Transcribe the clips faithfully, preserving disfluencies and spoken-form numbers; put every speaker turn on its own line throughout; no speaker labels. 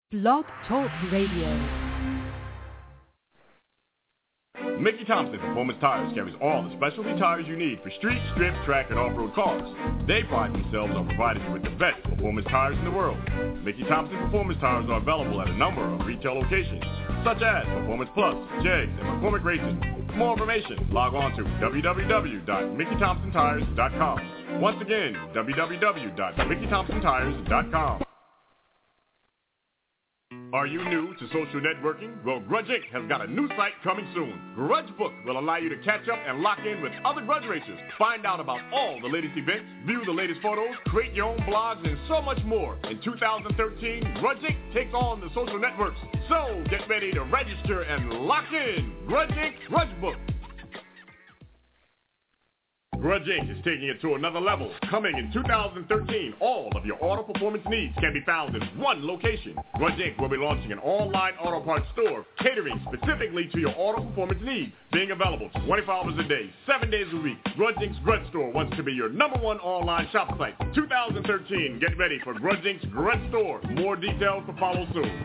Blog Talk Radio.
Mickey Thompson Performance Tires carries all the specialty tires you need for street, strip, track, and off-road cars. They pride themselves on providing you with the best performance tires in the world. Mickey Thompson Performance Tires are available at a number of retail locations, such as Performance Plus, Jegs, and McCormick Racing. For more information, log on to w w w dot mickey thompson tires dot com. Once again, w w w dot mickey thompson tires dot com. Are you new to social networking? Well, Grudge Incorporated has got a new site coming soon. Grudge Book will allow you to catch up and lock in with other Grudge racers. Find out about all the latest events, view the latest photos, create your own blogs, and so much more. In two thousand thirteen, Grudge Incorporated takes on the social networks. So get ready to register and lock in. Grudge Incorporated Grudge Book. Grudge Incorporated is taking it to another level. Coming in two thousand thirteen, all of your auto performance needs can be found in one location. Grudge Incorporated will be launching an online auto parts store catering specifically to your auto performance needs, being available twenty-four hours a day, seven days a week. Grudge Incorporated's Grudge Store wants to be your number one online shop site. two thousand thirteen, get ready for Grudge Incorporated's Grudge Store. More details to follow soon.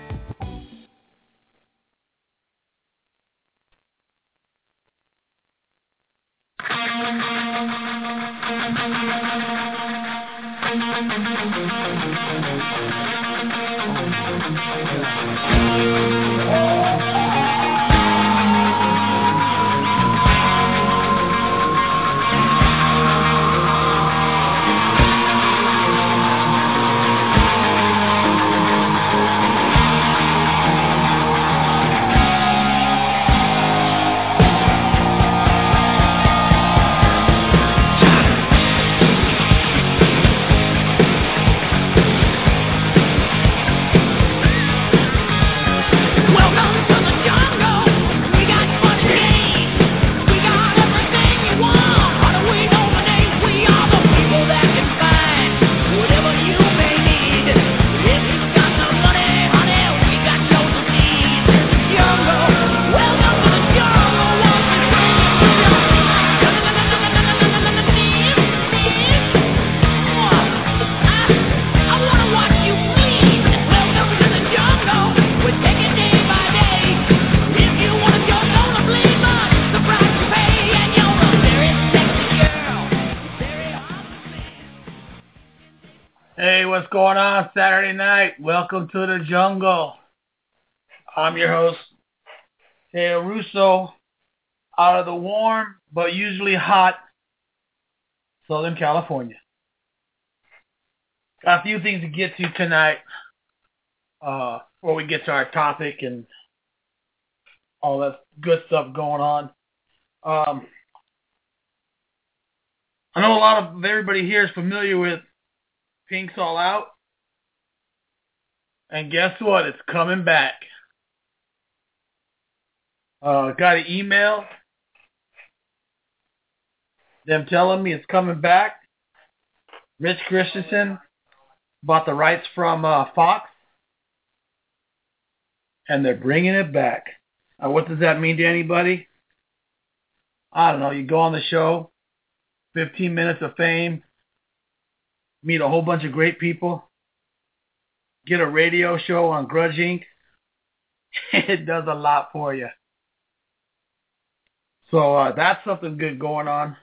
What's going on Saturday night? Welcome to the jungle. I'm your host, Teo Russo, out of the warm but usually hot Southern California. Got a few things to get to tonight uh, before we get to our topic and all that good stuff going on. Um, I know a lot of everybody here is familiar with Pink's All Out. And guess what? It's coming back. Uh, got an email. Them telling me it's coming back. Rich Christensen bought the rights from uh, Fox. And they're bringing it back. Uh, what does that mean to anybody? I don't know. You go on the show. fifteen minutes of fame. Meet a whole bunch of great people. Get a radio show on Grudge Incorporated. It does a lot for you. So uh, that's something good going on.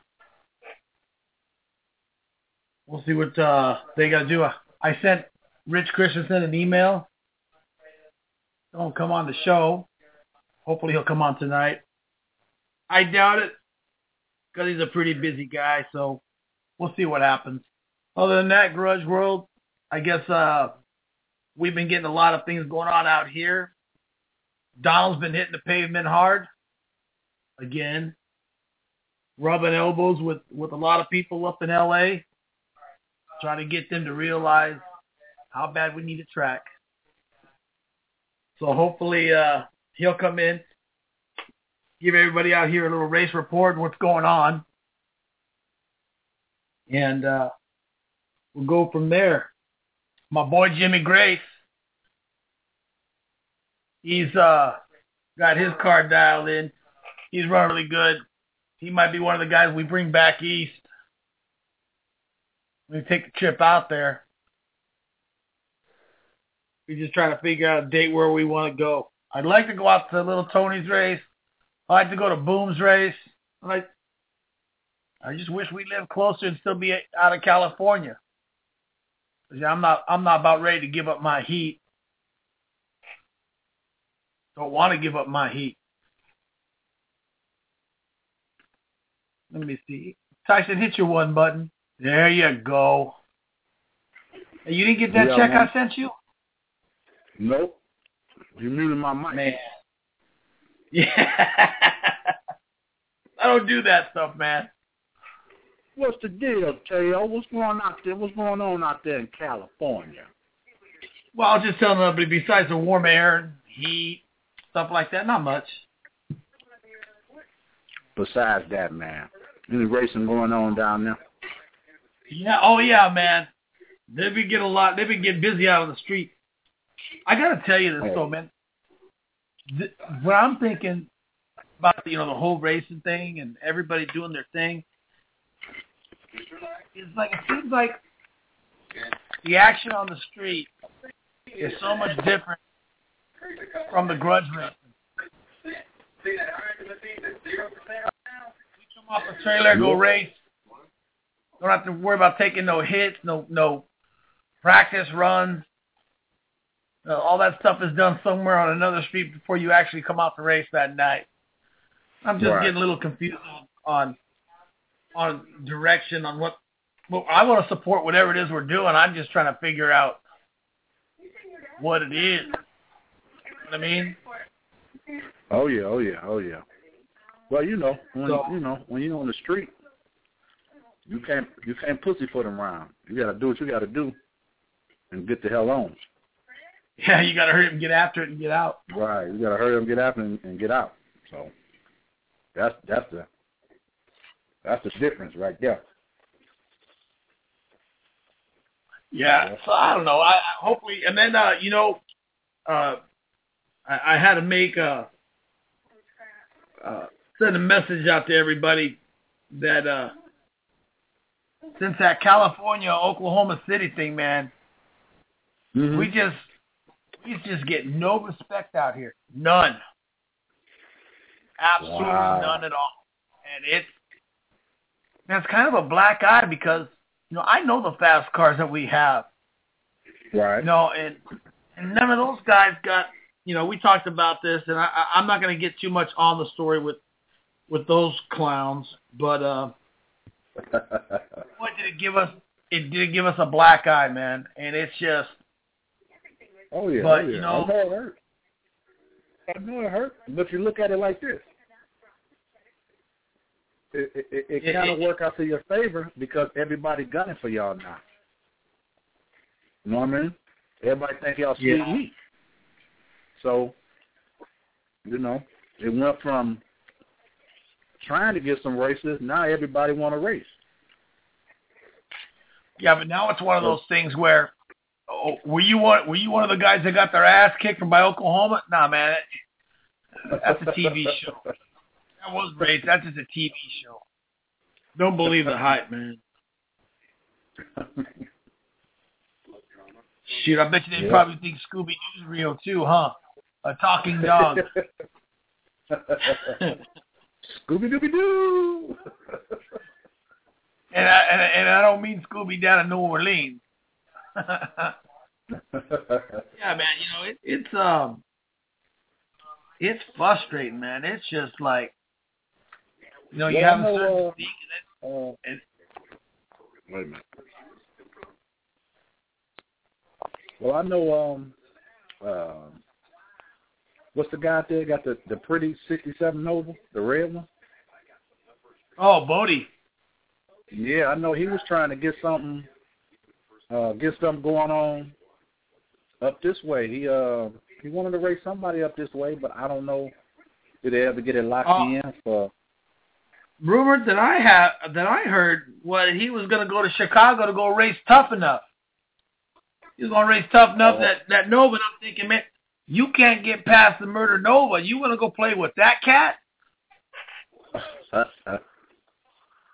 We'll see what uh, they got to do. I sent Rich Christensen an email. Don't come on the show. Hopefully he'll come on tonight. I doubt it because he's a pretty busy guy, so we'll see what happens. Other than that, Grudge World, I guess uh, we've been getting a lot of things going on out here. Donald's been hitting the pavement hard. Again. Rubbing elbows with, with a lot of people up in L A. Trying to get them to realize how bad we need a track. So hopefully uh, he'll come in. Give everybody out here a little race report on what's going on. And uh, we'll go from there. My boy Jimmy Grace, he's uh, got his car dialed in. He's running really good. He might be one of the guys we bring back east. We take the trip out there. We're just trying to figure out a date where we want to go. I'd like to go out to Little Tony's race. I'd like to go to Boom's race. I like. I just wish we lived closer and still be out of California. I'm not. I'm not about ready to give up my heat. Don't want to give up my heat. Let me see. Tyson, hit your one button. There you go. Hey, you didn't get that
yeah,
check
man.
I sent you?
Nope. You muted my mic.
Man. Yeah. I don't do that stuff, man.
What's the deal, Teo? What's going out there? What's going on out there in California?
Well, I was just telling everybody, besides the warm air, heat, stuff like that, not much.
Besides that, man, any racing going on down there?
Yeah, oh yeah, man. They've been getting a lot. They've been getting busy out on the street. I gotta tell you this,
Hey.
though, man. Th- when I'm thinking about you know the whole racing thing and everybody doing their thing, it's like it seems like the action on the street is so much different from the grudge racing. We come off a trailer, go race. Don't have to worry about taking no hits, no no practice runs. Uh, all that stuff is done somewhere on another street before you actually come out to race that night. I'm just
Right.
getting a little confused on on direction on what. Well, I want to support whatever it is we're doing. I'm just trying to figure out what it is. You know what I mean?
Oh yeah, oh yeah, oh yeah. Well, you know, when
So-
you know when you're on the street, you can't you can't pussyfoot around. You got to do what you got to do, and get the hell on.
Yeah, you got to hurry up and get after it and get out.
Right. You got to hurry up and get after and, and get out. So that's that's the that's the difference right there.
Yeah, so I don't know. I, I hopefully, and then uh, you know, uh, I, I had to make a uh, send a message out to everybody that uh, since that California Oklahoma City thing, man,
Mm-hmm.
we just we just get no respect out here, none, absolutely
Wow.
none at all, and it's that's kind of a black eye because. You know, I know the fast cars that we have.
Right.
You know, and and none of those guys got. You know, we talked about this, and I, I, I'm not going to get too much on the story with with those clowns. But uh, what did it give us? It did give us a black eye, man, and it's just.
Oh yeah.
But
oh, yeah.
you know,
I know it hurt. I know it hurt. But if you look at it like this, it it, it, it
It-
kind of
it-
work out to your favor because everybody gunning for y'all now. You know what I mean? Everybody think y'all sweet
Yeah.
meat. So, you know, it went from trying to get some races. Now everybody want to race.
Yeah, but now it's one of those things where, oh, were you one? Were you one of the guys that got their ass kicked from by Oklahoma? Nah, man, it, that's a T V show. That was race. That's just a T V show. Don't believe the hype, man. Shoot, I bet you they
Yeah.
probably think Scooby Doo's real too, huh? A talking dog.
Scooby Dooby Doo.
And I, and, I- and I don't mean Scooby down in New Orleans. Yeah, man. You know, it, it's um, it's frustrating, man. It's just like, you know, you
Well, I
have a
know,
certain
uh,
physique,
Uh,
and then,
wait a minute. Well, I know. Um, uh, what's the guy out there? Got the the pretty sixty-seven Nova, the red one.
oh, Bodie.
Yeah, I know he was trying to get something, uh, get something going on up this way. He uh he wanted to race somebody up this way, but I don't know did they ever get it locked
Oh.
in for.
Rumored that I have that I heard was he was going to go to Chicago to go race Tough Enough. He was going to race Tough Enough
Oh.
that that Nova. And I'm thinking, man, you can't get past the Murder Nova. You want to go play with that cat?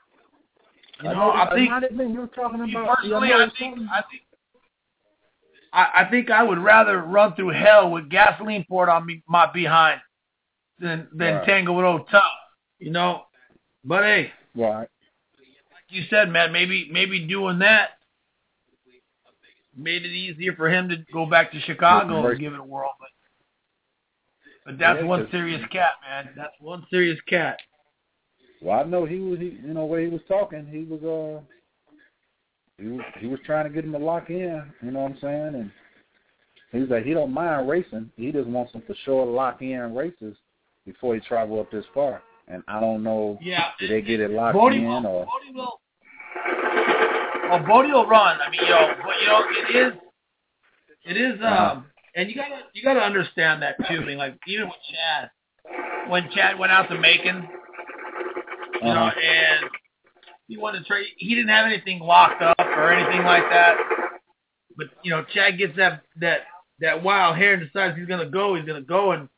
You know, I think
I didn't think you were talking
me
about.
personally,
yeah,
I
no,
think
something-
I think I, I think I would rather run through hell with gasoline poured on me, my behind than than
right.
tangle with old Tough, you know. But hey,
right.
like you said, man, maybe maybe doing that made it easier for him to go back to Chicago and give it a whirl. But, but that's
yeah,
one serious cat, man. That's one serious cat.
Well, I know he was, he, you know, where he was talking, he was, uh, he was, he was trying to get him to lock in. You know what I'm saying? And he was like, he don't mind racing. He just wants him for sure to lock in races before he travel up this far. And I don't know,
yeah.
did they get it locked
Bodie
in
will,
or?
Bodie will. Well, Bodie will run. I mean, you know, but you know, it is, it is, um, uh-huh. and you gotta, you gotta understand that too. I mean, like even with Chad, when Chad went out to Macon, you uh-huh. know, and he wanted to trade, he didn't have anything locked up or anything like that. But you know, Chad gets that that that wild hair and decides he's gonna go. He's gonna go, and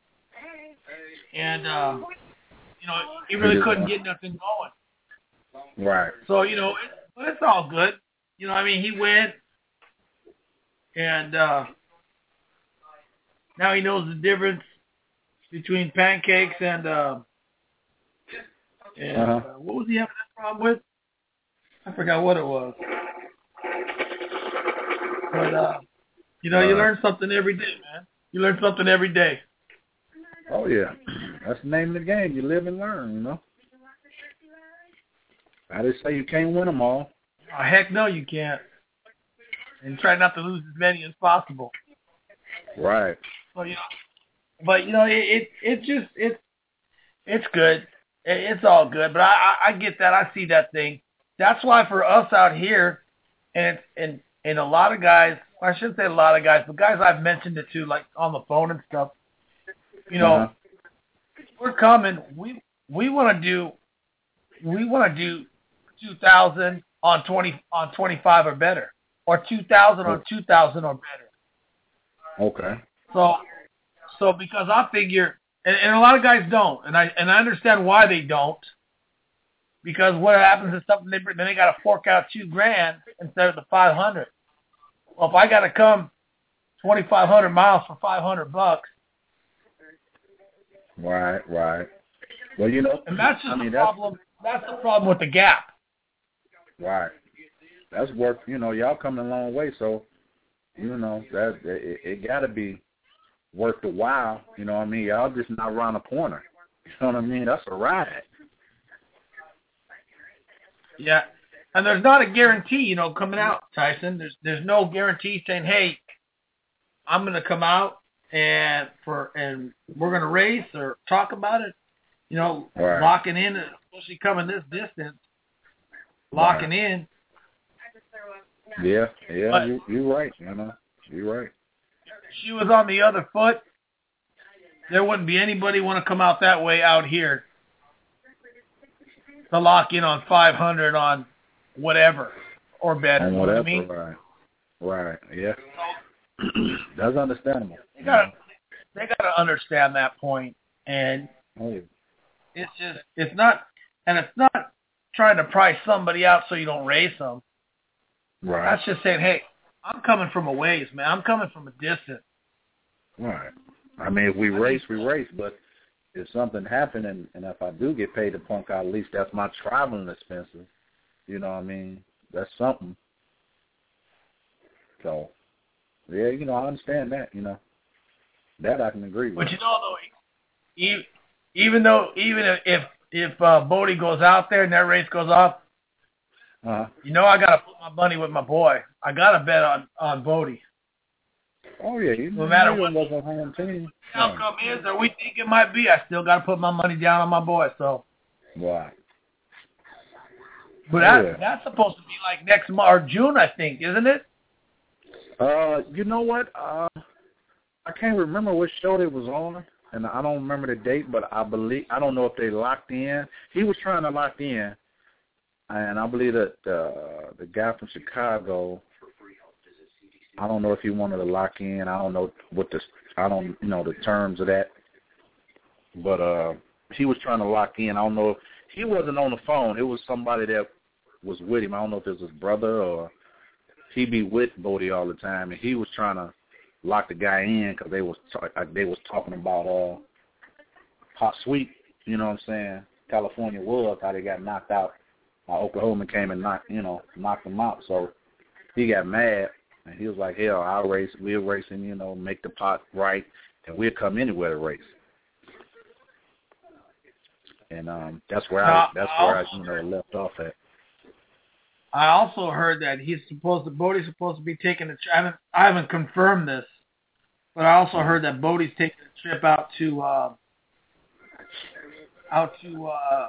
and uh, you know, he really couldn't get nothing going.
Right.
So you know. It, But it's all good. You know, I mean, he went, and uh, now he knows the difference between pancakes and, uh, and
uh-huh.
uh, what was he having that problem with? I forgot what it was. But, uh, you know, uh, you learn something every day, man. You learn something every day.
Oh, yeah. That's the name of the game. You live and learn, you know. I just say you can't win them all.
Oh, heck no, you can't. And try not to lose as many as possible.
Right.
But you know, but, you know it, it it just it's it's good. It, it's all good. But I, I I get that. I see that thing. That's why for us out here, and and and a lot of guys. I shouldn't say a lot of guys, but guys I've mentioned it to, like on the phone and stuff. You know, uh-huh. we're coming. We we want to do. We want to do two thousand on twenty on twenty-five or better, or two thousand on two thousand or better.
Okay.
So, so because I figure, and, and a lot of guys don't, and I and I understand why they don't, because what happens is something they then they got to fork out two grand instead of the five hundred. Well, if I got to come twenty-five hundred miles for five hundred bucks.
Right, right. Well, you know,
and that's just
I mean,
the problem. That's, that's the problem with the gap.
Right. That's worth, you know, y'all coming a long way, so, you know, that it, it got to be worth the while. You know what I mean? Y'all just not around the corner. You know what I mean? That's a ride.
Yeah. And there's not a guarantee, you know, coming out, Tyson. There's there's no guarantee saying, hey, I'm going to come out and for and we're going to race or talk about it. You know,
right.
locking in, especially coming this distance, locking
right.
in.
Yeah, yeah,
but
you, you're right, you know, you're right.
If she was on the other foot, there wouldn't be anybody want to come out that way out here to lock in on five hundred on whatever or better.
On
you
whatever,
know what I
right,
mean?
right, yeah. That's understandable.
They got they got to understand that point, and
oh, yeah.
it's just it's not, and it's not trying to price somebody out so you don't race them.
Right.
That's just saying, hey, I'm coming from a ways, man. I'm coming from a distance.
Right. I mean, if we race, we race. But if something happened, and, and if I do get paid to punk out, at least that's my traveling expenses. You know what I mean? That's something. So, yeah, you know, I understand that, you know. That I can agree with.
But, you know, though, even, even though, even if, if uh, Bodie goes out there and that race goes off,
Uh-huh.
you know I got to put my money with my boy. I got to bet on, on Bodie.
Oh, yeah. You
no matter what
the home team.
the outcome is or we think it might be, I still got to put my money down on my boy. So.
Right.
But
oh,
that,
yeah.
that's supposed to be like next month or June, I think, isn't it?
Uh, you know what? Uh, I can't remember what show they was on, and I don't remember the date, but I believe, I don't know if they locked in. He was trying to lock in. And I believe that uh, the guy from Chicago, I don't know if he wanted to lock in. I don't know what the, I don't you know the terms of that. But uh, he was trying to lock in. I don't know. He wasn't on the phone. It was somebody that was with him. I don't know if it was his brother or he be with Bodie all the time, and he was trying to lock the guy in because they was ta- they was talking about uh hot sweet. You know what I'm saying? California was how they got knocked out. Uh, Oklahoma came and knocked you know knocked them out. So he got mad, and he was like, "Hell, I'll race. We'll race him. You know, make the pot right, and we'll come anywhere to race." And um, that's where I that's where I you know left off at.
I also heard that he's supposed to Bodie's supposed to be taking a trip. I haven't I haven't confirmed this, but I also heard that Bodie's taking a trip out to uh, out to uh,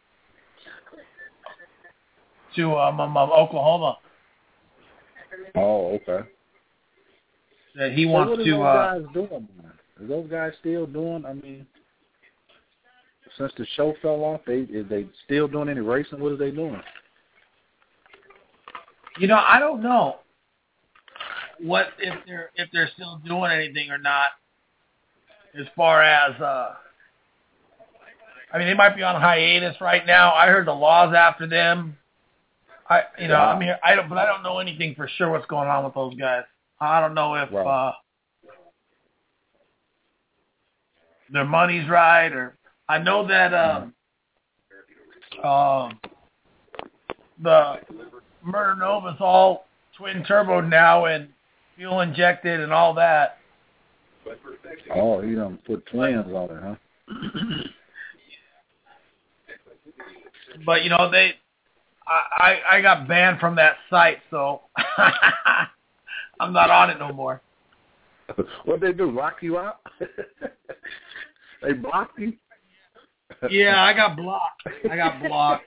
to um, um, um, Oklahoma.
Oh, okay.
That he
so
wants
what are
to.
Those
uh,
guys doing? Man? Are those guys still doing? I mean, since the show fell off, they is they still doing any racing? What are they doing?
You know, I don't know what if they're if they're still doing anything or not. As far as, uh, I mean, they might be on hiatus right now. I heard the law's after them. I, you know,
Wow.
I mean, I don't, but I don't know anything for sure what's going on with those guys. I don't know if
Right.
uh, their money's right, or I know that um, um, the Murder Nova's all twin turbo now and fuel injected and all that.
Oh, you done put twins on it, huh?
But you know they, I, I I got banned from that site, so I'm not on it no more.
What'd they do? Lock you out? They blocked you?
Yeah, I got blocked. I got blocked.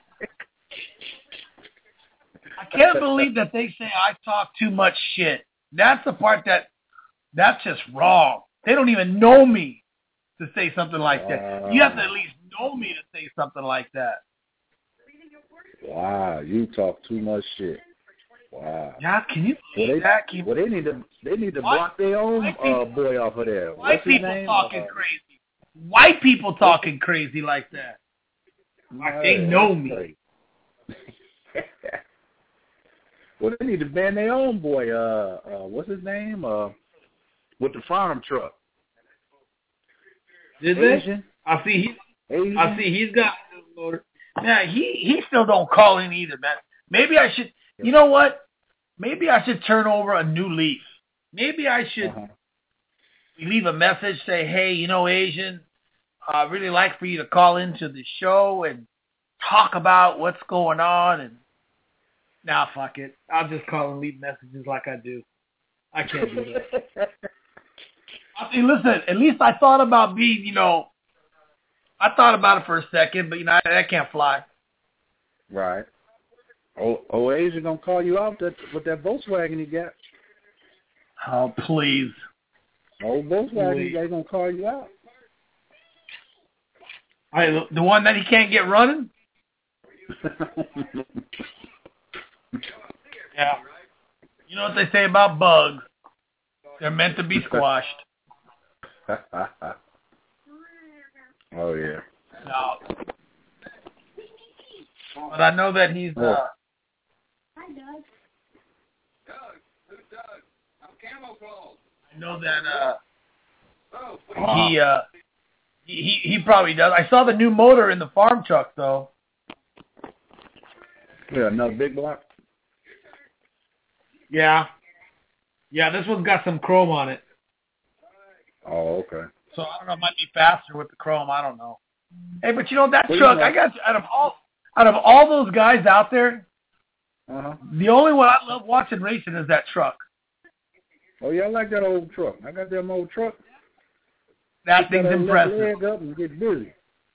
I can't believe that they say I talk too much shit. That's the part that, that's just wrong. They don't even know me to say something like that. You have to at least know me to say something like that.
Wow, you talk too much shit. Wow.
Yeah, can you believe
well, they,
that? Can you,
well, they need to they need to
white,
block their own
people,
uh, boy off of there.
White
What's his
people
name?
talking
uh,
crazy. White people talking crazy like that. Like they know me.
Well, they need to ban their own boy. Uh, uh, what's his name? Uh, with the farm truck.
Did they?
Asian.
I see he.
Asian.
I see he's got. Yeah, he he still don't call in either, man. Maybe I should. You know what? Maybe I should turn over a new leaf. Maybe I should
Uh-huh.
leave a message, say, hey, you know, Asian, I'd really like for you to call into the show and talk about what's going on. And now, nah, fuck it. I'll just call and leave messages like I do. I can't do that. I mean, listen, at least I thought about being, you know, I thought about it for a second, but, you know, that can't fly.
Right. Oh, oh, Asian gonna call you out that with that Volkswagen you got.
Oh, please.
Old Volkswagen,
Please.
they gonna call you out.
All right, the one that he can't get running? Yeah. You know what they say about bugs? They're meant to be squashed.
Oh, yeah.
No. But I know that he's, uh...
Hi, Doug. Doug, who's Doug? I'm camouflage.
I know that, uh... He, uh... He, he, he probably does. I saw the new motor in the farm truck, though.
Yeah, another big block?
Yeah. Yeah, this one's got some chrome on it.
Oh, okay.
So I don't know, it might be faster with the chrome. I don't know. Hey, but you know that
Well,
truck,
you know.
I got out of all out of all those guys out there,
Uh-huh.
the only one I love watching racing is that truck.
Oh, yeah, I like that old truck. I got them old truck.
That
Put
thing's
that left
impressive.
leg up and get busy.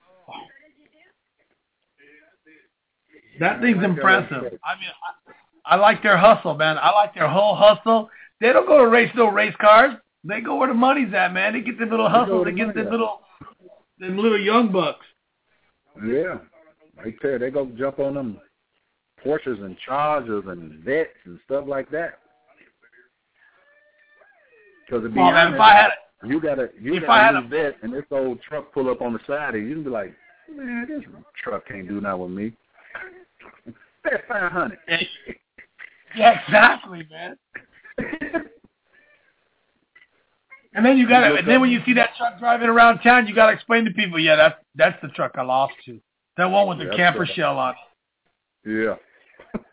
That thing's
I like that
impressive.
old truck.
I mean, I, I like their hustle, man. I like their whole hustle. They don't go to race no race cars. They go where the money's at, man. They get them little
They go
hustles
where the
against them
money at.
little, them little young bucks.
Yeah. Right there. They go jump on them Porsches and Chargers and Vets and stuff like that. Because to be
Oh, man,
honest,
if I had
you got a you
if
got
I had
a
a-
new vet and this old truck pull up on the side of you, you can be like, man, this truck can't do nothing with me. That's five hundred.
Yeah, exactly, man. And then you got to, and then when you see that truck driving around town, you got to explain to people, yeah, that's that's the truck I lost to. That one with the
yeah,
camper
right.
shell on it.
Yeah.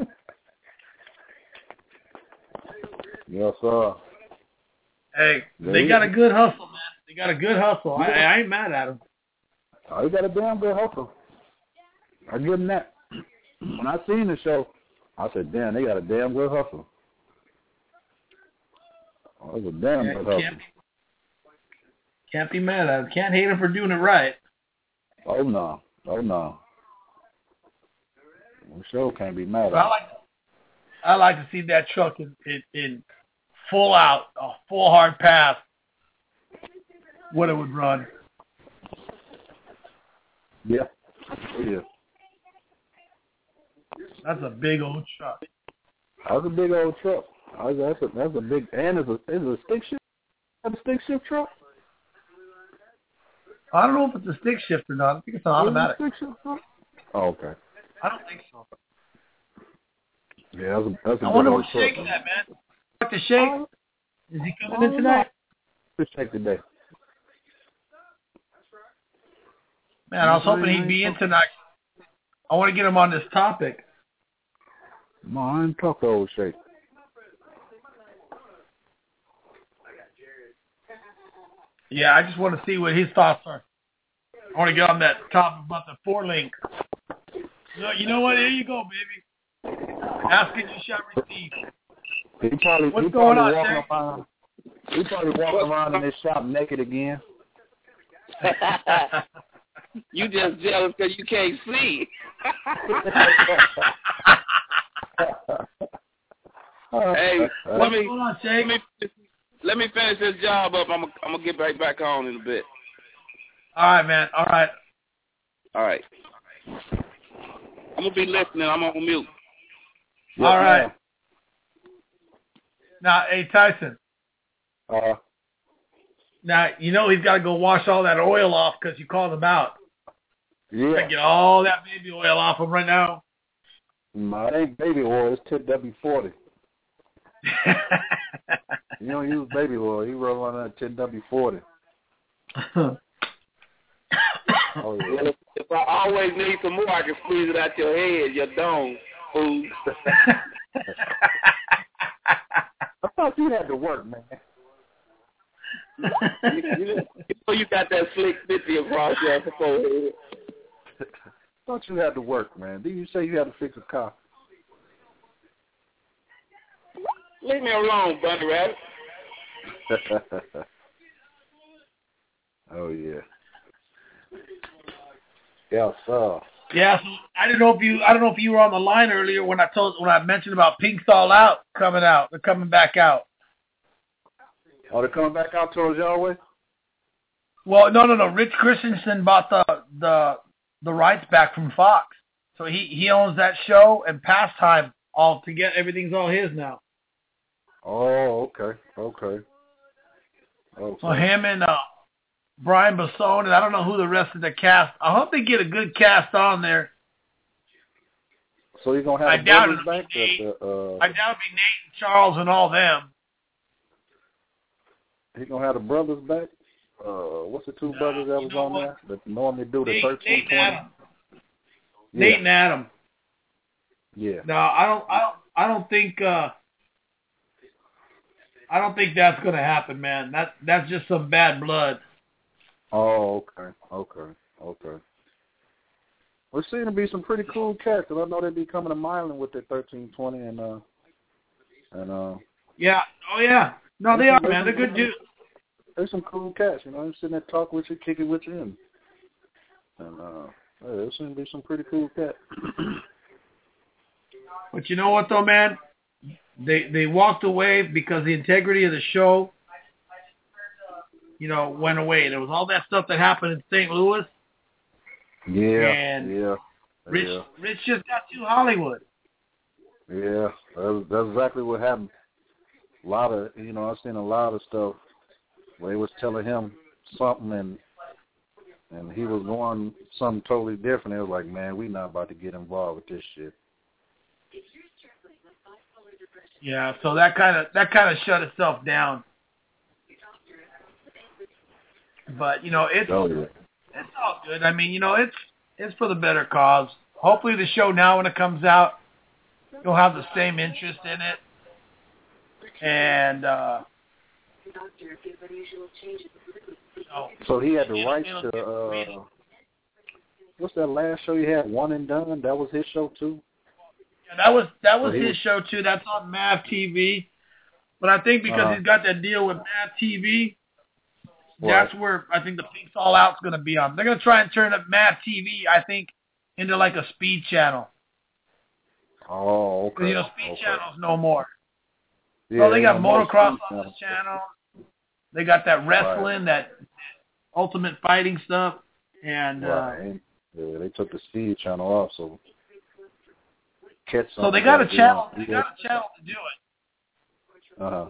Yes, sir.
Hey,
There
they
he
got
is.
a good hustle, man. They got a good hustle. I, I ain't mad at them.
Oh, he got a damn good hustle. I give him that. When I seen the show, I said, damn, they got a damn good hustle. Oh, it was a damn
Yeah,
good hustle.
can't, can't be mad at them. Can't hate them for doing it right.
Oh, no. Oh, no. The show can't be mad
But I
at
like, I like to see that truck in, in, in full out, a full hard pass, what it would run.
Yeah. Yeah.
That's a big old truck.
That's a big old truck. That's a, that's a big, and it's a, it's a stick shift, a stick shift truck?
I don't know if it's a stick shift or not. I think it's an automatic.
Stick shift truck? Oh, okay.
I don't think so.
Yeah, that's a, that's a
I
big
wonder
old
what
truck.
Shake's at, man. Doctor Shake, is he coming in tonight?
Let's check today.
Man, I was hoping he'd be in tonight. I want to get him on this topic.
No, I ain't talk to old Shake.
Yeah, I just want to see what his thoughts are. I want to get on that topic about the four link. You know, you know what? Here you go, baby. Ask and you shall receive.
He probably,
What's
he
going
probably
on,
walking
Shake?
around. He probably walking around in his shop naked again.
You just jealous because you can't see. Hey, let
What's
me
going on,
let
Shake?
me let me finish this job up. I'm gonna I'm gonna get right back on in a bit.
All right, man. All right.
All right. I'm gonna be listening. I'm on mute.
Yes,
All right.
ma'am.
Now, hey, Tyson.
Uh,
Now, you know he's got to go wash all that oil off because you called him out.
yeah.
Got to get all that baby oil off him right now.
No, it ain't baby oil. It's T W forty. You don't use baby oil. You roll on that T W forty. Oh, yeah.
Well, if, if I always need some more, I can squeeze it out your head, your dome, fool.
I thought you had to work, man.
you, you, you know you got that slick fifty across your forehead.
I thought you had to work, man. Didn't you say you had to fix a car?
Leave me alone, Bunny Rabbit.
Oh, yeah. Yes, sir.
Yeah, so I didn't know if you I don't know if you were on the line earlier when I told when I mentioned about Pink's All Out coming out. They're coming back out.
Oh, they're coming back out towards Yahweh?
Well, no, no, no. Rich Christensen bought the the the rights back from Fox, so he he owns that show and Pastime all together. Everything's all his now.
Oh, okay, okay. Okay.
So him and uh, Brian Basone, and I don't know who the rest of the cast. I hope they get a good cast on there.
So you're gonna have
I
the
doubt
brothers
it'll
back?
be
That, uh,
I doubt it'll be Nate and Charles and all them.
He's gonna have the brothers back. Uh, what's the two
No,
brothers that
you
was
know
on
what?
there that normally do the
Nate,
thirteen
Nate and Adam.
twenty?
Nate
Yeah,
and Adam.
yeah.
No, I don't. I don't. I don't think. Uh, I don't think that's gonna happen, man. That that's just some bad blood.
Oh, okay, okay, okay. Well, seem to be some pretty cool cats, and I know they be coming to Milan with their thirteen twenty and uh and uh.
Yeah. Oh yeah. No, they are, man. They're good dudes.
There's some cool cats, you know. I'm sitting there talk with you, kick it with you, and and uh, yeah, there seem to be some pretty cool cats.
But you know what, though, man? They they walked away because the integrity of the show, you know, went away. There was all that stuff that happened in Saint Louis.
Yeah,
And
yeah,
Rich
yeah,
Rich just got too Hollywood.
yeah. That's, that's exactly what happened. A lot of, you know, I've seen a lot of stuff where they was telling him something and and he was going something totally different. It was like, man, we not about to get involved with this shit.
Yeah, so that kind of that kind of shut itself down. But you know, it's
Oh, yeah.
it's all good. I mean, you know, it's it's for the better cause. Hopefully, the show now when it comes out, you'll have the same interest in it. And uh, so,
So he had the
it'll-
rights
it'll
to,
get
uh,
rated.
what's that last show you had, One and Done? That was his show, too?
Yeah, that was that was
So he
his
was-
show too. That's on Mav T V. But I think because
Uh-huh.
he's got that deal with Mav T V,
Right.
that's where I think the Pinks All Out's going to be on. They're going to try and turn up Mav T V, I think, into like a speed channel.
Oh,
'Cause,
okay.
you know, speed
okay.
channel's no more.
Yeah,
well, they got
ain't no more
motocross
speed
on this
channel.
channel. They got that wrestling, that ultimate fighting stuff, and uh,
Right. And, yeah, they took the speed channel off, so catch
so they
something
got a
gotta be
channel.
on.
They got a channel to do it.
Uh-huh.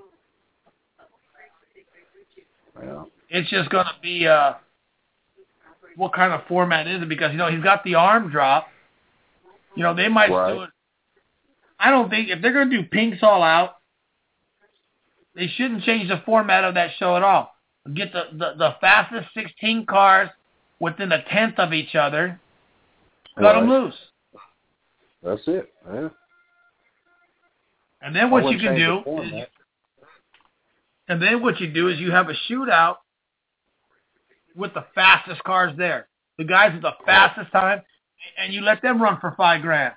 Yeah.
It's just going to be uh, what kind of format is it? Because you know he's got the arm drop. You know they might
Right.
do it. I don't think if they're going to do Pinks All Out, they shouldn't change the format of that show at all. Get the, the, the fastest sixteen cars within a tenth of each other. Cut them
Right.
loose.
That's it. Yeah.
And then what
I
you
wouldn't
can
change the
do, is,
format.
and then what you do is you have a shootout with the fastest cars there, the guys with the fastest time, and you let them run for five grand.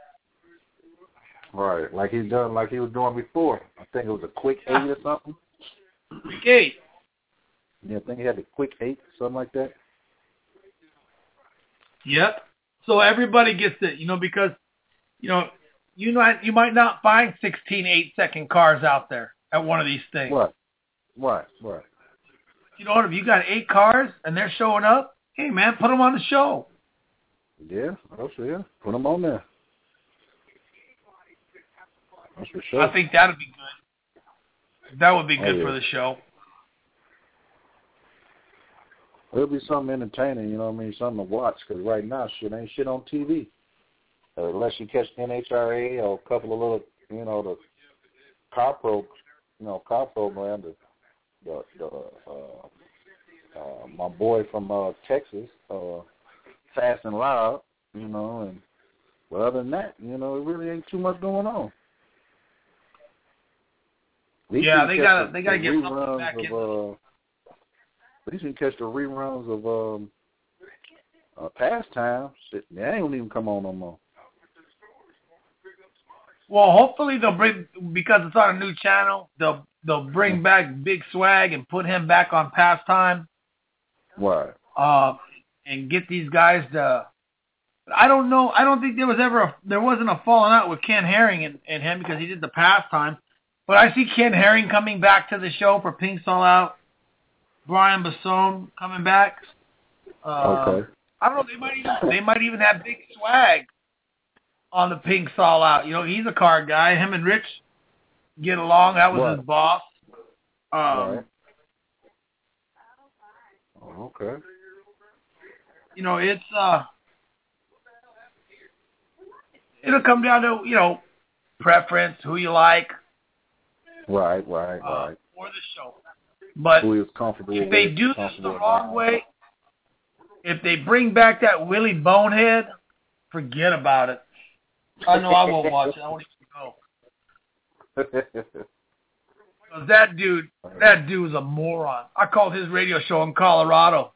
Right, like he's done, like he was doing before. I think it was a quick eight or something.
Quick eight.
Yeah, I think he had the quick eight, something like that.
Yep. So everybody gets it, you know, because you know you not you might not find sixteen eight-second cars out there at one of these things.
Right, right, right.
You know what? If you got eight cars and they're showing up, hey man, put them on the show.
Yeah, that's yeah. Put him on there. That's for sure.
I think that would be good. That would be
Oh,
good
yeah.
for the show.
It'll be something entertaining, you know what I mean, something to watch, because right now shit ain't shit on T V. Uh, unless you catch N H R A or a couple of little, you know, the car pro, you know, car program, the, the, the uh, uh, my boy from uh, Texas, uh, Fast and Loud, you know, and but other than that, you know, it really ain't too much going on. At least
Yeah,
you
they
catch
gotta
the-
they gotta
the
get something
reruns
back
of,
in.
uh, at least you can catch the reruns of um, uh, pastime. Shit, they don't even come on no more.
Well, hopefully they'll bring, because it's on a new channel, they'll they'll bring back Big Swag and put him back on Pastime.
Right.
Uh, and get these guys to. I don't know. I don't think there was ever a, there wasn't a falling out with Ken Herring and, and him because he did the Pastime. But I see Ken Herring coming back to the show for Pinks All Out. Brian Bassone coming back. Uh,
Okay.
I don't know. They might even they might even have Big Swag on the Pinks All Out. You know, he's a car guy. Him and Rich get along. That was
Right.
his boss. Um,
Right. Oh, okay.
You know, it's uh, it'll come down to you know preference, who you like
Right, right,
uh,
right.
for the show. But
Who is comfortable
if
with,
they do this
comfortable
the wrong
around.
way, if they bring back that Willie Bonehead, forget about it. I know I won't watch it. I won't even go. Because that dude, that dude's a moron. I called his radio show in Colorado.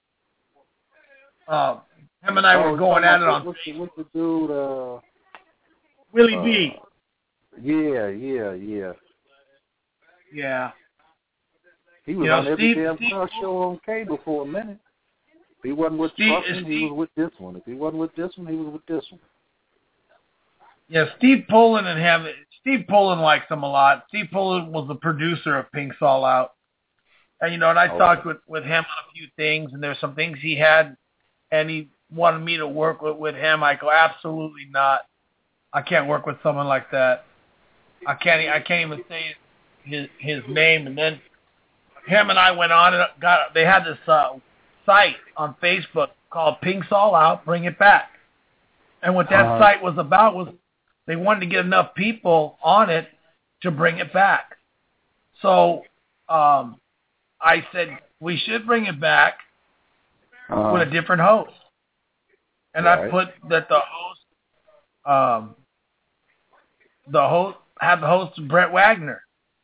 Uh, him and I
Oh,
were going at it on
what's the, what's the dude? Uh,
Willie
uh,
B.
Yeah, yeah, yeah.
Yeah.
He was
You know,
on every
Steve-
damn
Steve-
car show on cable for a minute. If he wasn't with
Steve-
Truckin', he
Steve-
was with this one. If he wasn't with this one, he was with this one.
Yeah, Steve Pullen and him. Steve Pullen likes him a lot. Steve Pullen was the producer of Pinks All Out. And, you know, and I
Okay.
talked with, with him on a few things, and there's some things he had, and he wanted me to work with, with him. I go, absolutely not. I can't work with someone like that. I can't. I can't even say his his name. And then him and I went on and got. They had this uh, site on Facebook called Pinks All Out, Bring It Back. And what that
Uh-huh.
site was about was they wanted to get enough people on it to bring it back. So um, I said we should bring it back uh, with a different host. And right. I put that the host, um, the host, have the host Brett Wagner.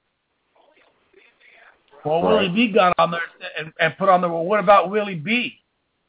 Well, right. Willie B got on there and, and put on there, well, what about Willie B?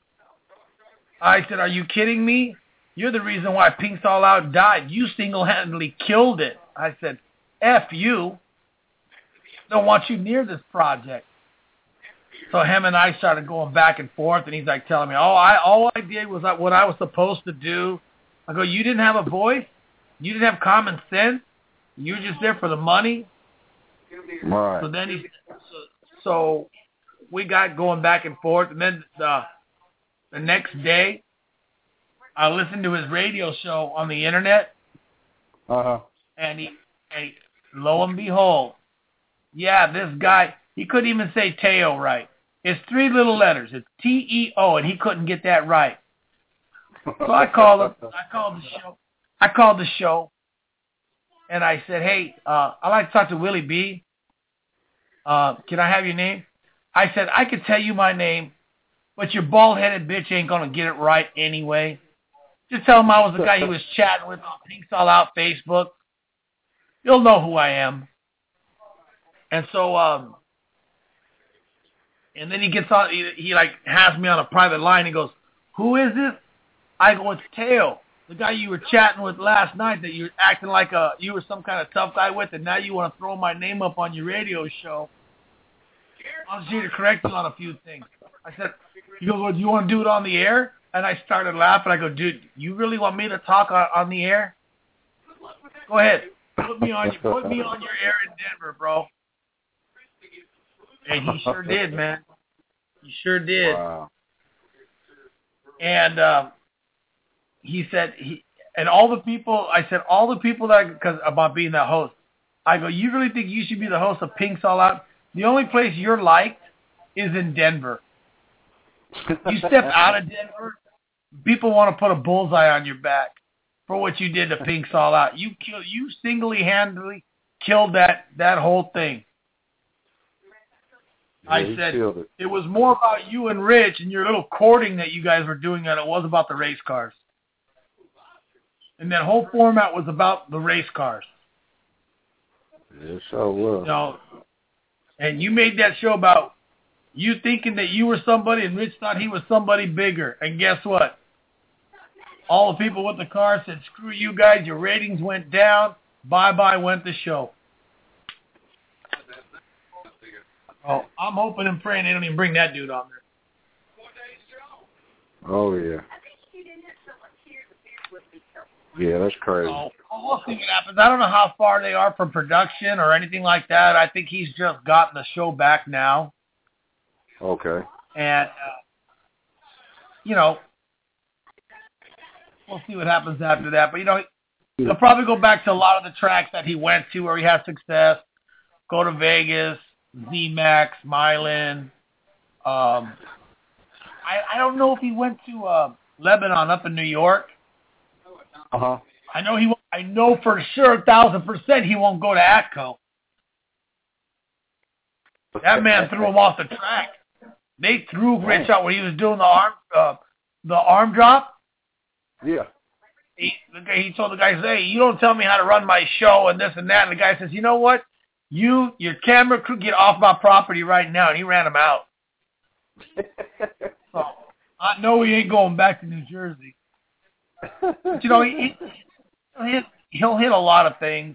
I said, are you kidding me? You're the reason why Pink's All Out died. You single-handedly killed it. I said, F you. Don't want you near this project. So him and I started going back and forth, and he's like telling me, oh, I all I did was what I was supposed to do. I go, you didn't have a voice? You didn't have common sense? You were just there for the money?
Right.
So then he, so, so we got going back and forth, and then the, the next day, I listened to his radio show on the internet,
uh-huh.
and he, and he, lo and behold, yeah, this guy, he couldn't even say Teo right. It's three little letters. It's T E O, and he couldn't get that right. So I called him. I called the show. I called the show, and I said, hey, uh, I'd like to talk to Willie B. Uh, can I have your name? I said, I could tell you my name, but your bald-headed bitch ain't going to get it right anyway. Just tell him I was the guy he was chatting with on Pink's All Out Facebook. You'll know who I am. And so, um, and then he gets on, he, he like has me on a private line. He goes, who is this? I go, it's Teo, the guy you were chatting with last night that you were acting like a, you were some kind of tough guy with, and now you want to throw my name up on your radio show. I was here to correct you on a few things. I said, he goes, well, do you want to do it on the air? And I started laughing. I go, dude, you really want me to talk on, on the air? Go ahead. Put me on, put me on your air in Denver, bro. And he sure did, man. He sure did.
Wow.
And um, he said, he and all the people, I said, all the people that, because about being that host, I go, you really think you should be the host of Pink's All Out? The only place you're liked is in Denver. You step out of Denver, people want to put a bullseye on your back for what you did to Pink's All Out. You kill, you single-handedly killed that, that whole thing. Yeah, I said it. it was more about you and Rich and your little courting that you guys were doing than it was about the race cars. And that whole format was about the race cars.
It sure was.
You know, and you made that show about you thinking that you were somebody and Rich thought he was somebody bigger. And guess what? All the people with the car said, screw you guys, your ratings went down. Bye-bye went the show. Oh, I'm hoping and praying they don't even bring that dude on there.
Oh, yeah. Yeah, that's crazy.
Oh, we'll see what happens. I don't know how far they are from production or anything like that. I think he's just gotten the show back now.
Okay.
And, uh, you know, we'll see what happens after that. But, you know, he'll probably go back to a lot of the tracks that he went to where he had success. Go to Vegas, Z-Max, Milan. Um, I, I don't know if he went to uh, Lebanon up in New York.
Uh-huh.
I know he. I know for sure, a thousand percent, he won't go to Atco. That man threw him off the track. They threw Rich out when he was doing the arm, uh, the arm drop.
Yeah.
He, the guy, he told the guy, "Hey, you don't tell me how to run my show and this and that." And the guy says, "You know what? You, your camera crew, get off my property right now." And he ran him out. So I know he ain't going back to New Jersey. But, you know, he, he'll hit he'll hit a lot of things,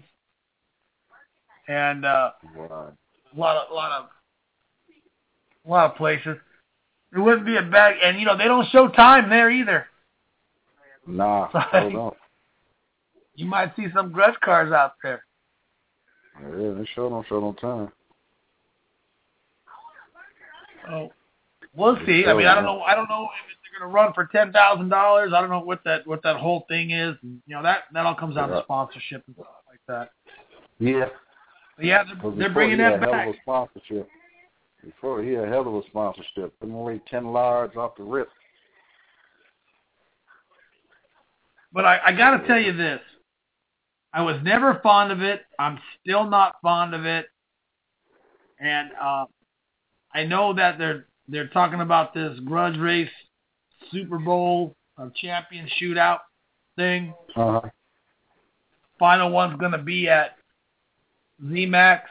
and uh,
wow.
a lot of a lot of a lot of places. It wouldn't be a bad, and you know they don't show time there either.
Nah,
so,
hold on.
You might see some grudge cars out there.
Yeah, they sure don't show no time.
Oh, we'll see. I mean, I don't know. I don't know if it's going to run for ten thousand dollars. I don't know what that what that whole thing is. You know, that that all comes down to sponsorship and stuff like that.
Yeah.
But yeah, they're, they're bringing that back.
Hell of a sponsorship. Before he had a hell of a sponsorship. Putting away ten large off the rip.
But I, I got to tell you this. I was never fond of it. I'm still not fond of it. And uh, I know that they're they're talking about this grudge race Super Bowl or champion shootout thing.
Uh-huh.
Final one's going to be at Z MAX.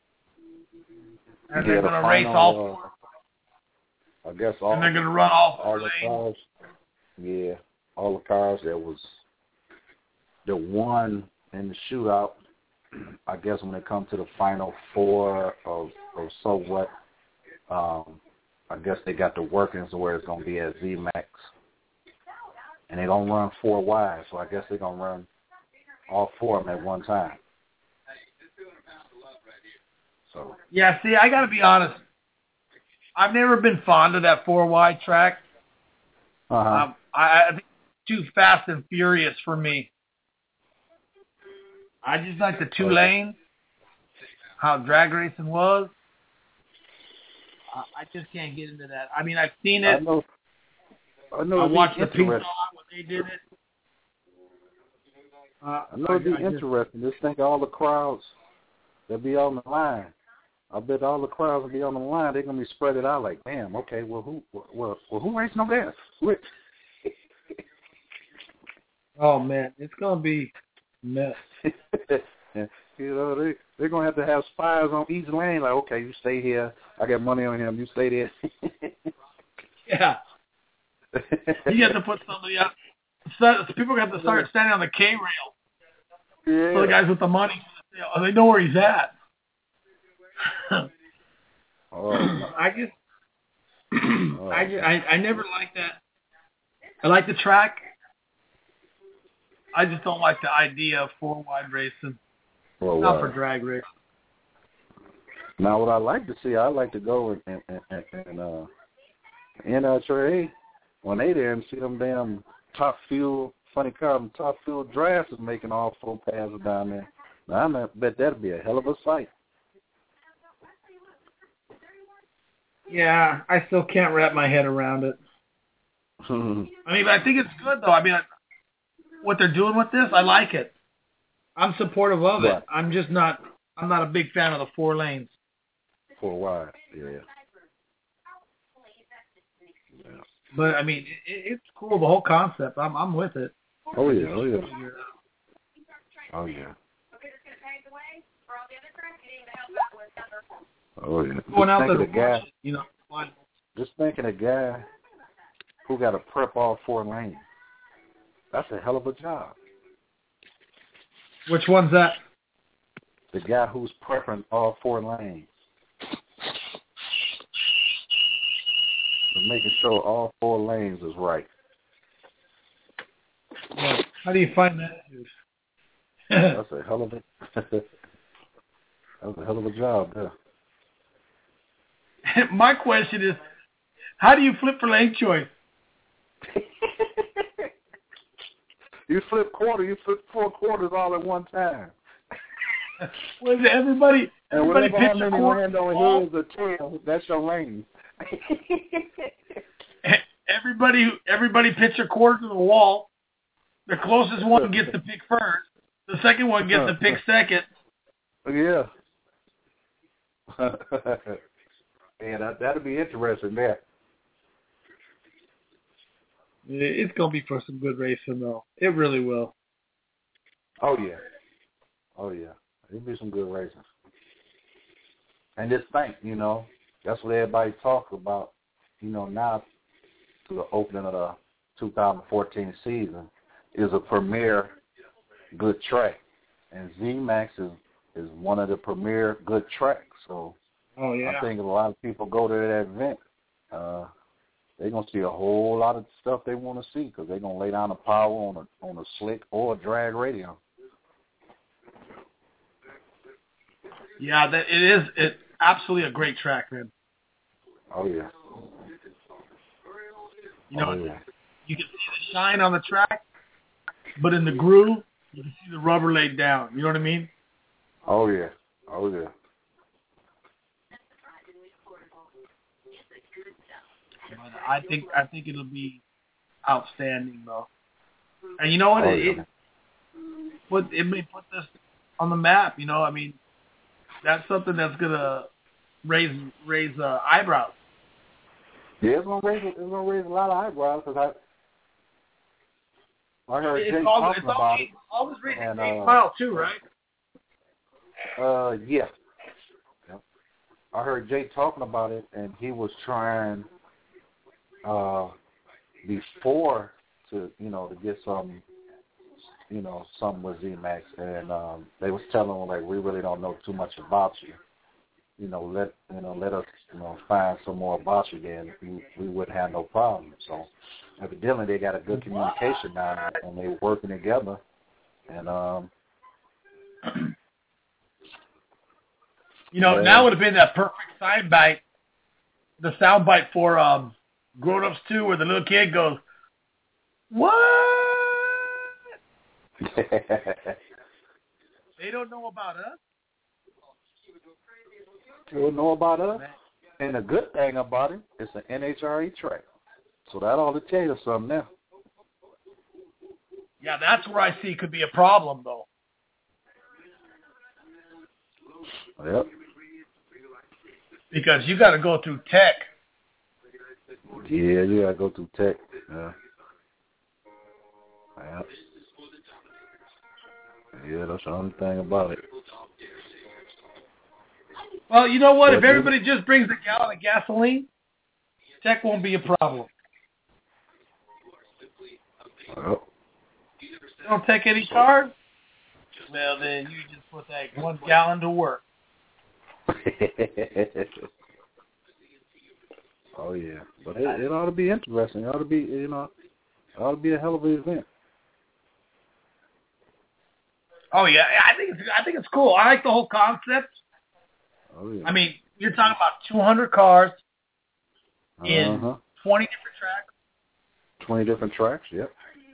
And
Yeah,
they're
the
going to race all four.
Uh, I guess all.
And they're going to run all four
all the
lanes.
cars. Yeah, all the cars that was the one in the shootout. I guess when it comes to the final four or or so what, um, I guess they got the workings to where it's going to be at Z MAX. And they're going to run four wide, so I guess they're going to run all four of them at one time. So.
Yeah, see, I got to be honest. I've never been fond of that four wide track.
Uh-huh.
Um, I, I think it's too fast and furious for me. I just like the two lane, how drag racing was. I, I just can't get into that. I mean, I've seen it.
I know. I know.
I watched the Pink
Floyd
when they did it. Uh,
I know it'd be
I, I
interesting. Just, just think of all the crowds that be on the line. I bet all the crowds will be on the line. They're gonna be spread it out like, damn. Okay, well, who, well, well who racing over there? Which?
Oh man, it's gonna be mess.
You know, they they're gonna have to have spies on each lane. Like, okay, you stay here. I got money on him. You stay there.
Yeah. You have to put somebody up. So people have to start standing on the K rail.
Yeah.
So the guys with the money, they know where he's at.
Oh.
I just,
Oh.
I, just I, I never liked that. I like the track. I just don't like the idea of four wide racing.
Well,
Not
uh,
for drag racing.
Now, what I like to see, I like to go and and and, and uh, N H R A when they there and see them damn top fuel, funny car, them top fuel drafts is making all four passes down there. Now, I bet that'd be a hell of a sight.
Yeah, I still can't wrap my head around it. I mean, but I think it's good though. I mean, what they're doing with this, I like it. I'm supportive of
Right.
it. I'm just not. I'm not a big fan of the four lanes.
Four wide, yeah. yeah.
But I mean, it, it's cool. The whole concept. I'm I'm with it.
Oh yeah, oh yeah, oh yeah. Oh yeah.
Going out
Just
there
think
to
of the
watch
guy.
it, you know. Fun.
Just thinking a guy who got to prep all four lanes. That's a hell of a job.
Which one's that?
The guy who's prepping all four lanes. And making sure all four lanes is right.
Yeah. How do you find that, dude?
That's a hell of a that's a hell of a job, yeah.
My question is, how do you flip for lane choice?
You flip quarter, you flip four quarters all at one time.
Was everybody
And
everybody
whatever
pitch
how
a
many
quarter?
land on heads or tails, that's your lane.
Everybody everybody pitch a quarter to the wall. The closest one gets to pick first. The second one gets to pick second.
Yeah. Yeah, that that'd be interesting there.
It's gonna be for some good racing though. It really will.
Oh yeah. Oh yeah. It'll be some good racing. And just think, you know, that's what everybody talks about, you know, now to the opening of the two thousand fourteen season is a premier good track. And Z MAX is, is one of the premier good tracks. So
Oh yeah.
I think a lot of people go to that event, uh, they're going to see a whole lot of stuff they want to see because they're going to lay down the power on a, on a slick or a drag radio.
Yeah, that it is it absolutely a great track, man.
Oh, yeah.
You know,
oh, yeah.
you can see the shine on the track, but in the groove, you can see the rubber laid down. You know what I mean?
Oh, yeah. Oh, yeah.
But I think I think it'll be outstanding, though. And you know what?
Oh,
it,
yeah.
it, put it may put this on the map. You know, I mean, that's something that's gonna raise raise uh, eyebrows.
Yeah, it's gonna raise it's gonna raise a lot of eyebrows because I I heard
It's
Jay
all,
talking
it's all,
about it.
always raising
and,
Jay
uh,
Pyle too, right?
Uh, yeah. yeah. I heard Jay talking about it, and he was trying uh before to you know to get some you know something with Z-Max, and um, they was telling him like we really don't know too much about you. You know, let you know, let us you know find some more about you. Then we, we wouldn't have no problem. So evidently they got a good communication now, and they're working together. And um,
you know,
yeah.
now would have been that perfect sound bite, the sound bite for um, Grown Ups two, where the little kid goes, "What?" They don't know about us.
They don't know about us. And the good thing about it, it's an N H R E track. So that ought to tell you something now.
Yeah, that's where I see could be a problem, though.
Yep.
Because you got to go through tech.
Yeah, you got to go through tech. Yeah. Yep. Yeah, that's the only thing about it.
Well, you know what?
But
if everybody just brings a gallon of gasoline, tech won't be a problem.
Yep.
You don't take any cars? Well, then you just put that one gallon to work.
Oh, yeah. But it, it ought to be interesting. It ought to be, you know, it ought to be a hell of an event.
Oh, yeah. I think it's, I think it's cool. I like the whole concept.
Oh, yeah.
I mean, you're talking about two hundred cars in
uh-huh.
twenty different tracks.
twenty different tracks, yep.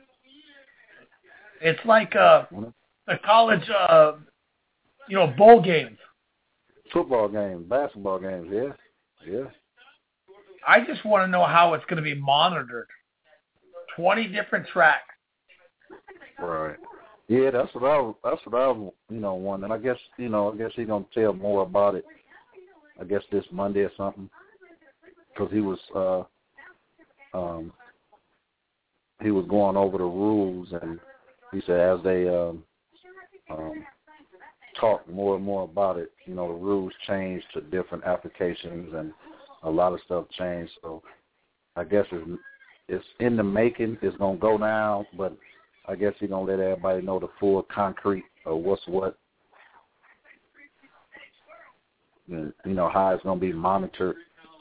It's like uh, the college, uh, you know, bowl games.
Football games, basketball games, yeah. Yeah.
I just want to know how it's going to be monitored. twenty different tracks.
Right. Yeah, that's what I was, that's what I was, you know, wondering. I guess, you know, I guess he's going to tell more about it, I guess, this Monday or something. Because he was, uh, um, he was going over the rules, and he said as they um, um, talk more and more about it, you know, the rules changed to different applications, and a lot of stuff changed. So I guess it's, it's in the making. It's going to go down, but I guess he's going to let everybody know the full concrete of what's what, and, you know, how it's going to be monitored.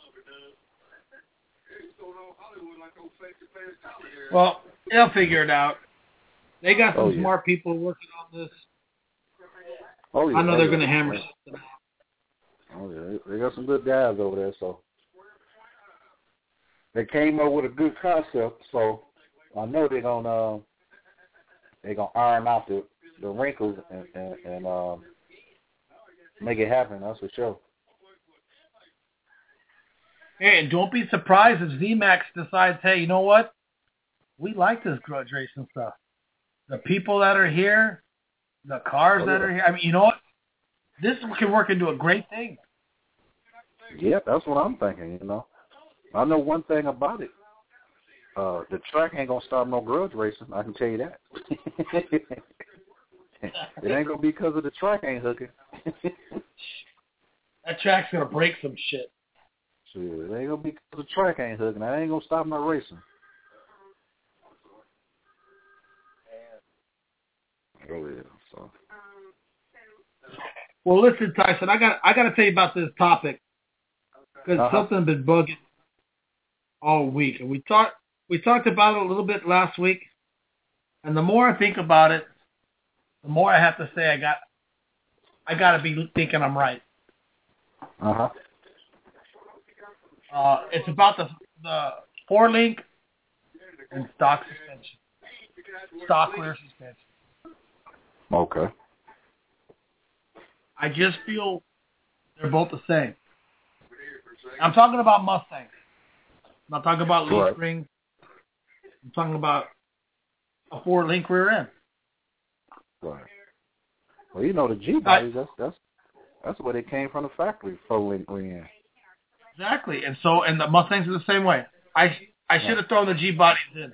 Well, they'll figure it out. They got some
Oh, yeah.
smart people working on this.
Oh, yeah.
I know
oh,
they're
yeah.
going to hammer
yeah.
something out.
Oh, yeah. They got some good guys over there, so they came up with a good concept, so I know they're going to uh, they're gonna iron out the, the wrinkles and, and, and um, make it happen, that's for sure.
Hey, and don't be surprised if Z-Max decides, hey, you know what? We like this grudge racing stuff. The people that are here, the cars
Oh,
that
yeah.
are here. I mean, you know what? This can work into a great thing.
Yeah, that's what I'm thinking, you know. I know one thing about it. Uh, the track ain't going to stop no grudge racing, I can tell you that. It ain't going to be because of the track ain't hooking.
That track's going to break some shit.
Shit, it ain't going to be because the track ain't hooking. That ain't going to stop no racing. Oh, yeah, so.
Well, listen, Tyson, I got I got to tell you about this topic because
Uh-huh.
something's been bugging all week, and we talked we talked about it a little bit last week. And the more I think about it, the more I have to say I got I got to be thinking I'm right.
Uh-huh.
Uh, it's about the the four link and stock suspension, stock rear suspension.
Okay.
I just feel they're both the same. I'm talking about Mustangs. I'm not talking about leaf
Right.
springs. I'm talking about a four link rear end.
Right. Well, you know the G bodies. That's that's that's where they came from the factory. Full-length rear.
Exactly, and so and the Mustangs are the same way. I I should have thrown the G bodies in.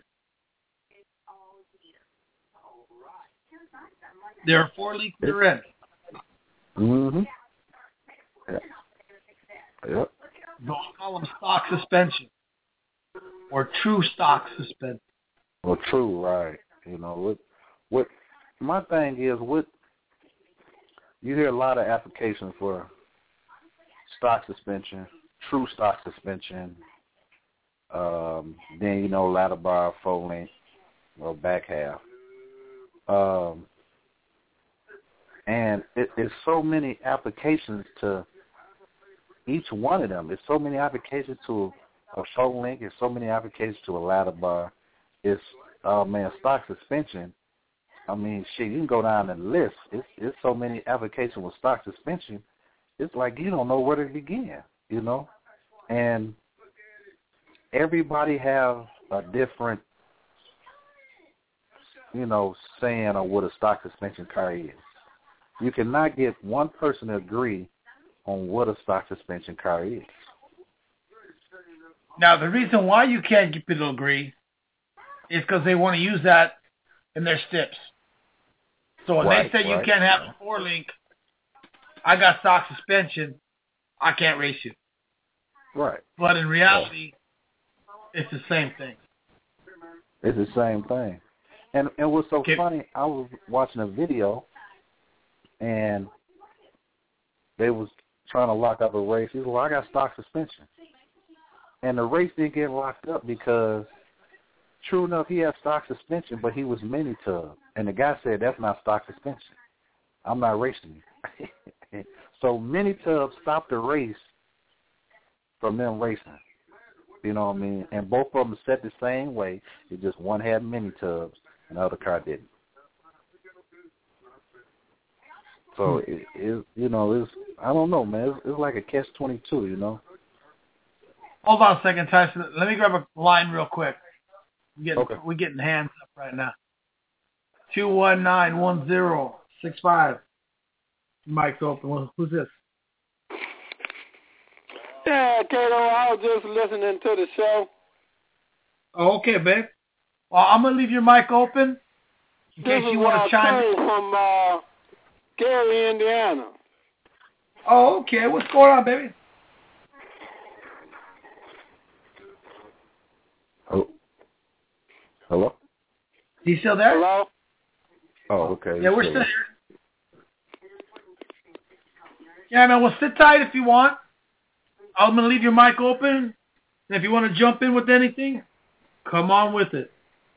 They're four link rear end.
Mm-hmm. Yeah. Yep.
They'll call them stock suspension or true stock suspension.
Well, true, right? You know what? What my thing is, what you hear a lot of applications for stock suspension, true stock suspension. Um, then you know ladder bar, full length, or back half. Um, and it, it's so many applications to each one of them. It's so many applications to a full length. It's so many applications to a ladder bar. It's uh, man, stock suspension. I mean, shit, you can go down the list. It's it's so many applications with stock suspension. It's like you don't know where to begin, you know. And everybody have a different, you know, saying on what a stock suspension car is. You cannot get one person to agree on what a stock suspension car is.
Now, the reason why you can't get people to agree is because they want to use that in their stips. So when
right,
they say
right.
you can't have a four-link, I got stock suspension, I can't race you.
Right.
But in reality, yeah. it's the same thing.
It's the same thing. And and what's so
okay.
funny, I was watching a video, and they was trying to lock up a race. He said, well, I got stock suspension. And the race didn't get locked up because, true enough, he had stock suspension, but he was mini tub. And the guy said, that's not stock suspension. I'm not racing you. So mini tub stopped the race from them racing. You know what I mean? And both of them set the same way. It just one had mini tubs and the other car didn't. So it, it you know, it's I don't know, man. It's, it's like a catch twenty-two, you know.
Hold on a second, Tyson. Let me grab a line real quick. We're getting,
okay.
we're getting hands up right now. Two one nine one zero six five. Mic's open. Who's this?
Yeah, Kato, I was just listening to the show.
Oh, okay, babe. Well, I'm gonna leave your mic open in
this
case you want to chime in.
from uh, Gary, Indiana.
Oh, okay. What's going on, baby?
Oh. Hello?
You still there?
Hello?
Oh, okay.
Yeah, we're still here. Yeah, man, well, sit tight if you want. I'm going to leave your mic open. And if you want to jump in with anything, come on with it.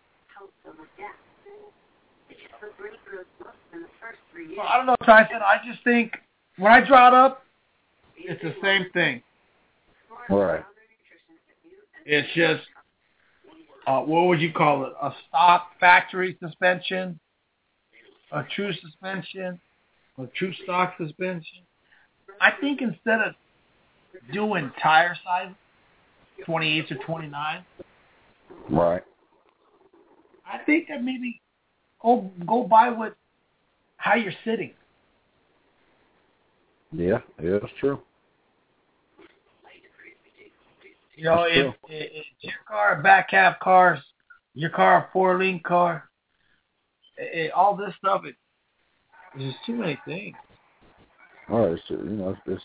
Well, I don't know, Tyson. I just think when I draw it up, it's the same thing.
All right.
It's just, uh, what would you call it? A stock factory suspension, a true suspension, a true stock suspension. I think instead of doing tire size, twenty-eights or twenty-nine,
right.
I think that maybe go go by with how you're sitting.
Yeah, yeah, that's true.
You know,
that's
if,
true.
if, if your car a back half car, your car a four link car, it, it, all this stuff, it, there's just too many things.
All right, so, you know, it's, it's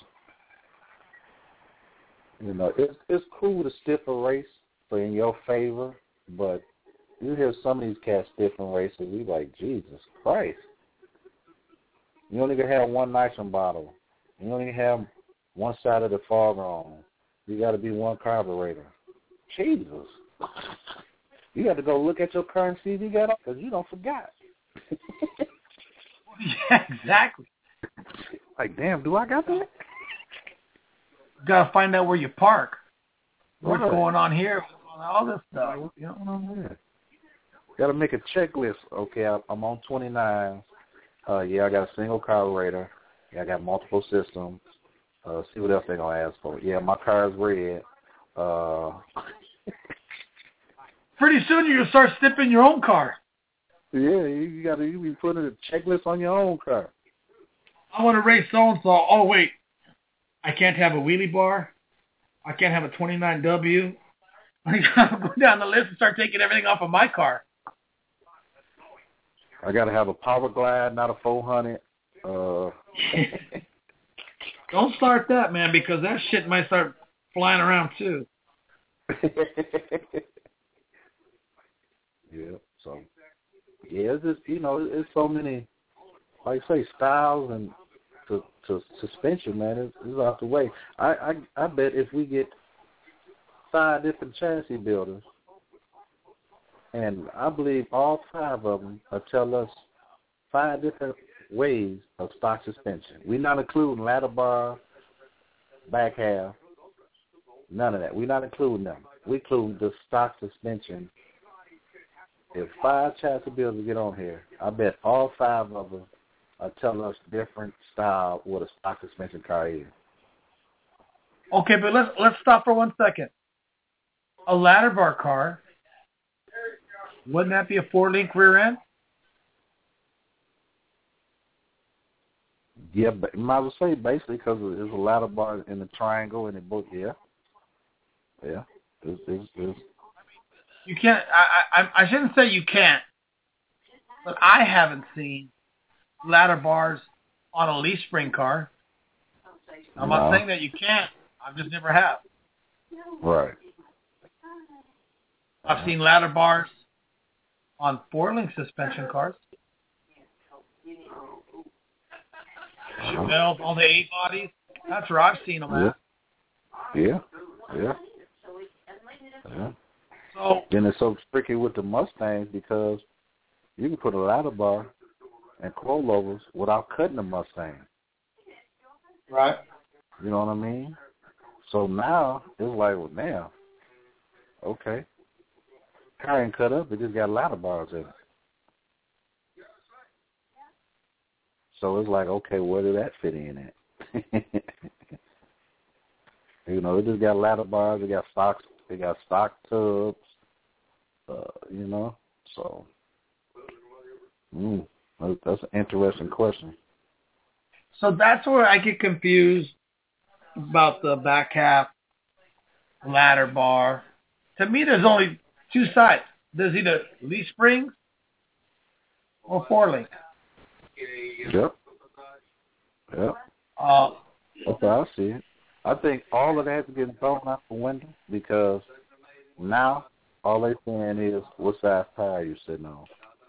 you know, it's it's cool to stiff a race for in your favor, but you hear some of these cats stiffing races, you like, Jesus Christ. You only can have one nitrogen bottle. You only have one side of the fog on. You got to be one carburetor. Jesus. You got to go look at your car and see if you got it, because you don't forgot.
Yeah, exactly.
Like, damn, do I got that?
You got to find out where you park. What's
right.
going on here? All this stuff. You know?
Yeah. Got to make a checklist. Okay, I'm on twenty-nine. Uh, yeah, I got a single carburetor. Yeah, I got multiple systems. Uh, see what else they're going to ask for. Yeah, my car's red. Uh,
Pretty soon you're going to start stipping your own car.
Yeah, you got to you be putting a checklist on your own car.
I want to race so-and-so. Oh, wait. I can't have a wheelie bar. I can't have a twenty-nine W. I got to go down the list and start taking everything off of my car.
I got to have a Power Glide, not a four hundred. Uh...
Don't start that, man, because that shit might start flying around, too.
Yeah, so, yeah, it's just, you know, it's so many, like I say, styles and to, to suspension, man, it's, it's out the way. I, I, I bet if we get five different chassis builders, and I believe all five of them will tell us five different ways of stock suspension. We're not including ladder bar, back half, none of that. We're not including them. We include the stock suspension. If five chassis builders get on here, I bet all five of them will tell us different style what a stock suspension car is.
Okay, but let's let's stop for one second. A ladder bar car, wouldn't that be a four-link rear end?
Yeah, but I might as well say basically because there's a ladder bar in the triangle and it both. Yeah, yeah. It's, it's, it's,
You can't. I, I I shouldn't say you can't, but I haven't seen ladder bars on a leaf spring car. I'm
no.
not saying that you can't. I just never have.
Right.
I've seen ladder bars on four-link suspension cars. Chevelle, all the eight bodies. That's where I've seen them at.
Yeah. Yeah. Yeah.
So
then it's so tricky with the Mustangs because you can put a ladder bar and coilovers without cutting the Mustang.
Right.
You know what I mean? So now it's like, well, now, okay. Car ain't cut up, it just got ladder bars in it. So it's like, okay, where did that fit in at? You know, it just got ladder bars, it got stock, it got stock tubs, uh, you know. So, mm, that's an interesting question.
So that's where I get confused about the back half ladder bar. To me, there's only two sides. There's either leaf springs or four link.
Yep. Yep.
Uh,
That's how I see it. I think all of that's getting thrown out the window because now all they're saying is what size tire you're sitting on.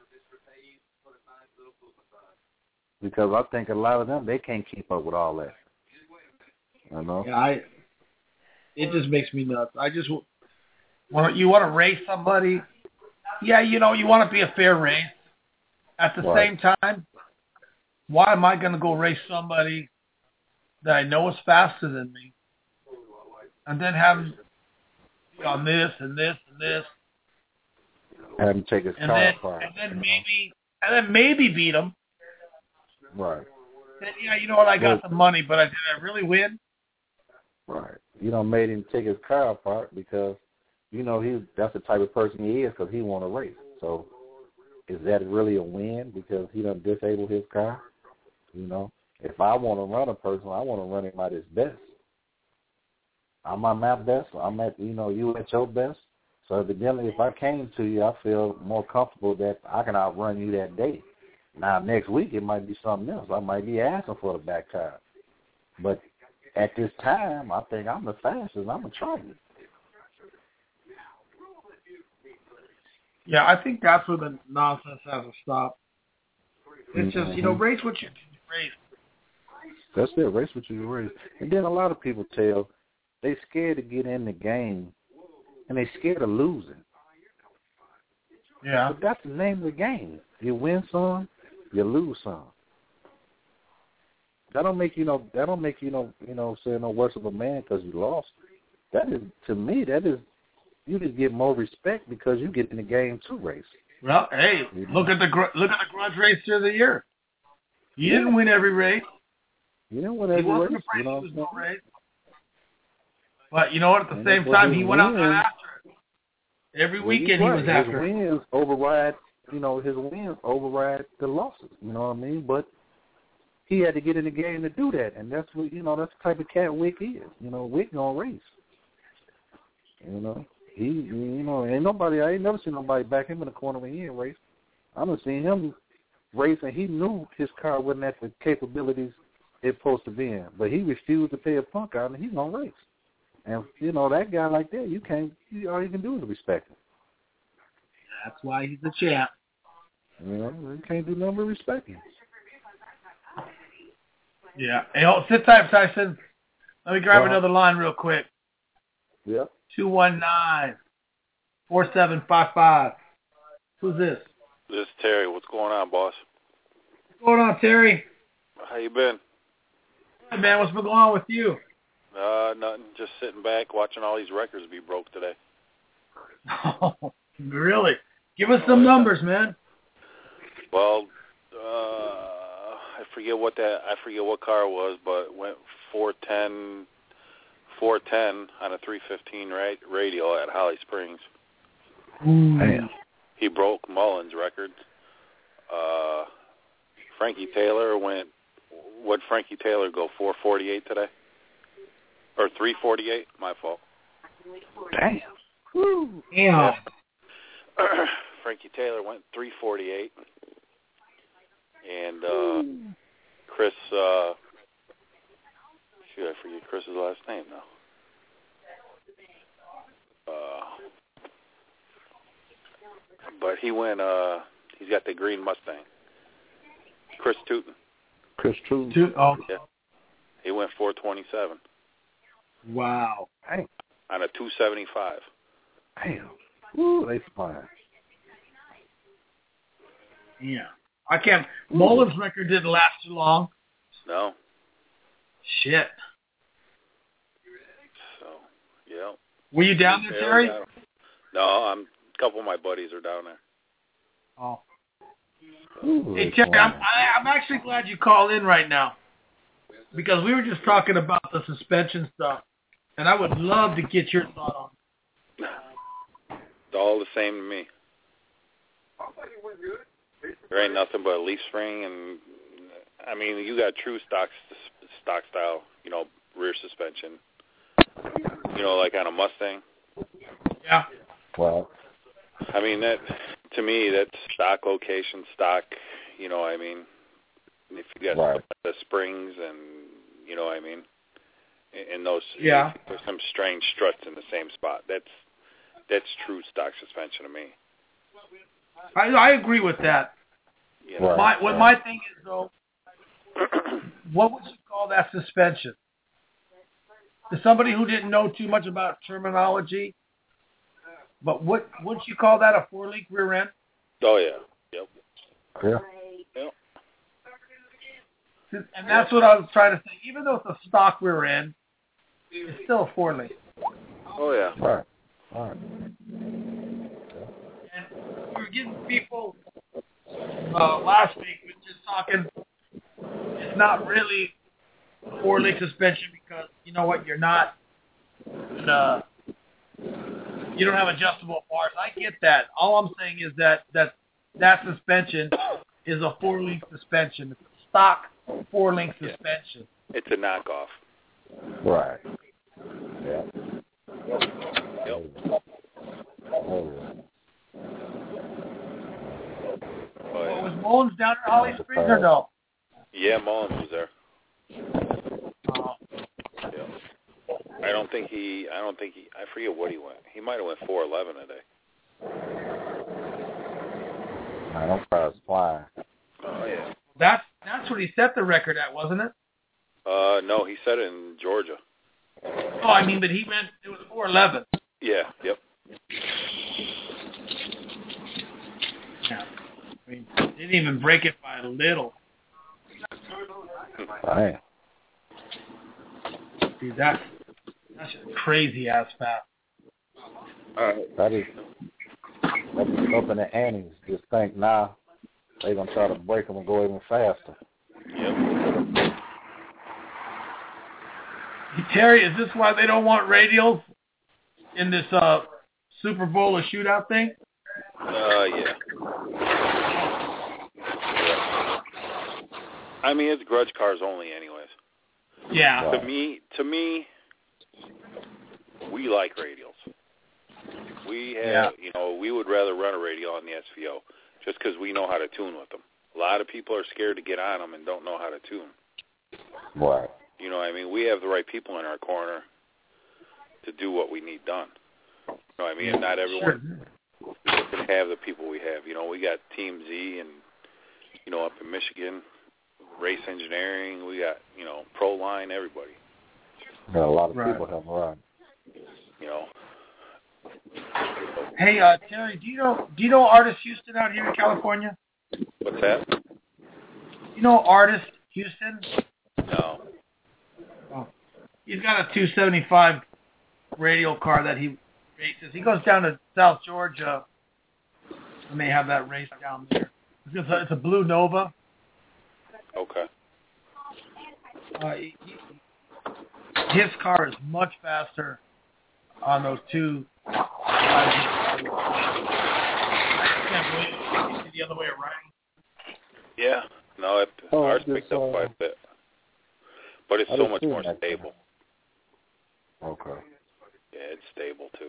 Because I think a lot of them, they can't keep up with all that. You know?
Yeah, I. It just makes me nuts. I just want you want to race somebody. Yeah, you know you want to be a fair race. At the
Right.
same time, why am I going to go race somebody that I know is faster than me, and then have on this and this and this,
Have him take his
and
car
then
apart.
and then maybe and then maybe beat them.
Right.
Then, yeah, you know what? I got some money, but I, did I really win?
Right. You know, made him take his car apart because, you know, he that's the type of person he is because he want to race. So is that really a win because he done disabled his car? You know, if I want to run a person, I want to run him at his best. I'm at my best. I'm at, you know, you at your best. So evidently, if I came to you, I feel more comfortable that I can outrun you that day. Now, next week, it might be something else. I might be asking for the back tire. But at this time, I think I'm the fastest. I'm going to try it.
Yeah, I think that's where the nonsense has to stop. It's just,
Mm-hmm.
you know, race what you race.
That's it. Race what you race. And then a lot of people tell they scared to get in the game, and they scared of losing.
Yeah.
But that's the name of the game. You win some, you lose some. That don't make you no. That don't make you no. You know, say no worse of a man because you lost. That is, to me, that is, you just get more respect because you get in the game to race.
Well, hey,
You
look
know.
at the gr- look at the grudge racer of the year. He
Yeah.
didn't win every race.
You know what?
He
Every
wasn't
race,
afraid
you know
to
what
lose
I'm
no
saying?
race. But you know what? At the
And
same
it was
time,
his
he went out and got
wins.
after it. Every
Well,
weekend
you're
he was
right.
after
His
it.
wins override you know, his wins override the losses. You know what I mean? But he had to get in the game to do that, and that's what you know. That's the type of cat Wick is. You know, Wick gonna race. You know, he, you know, ain't nobody. I ain't never seen nobody back him in the corner when he ain't race. I done seen him race, and he knew his car wasn't at the capabilities it's supposed to be in, but he refused to pay a punk out, and he's gonna race. And you know, that guy like that, you can't. You, all you can do is respect him.
That's why he's the champ.
You know, you can't do nothing but respect him.
Yeah. Hey, hold, sit tight, Tyson. Let me grab
Uh-huh.
another line real quick.
Yeah.
two one nine, four seven five five. Who's this?
This is Terry. What's going on, boss?
What's going on, Terry?
How you been?
Hey, man, what's been going on with you?
Uh, nothing. Just sitting back, watching all these records be broke today.
Really? Give us some numbers, man.
Well, uh, I forget what that. I forget what car it was, but it went four ten, four ten on a three fifteen ra- radio at Holly Springs.
Damn.
He broke Mullins' record. Uh, Frankie Taylor went. What Frankie Taylor go four forty eight today? Or three forty eight? My fault.
Damn.
Woo. Yeah.
Frankie Taylor went three forty eight, and uh, Chris. Uh, shoot, I forget Chris's last name now. Uh, but he went. Uh, he's got the green Mustang. Chris Tootin.
Chris Tootin.
Two, oh.
Yeah. He went four twenty-seven.
Wow.
Damn.
On a two seventy-five.
Damn. Woo, they fine.
Yeah. I can't. Mullins' record didn't last too long.
No.
Shit.
So, yeah.
Were you down there, Terry?
Down. No, I'm. A couple of my buddies are down there.
Oh.
Ooh,
Hey, Terry, I'm, I, I'm actually glad you called in right now because we were just talking about the suspension stuff, and I would love to get your thought on it.
It's all the same to me. There ain't nothing but a leaf spring, and I mean, you got true stock stock style, you know, rear suspension. You know, like on a Mustang.
Yeah.
Well,
I mean, that to me, that's stock location, stock. You know, I mean, if you got
right.
the springs and you know, I mean, and those
yeah,
there's some strange struts in the same spot. That's that's true stock suspension to me.
I, I agree with that.
You know?
Right,
my what
right.
my thing is though, what would you call that suspension? To somebody who didn't know too much about terminology, but what would you call that, a four-link rear end?
Oh yeah, yep.
Yeah.
Yep.
And that's what I was trying to say. Even though it's a stock rear end, it's still a four-link.
Oh yeah.
Right. All right.
And we were getting people uh, last week, we were just talking, it's not really a four-link suspension because, you know what, you're not, uh, you don't have adjustable bars. I get that. All I'm saying is that that, that suspension is a four-link suspension. It's a stock four-link suspension.
It's a knockoff.
Right. Yeah.
Yep.
Oh, yeah.
Well, was Mullins down at Holly Springs or no?
Yeah, Mullins was there.
Uh,
Yeah. I don't think he. I don't think he. I forget what he went. He might have went four eleven a day.
I don't try to fly.
Oh yeah.
that's that's what he set the record at, wasn't it?
Uh, no, he said it in Georgia.
Oh, I mean, but he went. It was four eleven.
Yeah. Yep.
Yeah. I mean, didn't even break it by a little.
Damn.
Dude, that's that's just crazy ass fast.
All right.
That is that is up in the antes. Just think now they're gonna try to break them and go even faster.
Yep.
Terry, is this why they don't want radials in this uh, Super Bowl or shootout thing?
Uh, yeah. I mean, it's grudge cars only, anyways.
Yeah.
To me, to me, we like radials. We have,
Yeah.
you know, we would rather run a radial on the S V O just because we know how to tune with them. A lot of people are scared to get on them and don't know how to tune.
Right.
You know, I mean, we have the right people in our corner to do what we need done. You know, I mean, and not everyone can have the people we have. You know, we got Team Z and, you know, up in Michigan, Race Engineering. We got, you know, Proline, everybody.
Yeah, a lot of
Right.
people have right.
You know.
Hey, uh, Terry, do you know do you know Artist Houston out here in California?
What's that?
You know Artist Houston?
No.
Oh. He's got a two seventy-five radial car that he races. He goes down to South Georgia and they have that race down there. It's a, it's a Blue Nova.
Okay.
Uh, he, he, his car is much faster on those two. I can't believe it's the other way around.
Yeah. No, it,
Oh,
ours
just,
picked up
uh,
quite a bit. But it's
I
so
just
much
seen
more
that.
stable.
Okay.
Yeah, it's stable, too.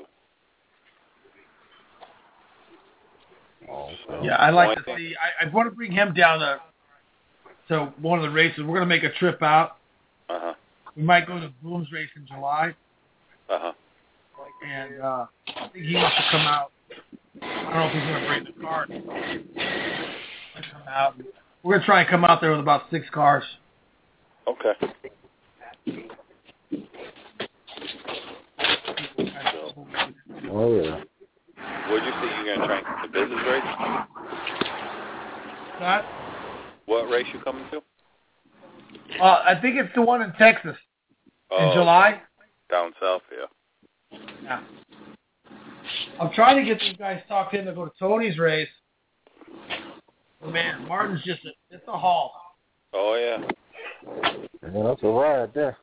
Oh, okay.
Yeah, I like to
Point.
see. I, I want to bring him down to to one of the races. We're going to make a trip out.
Uh-huh.
We might go to Boone's race in July,
Uh-huh.
and uh, I think he wants to come out. I don't know if he's going to bring the car. Come out. We're going to try and come out there with about six cars.
Okay.
Oh, yeah.
What did you say you're going to try and get the business race?
That?
What race you coming to?
Uh, I think it's the one in Texas
Oh,
in July.
down south, yeah.
Yeah. I'm trying to get these guys talked in to go to Tony's race. But man, Martin's just a, it's a haul.
Oh, yeah.
Yeah, that's a ride there.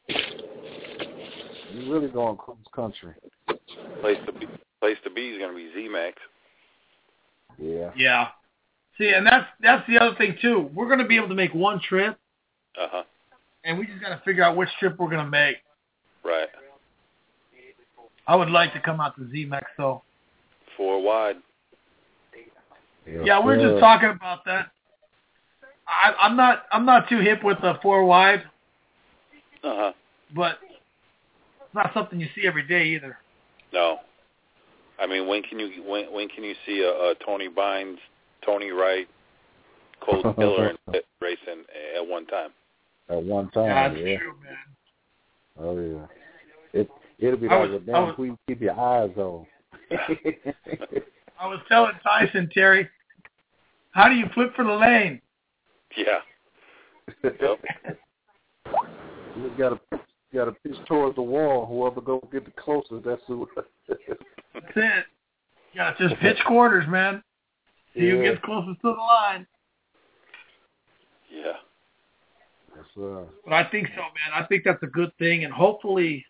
You really going cross country.
Place to be, place to be is going to be Z-Max.
Yeah.
Yeah. See, and that's that's the other thing too. We're going to be able to make one trip,
Uh-huh.
and we just got to figure out which trip we're going to make.
Right.
I would like to come out to Z-Max though.
Four wide.
Yeah,
Yeah, we we're just talking about that. I, I'm not I'm not too hip with the four wide,
Uh-huh.
but it's not something you see every day either.
No. I mean, when can you when when can you see a, a Tony Bynes, Tony Wright, Cole Miller racing at one time?
At one time,
Yeah, that's
yeah.
true, man.
Oh, yeah. It, it'll be
I
like
was-
a damn
I was-
queen keep your eyes on.
I was telling Tyson, Terry, how do you flip for the lane?
Yeah. Yep.
You just gotta, you gotta pitch towards the wall. Whoever go get the closest, that's who.
That's it. Yeah, just pitch quarters, man. See who
Yeah.
gets closest to the line.
Yeah.
Yes, sir.
But I think so, man. I think that's a good thing, and hopefully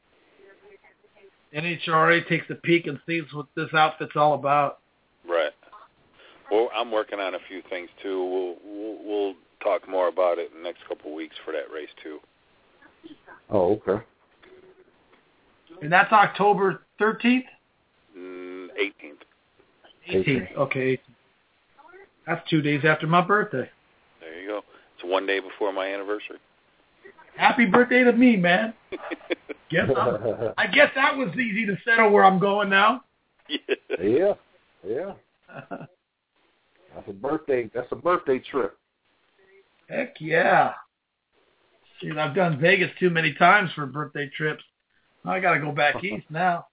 N H R A takes a peek and sees what this outfit's all about.
Right. Well, I'm working on a few things too. We'll we'll, we'll talk more about it in the next couple of weeks for that race too.
Oh, okay.
And that's October thirteenth?
Mm, eighteenth.
eighteenth. Okay, eighteenth. That's two days after my birthday.
There you go. It's one day before my anniversary.
Happy birthday to me, man. Guess I'm, I guess that was easy to settle where I'm going now.
Yeah, yeah. That's a birthday. That's a birthday trip.
Heck yeah. Shit, I've done Vegas too many times for birthday trips. I got to go back east now.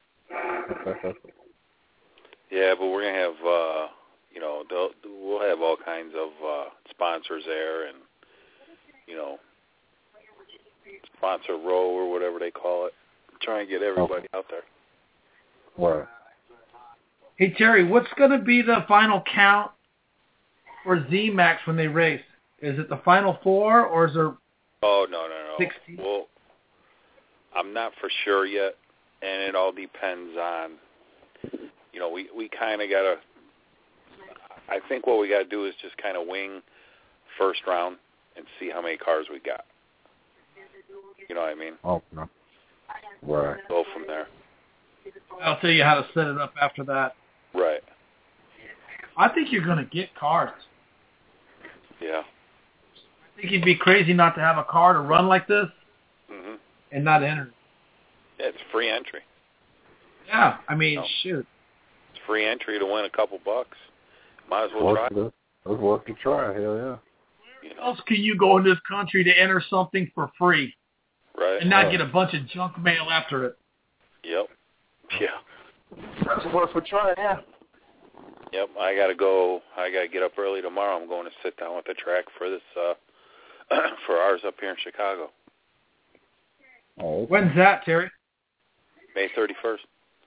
Yeah, but we're gonna have uh, you know they'll- we'll have all kinds of uh, sponsors there, and you know sponsor row or whatever they call it. Try and get everybody out there.
Right.
Hey, Terry, what's going to be the final count for Z-Max when they race? Is it the final four, or is there
Oh no no no.
sixteen?
Well, I'm not for sure yet, and it all depends on. You know, we we kind of gotta. I think what we gotta do is just kind of wing first round and see how many cars we got. You know what I mean?
Okay. Right.
Go from there.
I'll tell you how to set it up after that.
Right.
I think you're going to get cars.
Yeah.
I think you'd be crazy not to have a car to run like this
Mhm.
and not enter.
Yeah, it's free entry.
Yeah, I mean,
No.
shoot.
It's free entry to win a couple bucks. Might as well
Worth
try.
it. It's worth the try. Hell yeah.
You know?
What else can you go in this country to enter something for free
Right.
and not
Right.
get a bunch of junk mail after it?
Yep. Yeah.
That's worth a try. Yeah.
Yep. I gotta go. I gotta get up early tomorrow. I'm going to sit down with the track for this uh for ours up here in Chicago.
Oh.
When's that, Terry?
May thirty-first.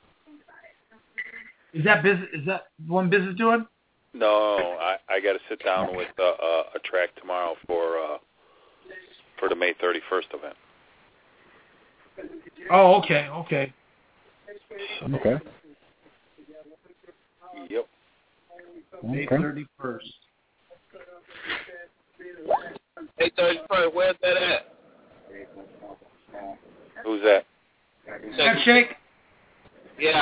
Is that business? Is that one business doing?
No, I I got to sit down with uh, uh, a track tomorrow for uh for the May thirty-first event.
Oh, okay, okay.
Okay.
Yep.
May
Okay.
thirty-first.
Hey, thirty-first, where's that at?
Who's that?
Handshake?
Yeah.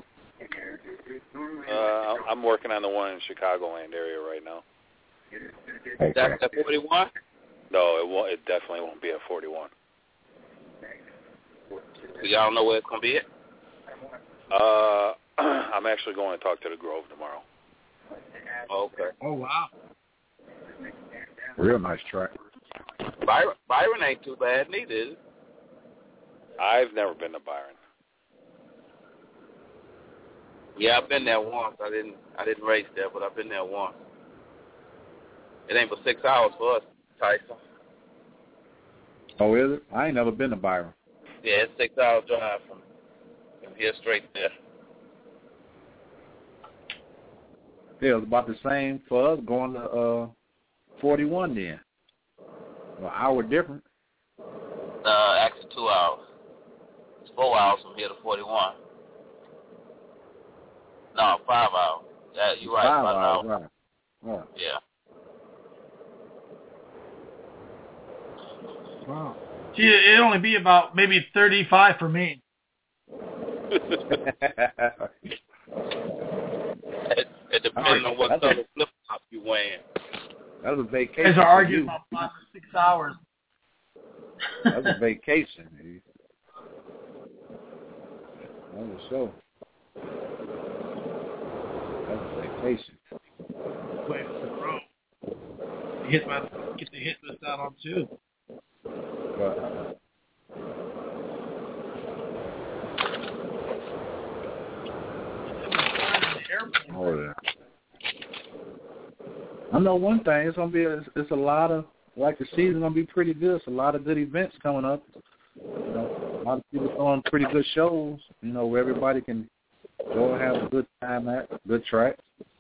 Uh, I'm working on the one in Chicagoland area right now.
Okay.
That's at forty-one?
No, it won't. It definitely won't be at forty-one.
So y'all know where it's going to be at?
Uh, I'm actually going to talk to the Grove tomorrow.
Okay.
Oh, wow.
Real nice track.
Byron, Byron ain't too bad neither, is it?
I've never been to Byron.
Yeah, I've been there once. I didn't I didn't race there, but I've been there once. It ain't but six hours for us, Tyson.
Oh, is it? I ain't never been to Byron.
Yeah, it's six hour drive from, from here straight there.
Yeah, it was about the same for us going to uh, forty-one then. Well, hour different.
Uh, actually two hours. It's four hours from here to forty-one. No, five hours. Yeah, you're right.
Five,
Five
hours,
hours.
right. Right.
Yeah.
Wow. Gee, it'd only be about maybe thirty-five for me.
It, it depends on what color flip flop you wearing.
That was a
You
vacation.
guys are
for
arguing
you.
about five or six hours.
That was a vacation. Dude. That was so. That was a vacation.
Wait, it's a row. Hit my, get the hit list out on too.
But, oh yeah. I know one thing. It's gonna be. A, it's a lot of like the season's gonna be pretty good. It's a lot of good events coming up. You know, a lot of people throwing pretty good shows. You know, where everybody can go and have a good time at, good tracks.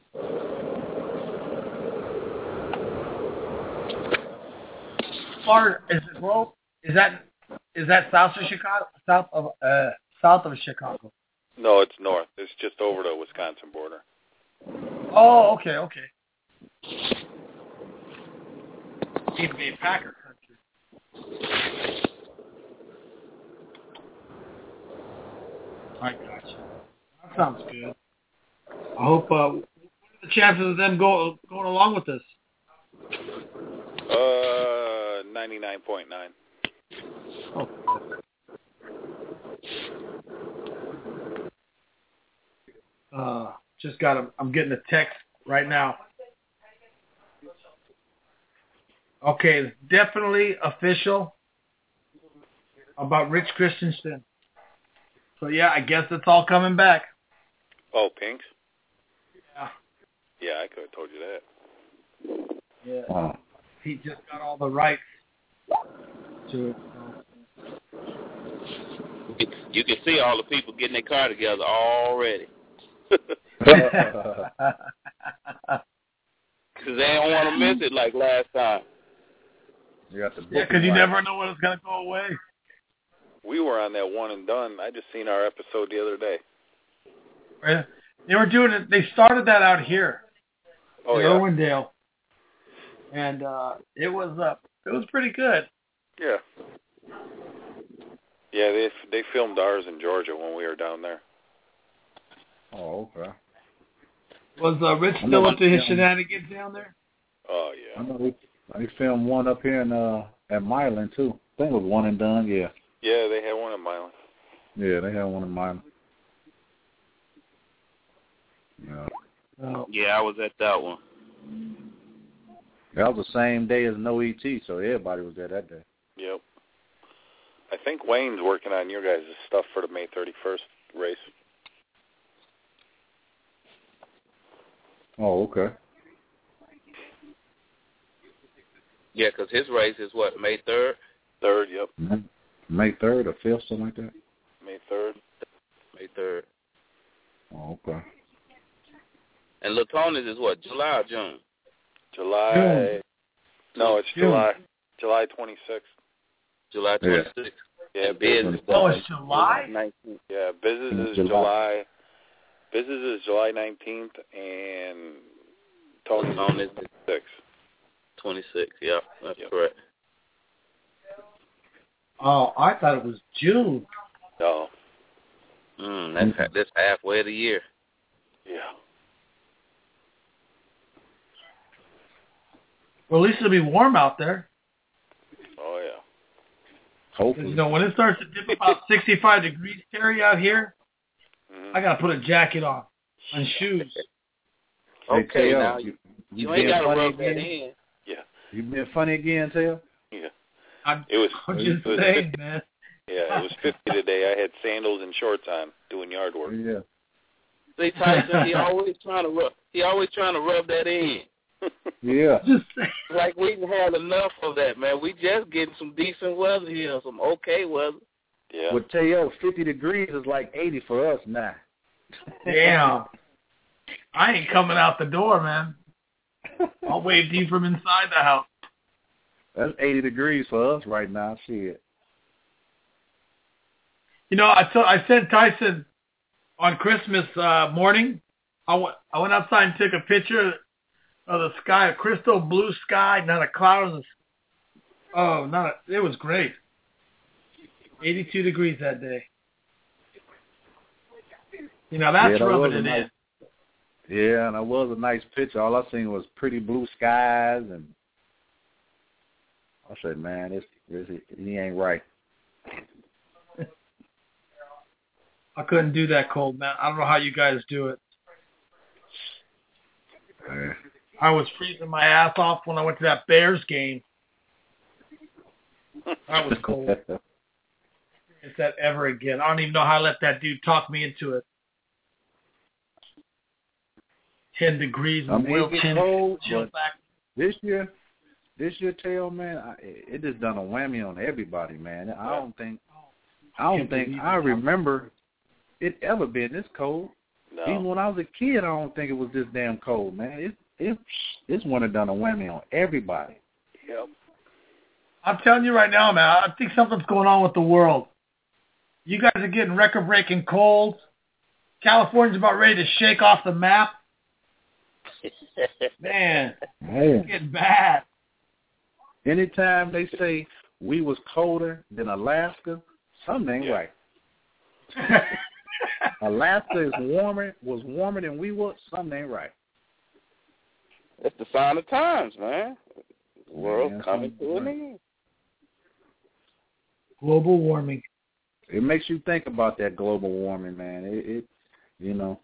Florida, is it Grove? Is that is that south of Chicago? South of uh south of Chicago.
No, it's north. It's just over the Wisconsin border.
Oh, okay, okay. Seems to be a Packer country. I got you. That sounds good. I hope. Uh, what are the chances of them go going along with this?
Uh, ninety-nine point nine.
Oh. Uh, just got a, I'm getting a text right now. Okay, definitely official about Rich Christensen. So yeah, I guess it's all coming back.
Oh, Pinks?
Yeah.
Yeah, I could have told you that.
Yeah.
Oh.
He just got all the rights to it.
You, you can see all the people getting their car together already.
So.
Because they don't want to miss it like last time.
You got the
Yeah, because you never know when it's going to go away.
We were on that one and done. I just seen our episode the other day.
Right? They were doing it. They started that out here
Oh,
in
yeah?
Irwindale. and uh, it was uh, it was pretty good.
Yeah. Yeah, they they filmed ours in Georgia when we were down there.
Oh, okay.
Was uh, Rich still up to his shenanigans down there?
Oh yeah.
I know they, they filmed one up here in uh at Milan too. I think it was one and done. Yeah.
Yeah, they had one in Milan.
Yeah, they had one in Milan. Yeah.
Oh.
Yeah, I was at that one.
That was the same day as No E T, so everybody was there that day.
Yep. I think Wayne's working on your guys' stuff for the May thirty-first race.
Oh, okay.
Yeah, 'cause his race is what, May third?
Third, yep.
May third or fifth, something like that?
May third.
May third.
Oh, okay.
And Latona's is what, July or June?
July.
June.
No, it's
June.
July. July twenty-sixth.
July twenty-sixth.
Yeah,
and Biz is
Oh, it's July?
nineteenth.
Yeah, Biz's is
July.
July. Biz's is July nineteenth, and Tony's
Tony's
is sixth.
twenty-sixth, yeah, that's
Yep.
correct.
Oh, I thought it was June.
No.
Mm, that's, ha- that's halfway of the year.
Yeah.
Well, at least it'll be warm out there.
Oh yeah.
'Cause,
Hopefully.
you know, when it starts to dip about sixty-five degrees, Terry, out here,
Mm-hmm.
I got to put a jacket on and shoes.
Hey,
Okay,
Tail,
now,
you,
You
you
ain't
being
got to
funny
rub that
again?
in.
Yeah.
You been funny again, Tail?
Yeah.
I'm,
It was.
I'm
it
just
was
saying,
fifty,
man.
yeah, it was fifty today. I had sandals and shorts on doing yard work.
Yeah.
See, Tyson, he always trying to rub. He always trying to rub that in.
Yeah.
Just saying.
Like we had enough of that, man. We just getting some decent weather here, some okay weather.
Yeah.
Well, tell you, fifty degrees is like eighty for us now.
Damn. I ain't coming out the door, man. I'll wave to you from inside the house.
That's eighty degrees for us right now. Shit.
You know, I t- I sent Tyson on Christmas uh, morning. I, w- I went outside and took a picture of the sky, a crystal blue sky, not a cloud. On the, oh, not a, it was great. eighty-two degrees that day. You know, that's
Yeah, that
rubbing
was a
it
nice-
in.
Yeah, and it was a nice picture. All I seen was pretty blue skies, and I said, man, this, this he ain't right.
I couldn't do that cold, man. I don't know how you guys do it.
Yeah.
I was freezing my ass off when I went to that Bears game. That was cold. It's that ever again. I don't even know how I let that dude talk me into it. Ten degrees
I
and
mean,
Will
it gets
Chin
cold,
chill
but
back.
This year, this year, Tail, man, I, it just done a whammy on everybody, man. I don't think, I don't think I remember it ever been this cold.
No.
Even when I was a kid, I don't think it was this damn cold, man. It, it, this winter done a whammy on everybody.
Yep.
I'm telling you right now, man, I think something's going on with the world. You guys are getting record-breaking colds. California's about ready to shake off the map. Man,
Man.
it's getting bad.
Anytime they say we was colder than Alaska, something ain't
Yeah.
right. Alaska is warmer, was warmer than we were, something ain't right.
That's the sign of times, man. The world
Yeah,
coming
something
to an
right.
end.
Global warming.
It makes you think about that global warming, man. It, it you know.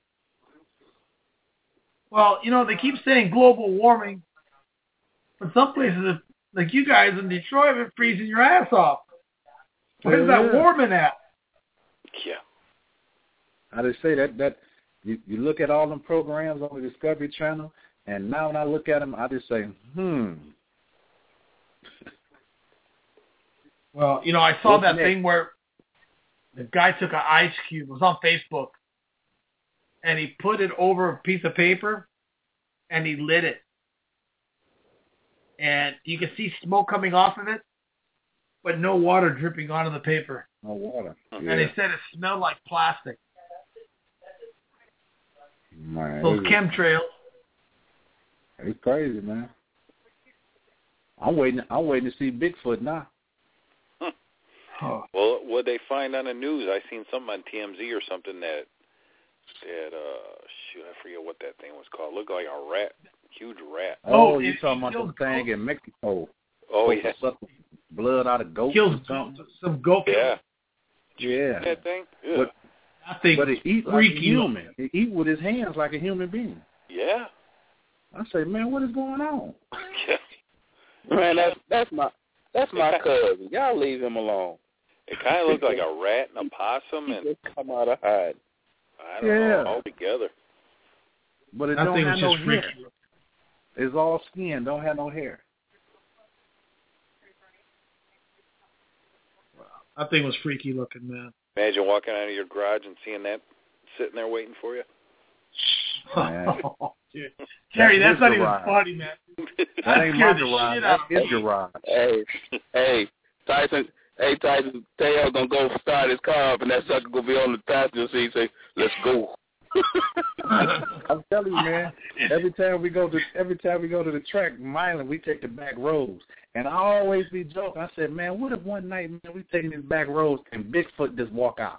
Well, you know, they keep saying global warming, but some places, like you guys in Detroit, have been freezing your ass off. Where's
Yeah,
that
yeah.
warming at?
Yeah.
I just say that that you, you look at all them programs on the Discovery Channel, and now when I look at them, I just say, hmm.
Well, you know, I saw
What's
that
next?
thing where the guy took an ice cube. It was on Facebook. And he put it over a piece of paper, and he lit it. And you can see smoke coming off of it, but no water dripping onto the paper.
No water.
And
Yeah.
they said it smelled like plastic.
Man,
Those
it's,
chemtrails.
it's crazy, man. I'm waiting. I'm waiting to see Bigfoot now.
Huh. Oh. Well, what they find on the news? I seen something on T M Z or something that that uh shoot, I forget what that thing was called. Looked like a rat, huge rat.
Oh, oh you talking about the thing in Mexico?
Oh yeah,
blood out of goats.
Kills
or something.
Some goat.
Yeah.
Yeah.
That thing. Yeah.
But,
I think
but it eat like a human. It eat with his hands like a human being.
Yeah.
I say, man, what is going on?
Man, that's that's my that's my cousin. Y'all leave him alone.
It kind of looked like a rat and a possum, and
just come out of hide.
I don't
yeah.
know all together.
But it
I
don't
think
have
it's
no
just
hair.
freaky.
It's all skin. Don't have no hair.
I think it was freaky looking, man.
Imagine walking out of your garage and seeing that sitting there waiting for you.
Oh, dude. Terry, that's, that's not even ride. funny, man.
That ain't my garage. That's his garage.
Hey, hey, Tyson. Hey, Tyson. Teo gonna go start his car up, and that sucker gonna be on the passenger seat. Say, "Let's go."
I'm telling you, man. Every time we go to every time we go to the track, Milan, we take the back roads, and I always be joking. I said, man, what if one night, man, we taking these back roads and Bigfoot just walk out?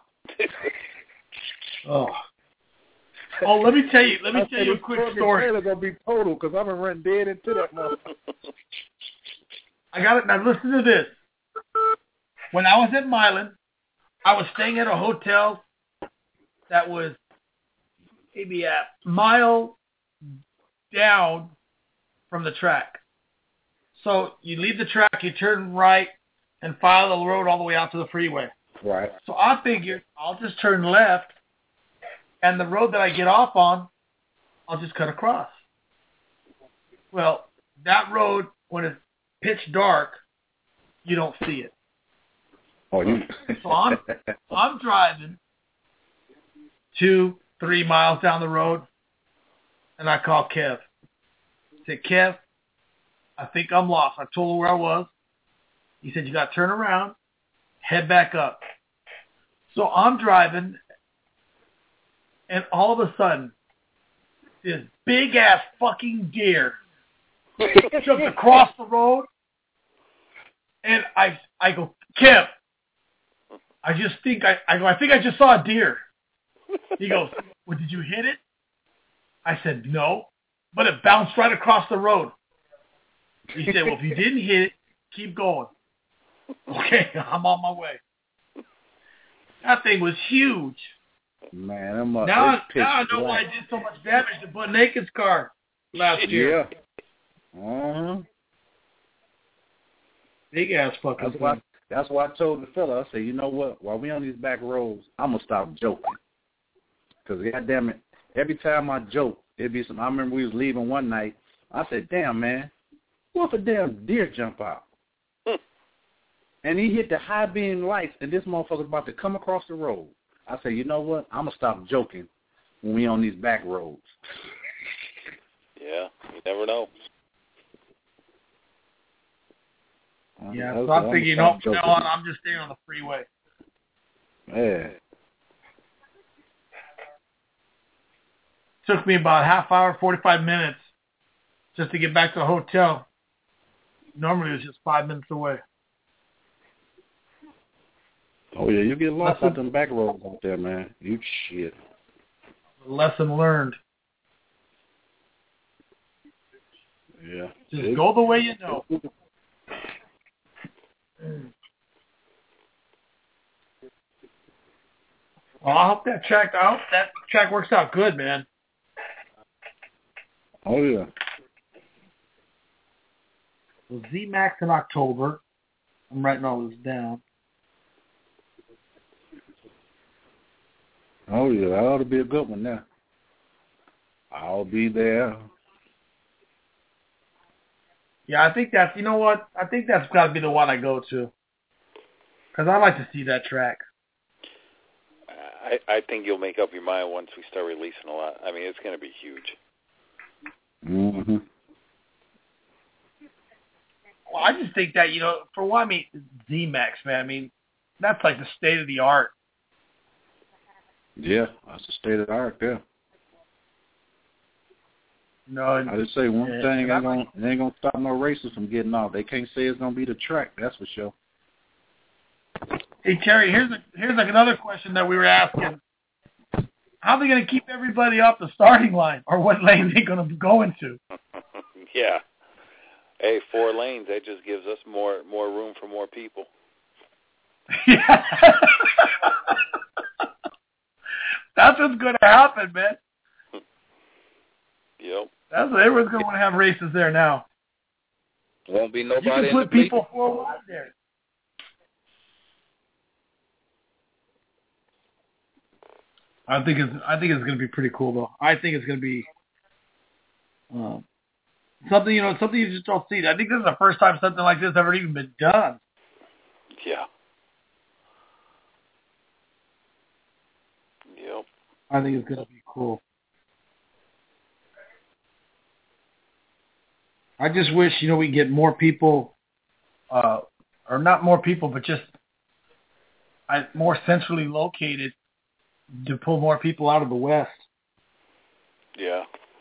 oh. Oh, let me tell you. Let me
I
tell you a quick story.
It's gonna be total because I'm gonna run dead into that motherfucker.
I got it. Now listen to this. When I was at Milan, I was staying at a hotel that was maybe a mile down from the track. So you leave the track, you turn right, and follow the road all the way out to the freeway.
Right.
So I figured I'll just turn left, and the road that I get off on, I'll just cut across. Well, that road, when it's pitch dark, you don't see it.
Oh, you.
So I'm I'm driving two, three miles down the road, and I call Kev. I said, Kev, I think I'm lost. I told him where I was. He said, you got to turn around, head back up. So I'm driving, and all of a sudden, this big-ass fucking deer jumped across the road, and I I go, Kev, I just think I, I go, I think I just saw a deer. He goes, well, did you hit it? I said, no, but it bounced right across the road. He said, well, if you didn't hit it, keep going. Okay, I'm on my way. That thing was huge.
Man, I'm uh,
now,
now
I know why I did so much damage to Bud Naked's car last year.
Yeah. Uh-huh.
Big ass fucking
that's
thing.
Why, that's why I told the fella, I said, you know what? While we on these back roads, I'm going to stop joking. Because, goddamn it, every time I joke, it'd be some. I remember we was leaving one night. I said, damn, man, what if a damn deer jump out? Hmm. And he hit the high beam lights, and this motherfucker's about to come across the road. I said, you know what? I'm going to stop joking when we on these back roads.
Yeah, you never know.
Yeah, so I'm thinking, you know, from now on, I'm just staying on the freeway.
Yeah.
Took me about a half hour, forty-five minutes just to get back to the hotel. Normally it was just five minutes away.
Oh, yeah, you get lost out them back roads out there, man. You shit.
Lesson learned.
Yeah.
Just it, go the way you know. Well, I hope that track, I hope that track works out good, man.
Oh, yeah.
So Z MAX in October. I'm writing all this down.
Oh, yeah, that ought to be a good one now. I'll be there.
Yeah, I think that's, you know what? I think that's got to be the one I go to. Because I like to see that track.
I, I think you'll make up your mind once we start releasing a lot. I mean, it's going to be huge.
Mm-hmm.
Well, I just think that, you know, for one, I mean, Z MAX, man, I mean, that's like the state of the art.
Yeah, that's the state of the art, yeah.
No,
I just say one
yeah,
thing
and
ain't
I-
gonna it ain't gonna stop no racers from getting off. They can't say it's gonna be the track. That's for sure.
Hey Terry, here's a, here's like another question that we were asking. How are they going to keep everybody off the starting line, or what lane are they going to go into?
Yeah. Hey, four lanes. That just gives us more more room for more people.
Yeah. That's what's going to happen, man.
Yep.
That's what everyone's going to want to have races there now.
Won't be
You
nobody
can
in
put
the
people four wide there. I think it's I think it's going to be pretty cool though. I think it's going to be uh, something you know something you just don't see. I think this is the first time something like this ever even been done.
Yeah. Yep.
I think it's going to be cool. I just wish you know we get more people, uh, or not more people, but just uh, more centrally located to pull more people out of the West.
Yeah.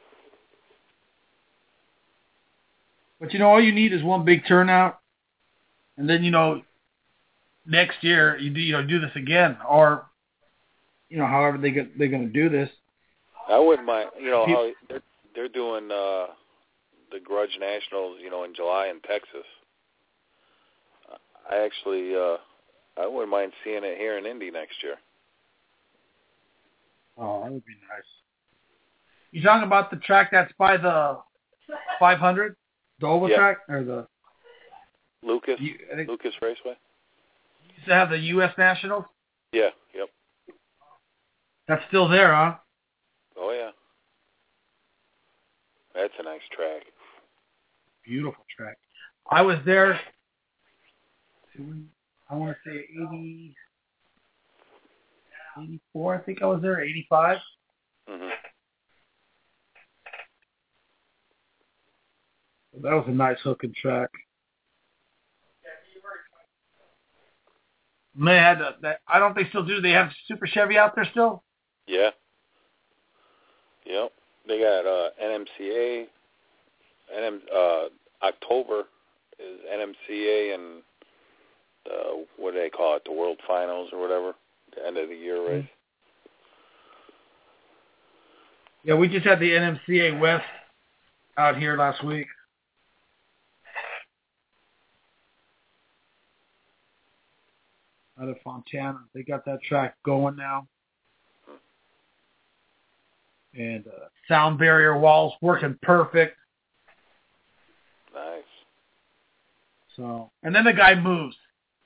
But you know, all you need is one big turnout, and then you know, next year you do you know do this again, or you know, however they get they're going to do this.
I wouldn't mind. You know how they're they're doing uh, the Grudge Nationals. You know, in July in Texas. I actually uh, I wouldn't mind seeing it here in Indy next year.
Oh, that would be nice. You talking about the track that's by the five hundred, the oval
Yeah.
track, or the
Lucas
you, I think
Lucas Raceway.
used to have the U S Nationals?
Yeah. Yep.
That's still there, huh?
Oh yeah. That's a nice track.
Beautiful track. I was there. I want to say eighty, eighty-four. I think I was there. eighty-five.
Mhm.
That was a nice hooking track. And they had a, that. I don't think they still do. They have Super Chevy out there still.
Yeah. Yep. They got uh, N M C A. N M uh, October is N M C A and uh, what do they call it? The World Finals or whatever. The end of the year race.
Yeah, we just had the N M C A West out here last week. Out of Fontana. They got that track going now. And uh, sound barrier walls working perfect.
Nice.
So, and then the guy moves.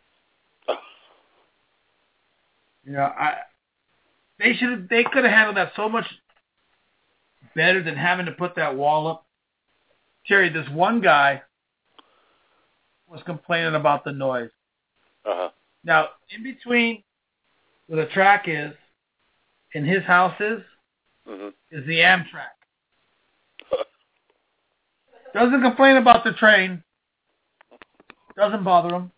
You know, I they should have they could have handled that so much better than having to put that wall up. Terry, this one guy was complaining about the noise.
Uh-huh.
Now, in between where the track is and his house is,
Mm-hmm.
is the Amtrak. Doesn't complain about the train. Doesn't bother him.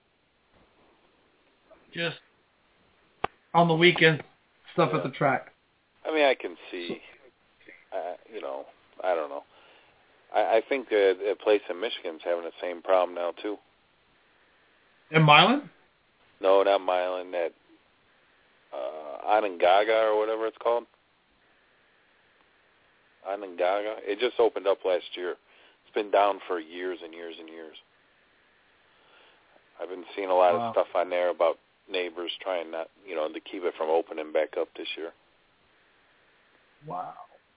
Just on the weekends, stuff
Yeah.
at the track.
I mean, I can see, uh, you know, I don't know. I, I think that a place in Michigan's having the same problem now, too.
In Milan?
No, not Milan, that uh, Onondaga or whatever it's called. Onondaga. It just opened up last year. It's been down for years and years and years. I've been seeing a lot
Wow.
of stuff on there about neighbors trying not, you know, to keep it from opening back up this year.
Wow.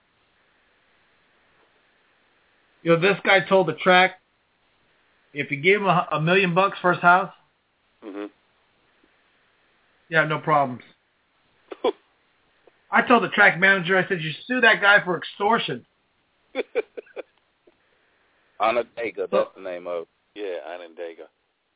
You know, this guy told the track if you gave him a, a million bucks for his house,
Mm-hmm.
yeah, no problems. I told the track manager, I said, you sue that guy for extortion.
Onondaga, that's the name of it.
Yeah, Onondaga.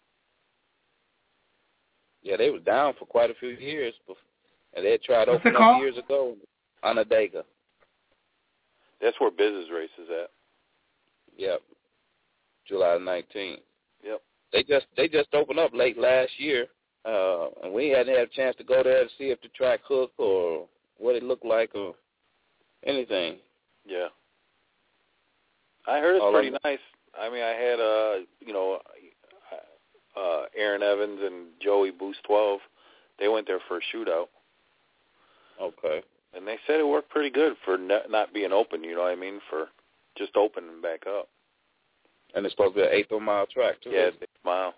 Yeah, they was down for quite a few years, before, and they had tried to
What's
open
it
up
called?
years ago. Onondaga.
That's where Business Race is at.
Yep. July nineteenth.
Yep.
They just they just opened up late last year, uh, and we hadn't had a chance to go there to see if the track hooked or what it looked like or anything.
Yeah. I heard it's
All
pretty
of
nice. I mean, I had, uh, you know, uh, Aaron Evans and Joey Boost twelve. They went there for a shootout.
Okay.
And they said it worked pretty good for not being open, you know what I mean, for just opening back up.
And it's supposed to be an eighth of a mile track, too.
Yeah, eighth mile.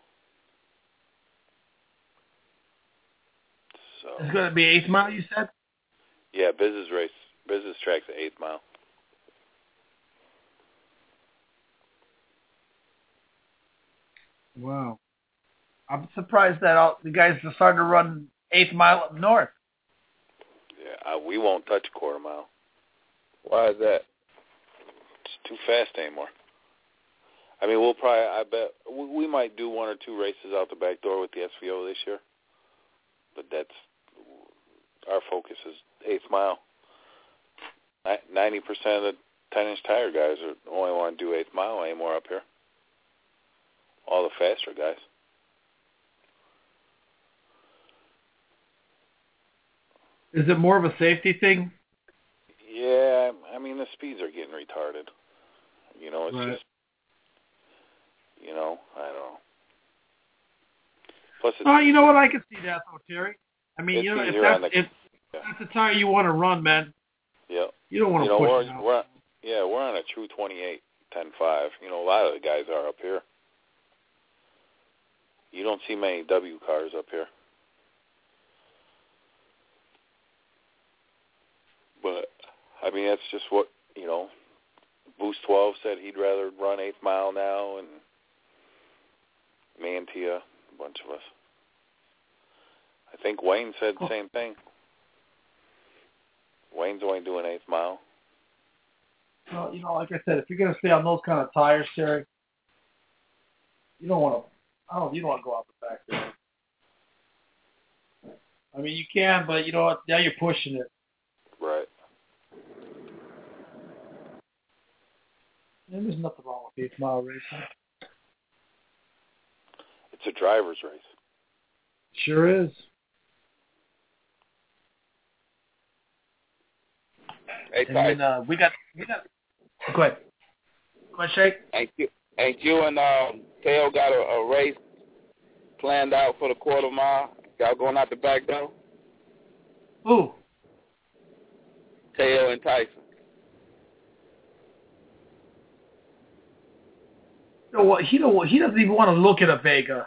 So.
It's going to be eighth mile, you said?
Yeah, business race. Business track's the eighth mile.
Wow. I'm surprised that all the guys are starting to run eighth mile up north.
Yeah, I, we won't touch a quarter mile.
Why is that?
It's too fast anymore. I mean, we'll probably, I bet, we, we might do one or two races out the back door with the S V O this year. But that's, our focus is eighth mile. ninety percent of the ten-inch tire guys are only want to do eighth mile anymore up here. All the faster guys.
Is it more of a safety thing?
Yeah, I mean, the speeds are getting retarded. You know, it's
right.
just, you know, I don't know. Plus, it's,
oh, you know what? I can see that, though, Terry. I mean, you know, if that's,
the,
if
yeah.
that's the tire you want to run, man,
yeah.
you don't want
you
to
know,
push
we're,
it out.
We're, yeah, we're on a true twenty-eight ten five. You know, a lot of the guys are up here. You don't see many W cars up here. But, I mean, that's just what, you know, Boost twelve said he'd rather run eighth mile now, and Mantia, a bunch of us. I think Wayne said the same thing. Wayne's only doing eighth mile.
Well, you know, like I said, if you're going to stay on those kind of tires, Terry, you don't want to, I don't, you don't want to go out the back there. I mean, you can, but you know what, now you're pushing it.
Right.
And there's nothing wrong with eighth mile racing.
It's a driver's race.
Sure is.
Hey,
and then, uh, we got, we got, go ahead. Go ahead, Shake.
Ain't you, ain't you and um, Teo got a, a race planned out for the quarter mile? Y'all going out the back door?
Who?
Teo and Tyson.
You know what? He don't. He doesn't even want to look at a Vega.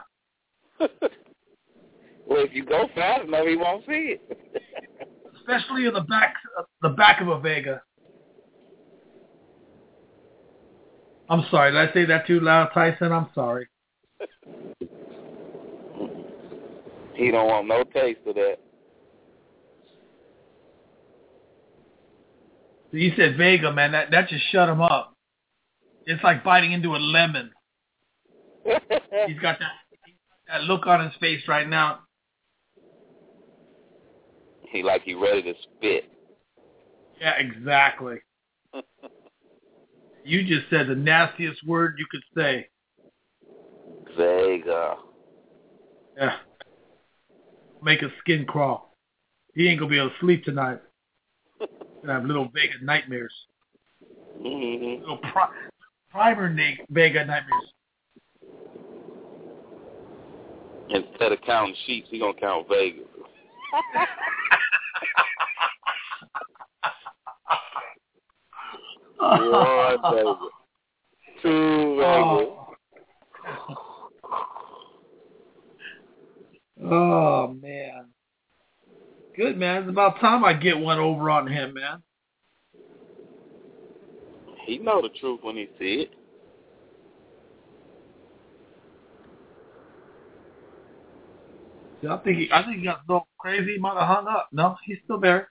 Well, if you go fast enough, he won't see it.
Especially in the back, uh, the back of a Vega. I'm sorry. Did I say that too loud, Tyson? I'm sorry.
He don't want no taste of that.
You said Vega, man. That that just shut him up. It's like biting into a lemon. He's got that that look on his face right now.
He like he ready to spit.
Yeah, exactly. You just said the nastiest word you could say.
Vega.
Yeah. Make his skin crawl. He ain't gonna be able to sleep tonight. He's gonna have little Vega nightmares.
Mm-hmm.
Little pri- primer na- Vega nightmares.
Instead of counting sheep, he gonna count Vegas. One Vegas. Two Vegas.
Oh. oh, man. Good, man. It's about time I get one over on him, man.
He know the truth when he see it.
I think he, I think he got so crazy. He might have hung up. No, he's still there.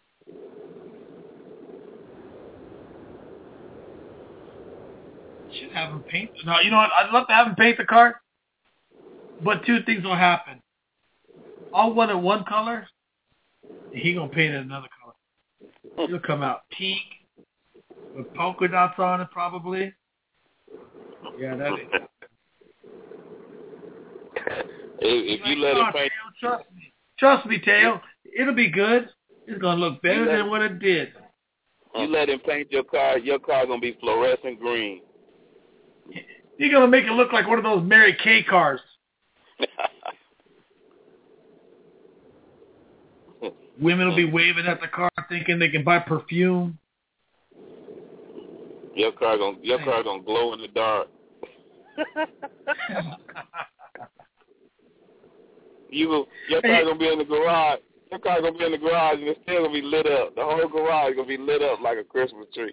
Should have him paint. No, you know what? I'd love to have him paint the car. But two things will happen. I'll want it one color. He gonna paint it another color. It'll come out pink with polka dots on it, probably. Yeah, that is.
If, if you let
oh,
it paint,
Teo, trust me, trust me, Teo. It'll be good. It's gonna look better
let,
than what it did.
You let him paint your car, your car gonna be fluorescent green.
You're gonna make it look like one of those Mary Kay cars. Women will be waving at the car, thinking they can buy perfume.
Your car gonna your car gonna glow in the dark. you your car gonna be in the garage. Your car gonna be in the garage and it's still gonna be lit up. The whole garage gonna be lit up like a Christmas tree.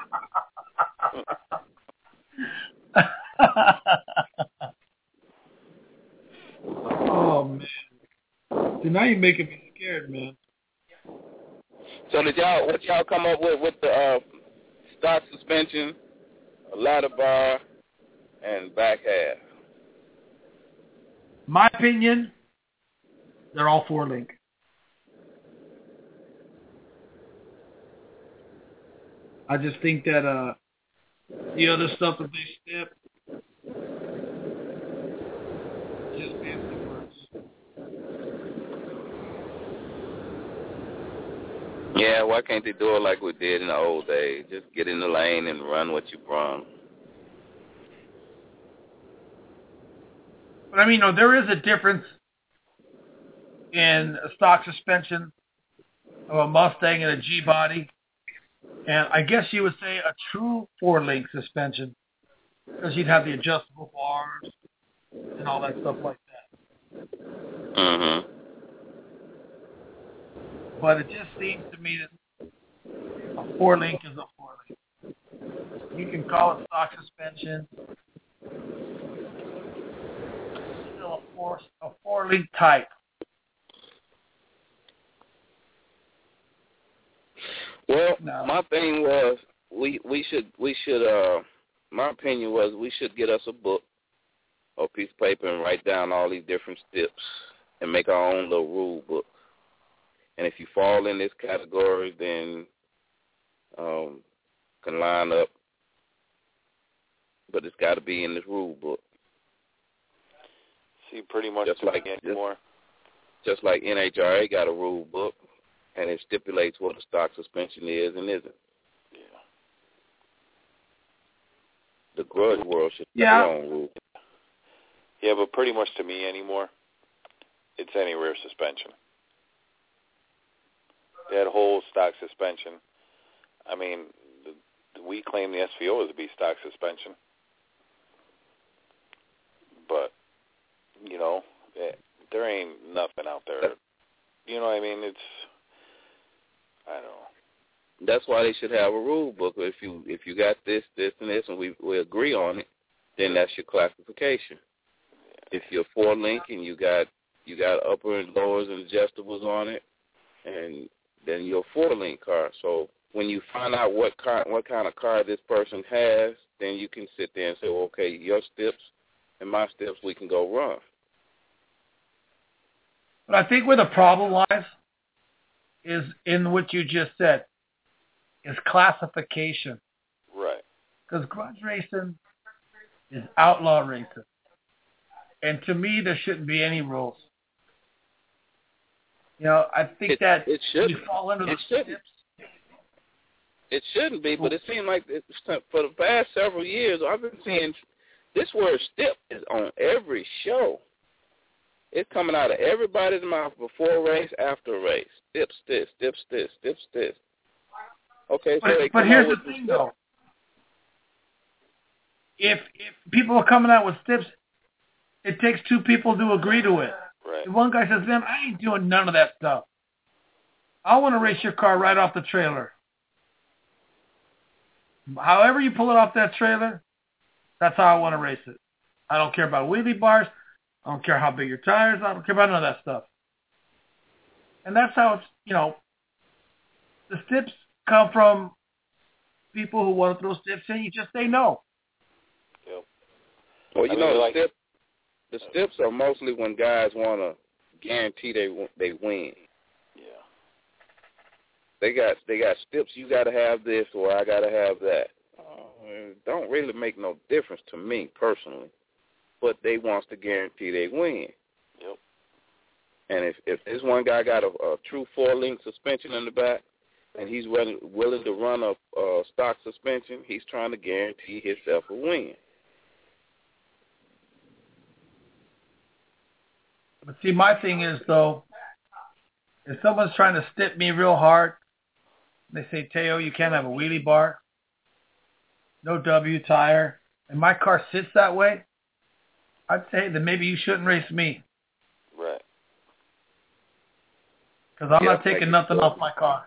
Oh man! See, now you're making me scared, man.
So did y'all what y'all come up with with the uh, stock suspension, a ladder bar, and back half?
My opinion, they're all four link. I just think that uh, the other stuff that they step just fancy words.
Yeah, why can't they do it like we did in the old days? Just get in the lane and run what you brung.
But I mean, no, there is a difference in a stock suspension of a Mustang and a G-body. And I guess you would say a true four-link suspension, because you'd have the adjustable bars and all that stuff like that.
Mm-hmm.
But it just seems to me that a four-link is a four-link. You can call it stock suspension. It's still a four a four-link type.
Well,
no.
my thing was we we should we should uh my opinion was we should get us a book or a piece of paper and write down all these different steps and make our own little rule book. And if you fall in this category, then um can line up, but it's got to be in this rule book.
See, pretty much
just like
anymore.
Just, just like N H R A got a rule book. And it stipulates what a stock suspension is and isn't.
Yeah.
The grudge world should
yeah.
have their own rule.
Yeah, but pretty much to me anymore, it's any rear suspension. That whole stock suspension, I mean, the, we claim the S V O to be stock suspension. But, you know, there ain't nothing out there. You know what I mean? It's... I don't know.
That's why they should have a rule book. If you if you got this, this, and this, and we we agree on it, then that's your classification. Yeah. If you're four link and you got you got upper and lowers and adjustables on it, and then you're a four link car. So when you find out what car what kind of car this person has, then you can sit there and say, well, okay, your steps and my steps, we can go run.
But I think where the problem lies is in what you just said, is classification.
Right.
Because grudge racing is outlaw racing. And to me, there shouldn't be any rules. You know, I think
it,
that
it should,
you fall into the steps.
It shouldn't be, but it seems like it's, for the past several years, I've been seeing this word step is on every show. It's coming out of everybody's mouth before race, after race. Steps this, steps this, steps this. Okay, so
but,
they
but
come
here's
out with
the thing,
the
though. If if people are coming out with steps, it takes two people to agree to it.
Right.
If one guy says, "Man, I ain't doing none of that stuff. I want to race your car right off the trailer." However you pull it off that trailer, that's how I want to race it. I don't care about wheelie bars. I don't care how big your tires are. I don't care about none of that stuff. And that's how it's, you know, the steps come from people who want to throw steps in. You just say no.
Yep.
Well, you
I mean,
know, the,
like,
step, the steps are mostly when guys want to guarantee they they win.
Yeah.
They got they got steps. You got to have this, or I got to have that. Uh, it don't really make no difference to me personally. But they wants to guarantee they win.
Yep.
And if if this one guy got a, a true four link suspension in the back, and he's willing, willing to run a uh, stock suspension, he's trying to guarantee himself a win.
But see, my thing is, though, if someone's trying to stip me real hard, they say, Teo, you can't have a wheelie bar, no W tire, and my car sits that way, I'd say that maybe you shouldn't race me.
Right.
Because I'm
Yeah,
not taking nothing off my car.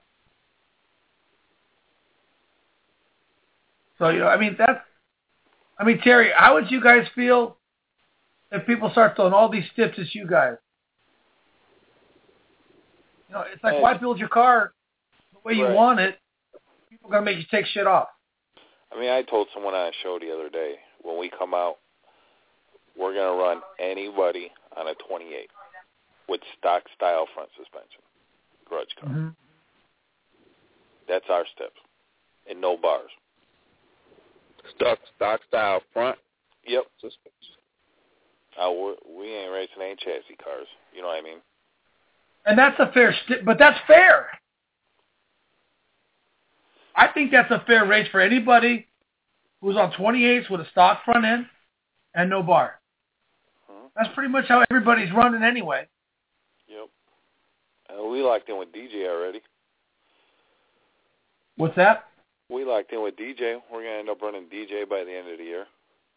So, you know, I mean, that's, I mean, Terry, how would you guys feel if people start throwing all these tips at you guys? You know, it's like, why build your car the way you
Right.
want it? People are going to make you take shit off.
I mean, I told someone on a show the other day, when we come out, we're going to run anybody on a twenty-eight with stock style front suspension, grudge car.
Mm-hmm.
That's our steps, and no bars.
Stock, stock style front
Yep.
suspension.
Uh, we're, we ain't racing any chassis cars. You know what I mean?
And that's a fair, st- but that's fair. I think that's a fair race for anybody who's on twenty-eights with a stock front end and no bar.
Hmm?
That's pretty much how everybody's running anyway.
Yep. Uh, we locked in with D J already.
What's that?
We locked in with D J. We're going to end up running D J by the end of the year.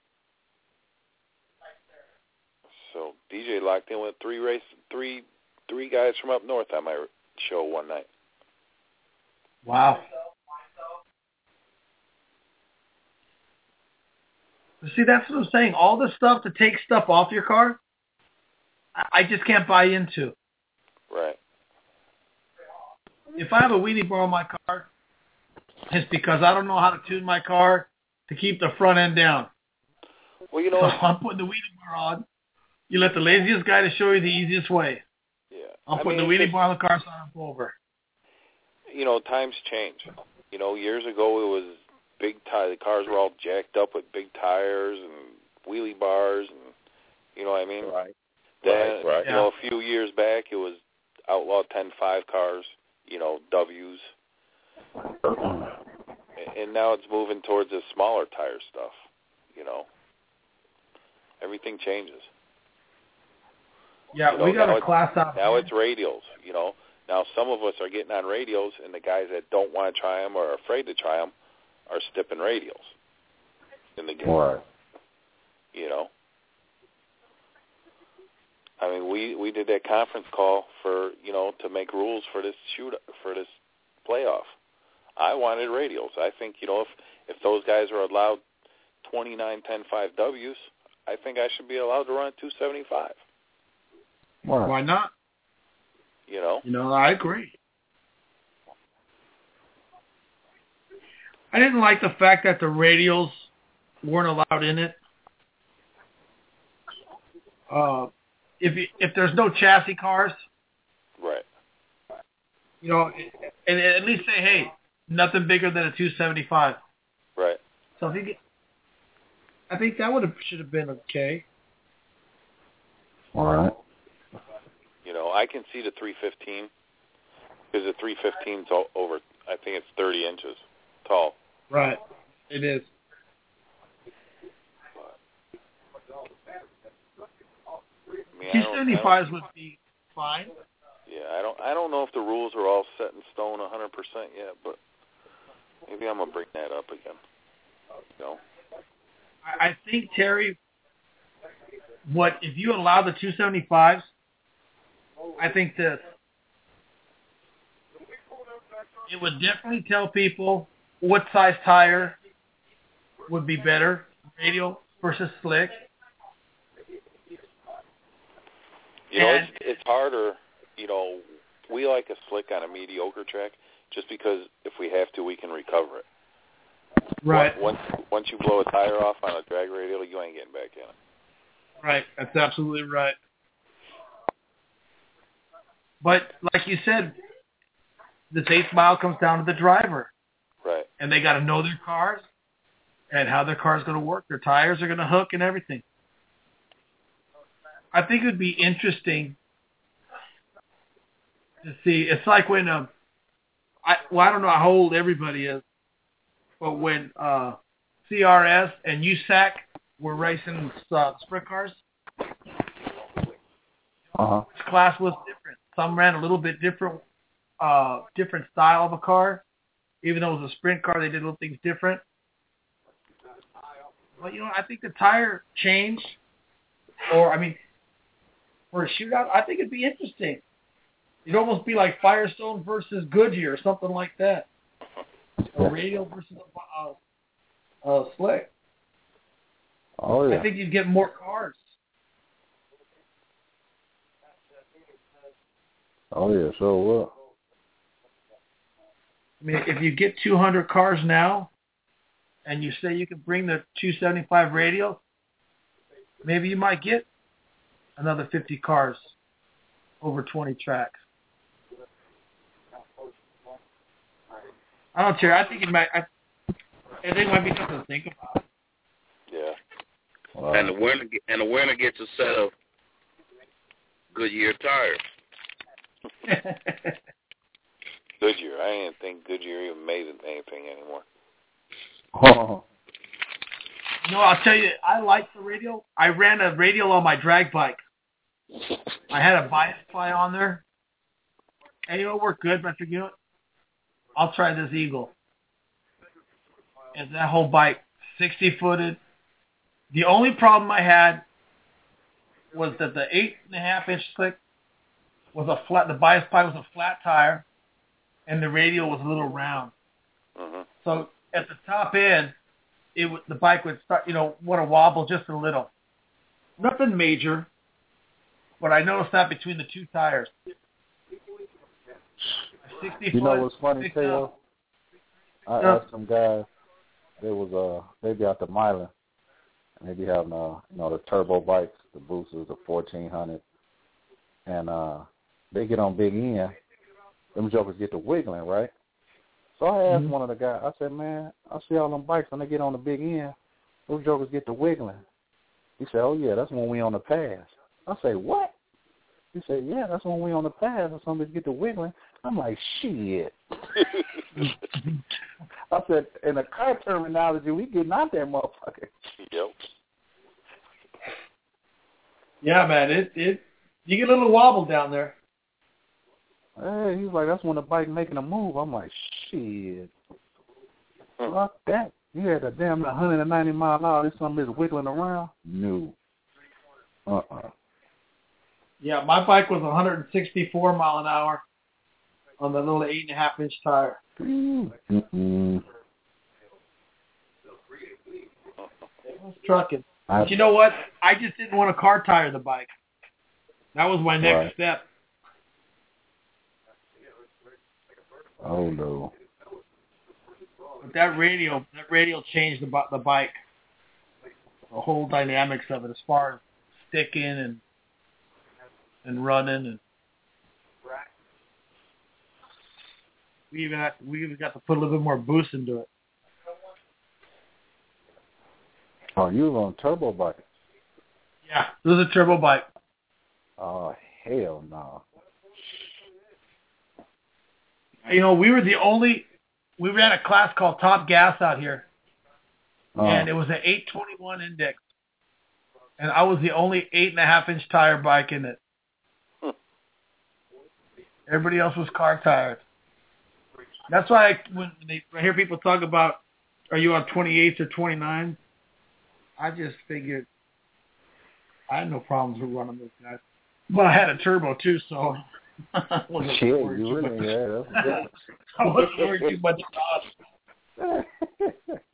So D J locked in with three race, three, three guys from up north on my show one night.
Wow. See, that's what I'm saying. All the stuff to take stuff off your car, I I just can't buy into.
Right.
If I have a wheelie bar on my car, it's because I don't know how to tune my car to keep the front end down.
Well, you know,
So I'm putting the wheelie bar on. You let the laziest guy to show you the easiest way.
yeah.
I'm
I
putting
mean,
the
it's
wheelie
just,
bar on the car so I don't go over.
you know, times change. You know, years ago it was big tire. The cars were all jacked up with big tires and wheelie bars, and you know what I mean.
Right.
Then,
right, right.
you know, a few years back it was outlaw ten five cars. You know, W's, and now it's moving towards the smaller tire stuff. You know, everything changes.
Yeah,
You know,
we got
now
a class
it's,
out
Now
here.
it's radials, you know. Now some of us are getting on radials, and the guys that don't want to try them or are afraid to try them are stipping radials in the game.
Right.
You know. I mean, we, we did that conference call for, you know, to make rules for this shoot for this playoff. I wanted radials. I think, you know, if if those guys are allowed twenty-nine ten five W's, I think I should be allowed to run two seventy-five.
Right.
Why not?
You know.
You know, I agree. I didn't like the fact that the radials weren't allowed in it. Uh, if you, if there's no chassis cars,
Right.
you know, and at least say, hey, nothing bigger than a two seventy-five.
Right.
So if you get, I think that would have should have been okay.
All right.
You know, I can see the three fifteen because the three fifteen's over. I think it's thirty inches tall.
Right. It is.
I mean, I
two
don't- I
seventy-fives would be fine.
don't- Yeah, I don't. I don't know if the rules are all set in stone one hundred percent yet, but maybe I'm gonna bring that up again. You know.
I, I think, Terry, what if you allow the two seventy-fives, I think this. It would definitely tell people what size tire would be better, radial versus slick.
You know,
And-
it's it's harder. You know, we like a slick on a mediocre track just because if we have to, we can recover it.
Right.
Once once you blow a tire off on a drag radial, you ain't getting back in it.
Right. That's absolutely right. But like you said, this eighth mile comes down to the driver.
Right.
And they got to know their cars and how their car's going to work. Their tires are going to hook and everything. I think it would be interesting to see. It's like when um, I well, I don't know how old everybody is, but when uh, C R S and U S A C were racing uh, sprint cars,
Uh-huh.
each class was different. Some ran a little bit different, uh, different style of a car. Even though it was a sprint car, they did little things different. But, you know, I think the tire change, or, I mean, for a shootout, I think it'd be interesting. It'd almost be like Firestone versus Goodyear or something like that. A radial versus a, a, a slick.
Oh, yeah.
I think you'd get more cars.
Oh, yeah, sure will.
I mean, if you get two hundred cars now, and you say you can bring the two seventy-five radial, maybe you might get another fifty cars over twenty tracks. I don't care. I think it might. I, I think it might be something to think about.
Yeah.
Wow.
And the winner and the winner gets a set of Goodyear tires.
Goodyear. I didn't think Goodyear even made anything anymore.
Oh.
No, I'll tell you, I like the radial. I ran a radial on my drag bike. I had a bias ply on there. And you know, it worked good, but I figured, you know what? I'll try this Eagle. And that whole bike, sixty-footed. The only problem I had was that the eight and a half inch slick was a flat, the bias ply was a flat tire, and the radial was a little round.
Mm-hmm.
So at the top end, it w- the bike would start, you know, want to wobble just a little. Nothing major, but I noticed that between the two tires. sixty
You know
foot,
what's funny, Taylor? I
Yeah.
asked some guys, they was, uh, they be out the Milan, and they be having, uh, you know, the turbo bikes, the boosters, the fourteen hundred, and uh, they get on Big End, them jokers get to wiggling, right? So I asked
Mhm.
one of the guys, I said, man, I see all them bikes when they get on the Big End, those jokers get to wiggling. He said, oh, yeah, that's when we on the pass. I say, what? He said, yeah, that's when we on the pass and somebody get to wiggling. I'm like, shit. I said, in the car terminology, we getting out that motherfucker.
Yep.
Yeah, man, it it you get a little wobble down there.
Hey, he's like, that's when the bike making a move. I'm like, shit. Fuck that. You had a damn one hundred ninety mile an hour. This something is wiggling around? No. Uh-uh.
Yeah, my bike was one hundred sixty-four mile an hour on the little eight and a half inch tire.
Mm-mm.
It was trucking.
I,
But you know what? I just didn't want to car tire the bike. That was my next
Right.
step.
oh, no.
But that radio, that radio changed the, bu- the bike, the whole dynamics of it, as far as sticking and and running, and we even had, we even got to put a little bit more boost into it.
Oh, you was on turbo bike?
Yeah, it was a turbo bike.
Oh, hell no.
You know, we were the only. We ran a class called Top Gas out here,
Uh,
and it was an eight twenty-one index, and I was the only eight and a half inch tire bike in it.
Hmm.
Everybody else was car tired. That's why I, when they I hear people talk about, are you on twenty-eights or twenty-nines? I just figured I had no problems with running this guy. But I had a turbo too, so I wasn't
shit,
worried
you
too
really,
much.
yeah, that's
I wasn't worried too much about it.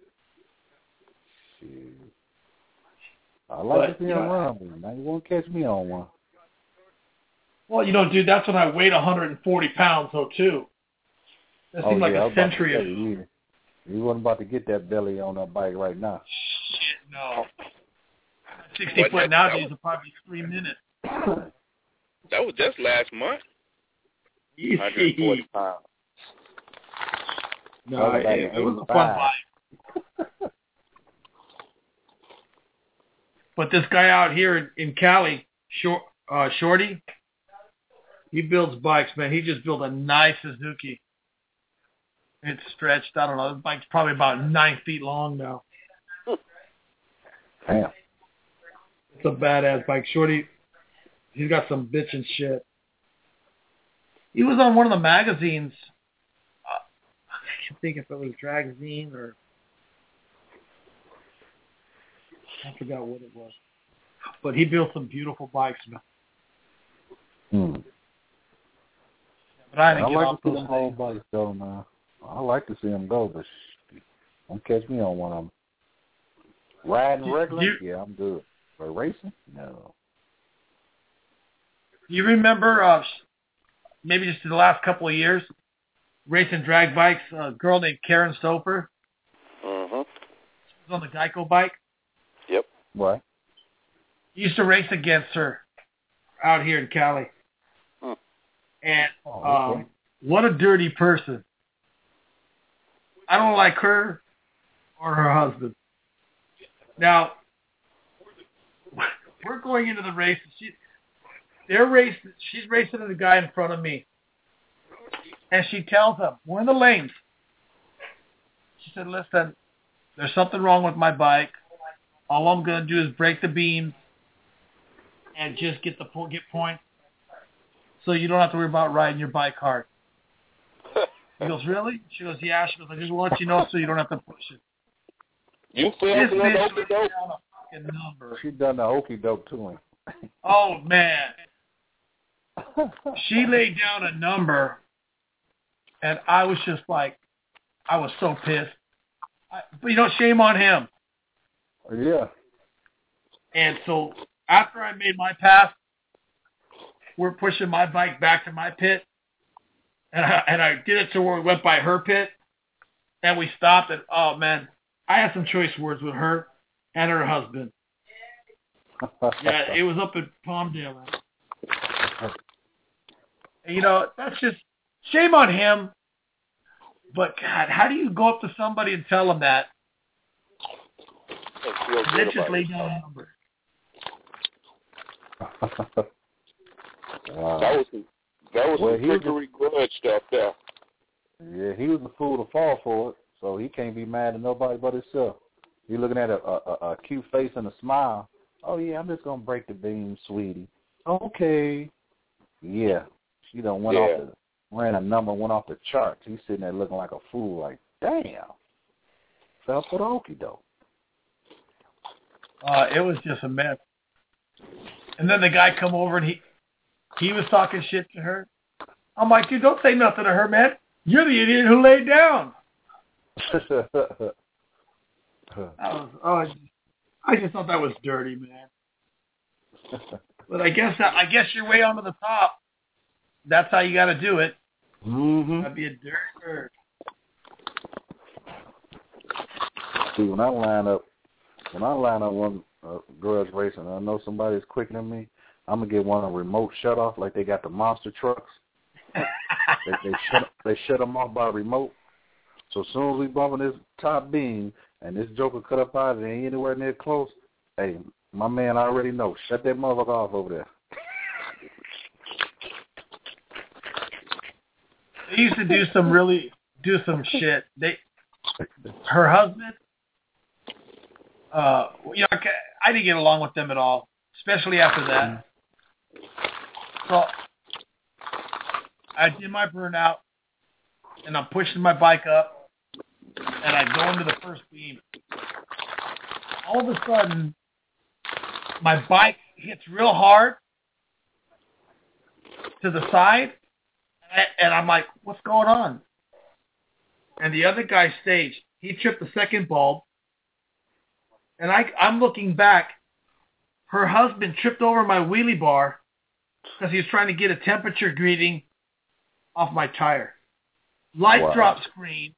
Shit. I like
But,
to see
you
him
know,
run, but now you won't catch me on one.
Well, you know, dude, that's when I weighed one hundred forty pounds, though, too. That seemed
oh,
like
yeah, I
a
was about to
century
say,
ago.
you, you wasn't about to get that belly on that bike right now.
Shit, no. sixty
What,
foot
that-
nowadays
that
will probably be three minutes.
That was just last month.
Easy.
one hundred forty pounds.
No,
That was
it,
like
it was a fun bike. But this guy out here in, in Cali, Short, uh, Shorty, he builds bikes, man. He just built a nice Suzuki. It's stretched. I don't know. The bike's probably about nine feet long now.
Damn.
It's a badass bike. Shorty, he's got some bitchin' shit. He was on one of the magazines. Uh, I can't think if it was Dragazine or... I forgot what it was. But he built some beautiful bikes, man.
Hmm.
But I didn't
I
get
like
off
to see
those
them whole bikes go, man. I like to see them go, but sh- don't catch me on one of them. Riding
You-
regular,
you-
yeah, I'm good. But racing, no.
You remember, uh, maybe just in the last couple of years, racing drag bikes, a girl named Karen Soper.
Mm-hmm.
She was on the Geico bike.
Yep.
What?
Used to race against her out here in Cali.
Hmm.
And
Oh, okay.
um, what a dirty person. I don't like her or her husband. Now, we're going into the race. She, they're racing. She's racing the guy in front of me. And she tells him, we're in the lanes. She said, listen, there's something wrong with my bike. All I'm going to do is break the beams and just get the get points so you don't have to worry about riding your bike hard. He goes, really? She goes, yeah. She goes, I just want to let you know so you don't have to push it.
You feel
This
good
bitch
over
laid
dope?
down a fucking number.
She done the okey doke to him.
Oh, man. She laid down a number, and I was just like, I was so pissed. I, but, you know, shame on him.
Yeah.
And so after I made my pass, we're pushing my bike back to my pit. And I, and I did it to where we went by her pit. And we stopped. And, oh, man, I had some choice words with her and her husband. Yeah, it was up in Palmdale. And, you know, that's just shame on him. But, God, how do you go up to somebody and tell them that?
And feel
They
good
just
about
lay
it.
down a number.
Wow.
That was some, that was
Well,
some
he was
trickery grudge stuff there.
Yeah, he was a fool to fall for it, so he can't be mad at nobody but himself. You're looking at a, a, a cute face and a smile. Oh, yeah, I'm just going to break the beam, sweetie. Okay. Yeah. She done went
Yeah.
off the, ran a number, went off the charts. He's sitting there looking like a fool, like, damn. Fell for the okie doke.
Uh, it was just a mess. And then the guy come over and he he was talking shit to her. I'm like, dude, don't say nothing to her, man. You're the idiot who laid down. I was, oh, I just, I just thought that was dirty, man. But I guess I guess you're way onto the top. That's how you got to do it.
Mm-hmm.
That'd be a dirty bird.
See, when I line up, when I line up one uh, girls racing, I know somebody's quicker than me. I'm gonna get one of the remote shut off, like they got the monster trucks. they, they shut they shut them off by remote. So as soon as we bump in this top beam and this joker cut up out and ain't anywhere near close, hey, my man already knows. Shut that motherfucker off over there.
They used to do some really do some shit. They, her husband, uh, you know, I didn't get along with them at all, especially after that. So I did my burnout, and I'm pushing my bike up, and I go into the first beam. All of a sudden, my bike hits real hard to the side, and I'm like, what's going on? And the other guy staged. He tripped the second bulb, and I, I'm looking back. Her husband tripped over my wheelie bar because he was trying to get a temperature reading off my tire. Light
Wow.
drop screen.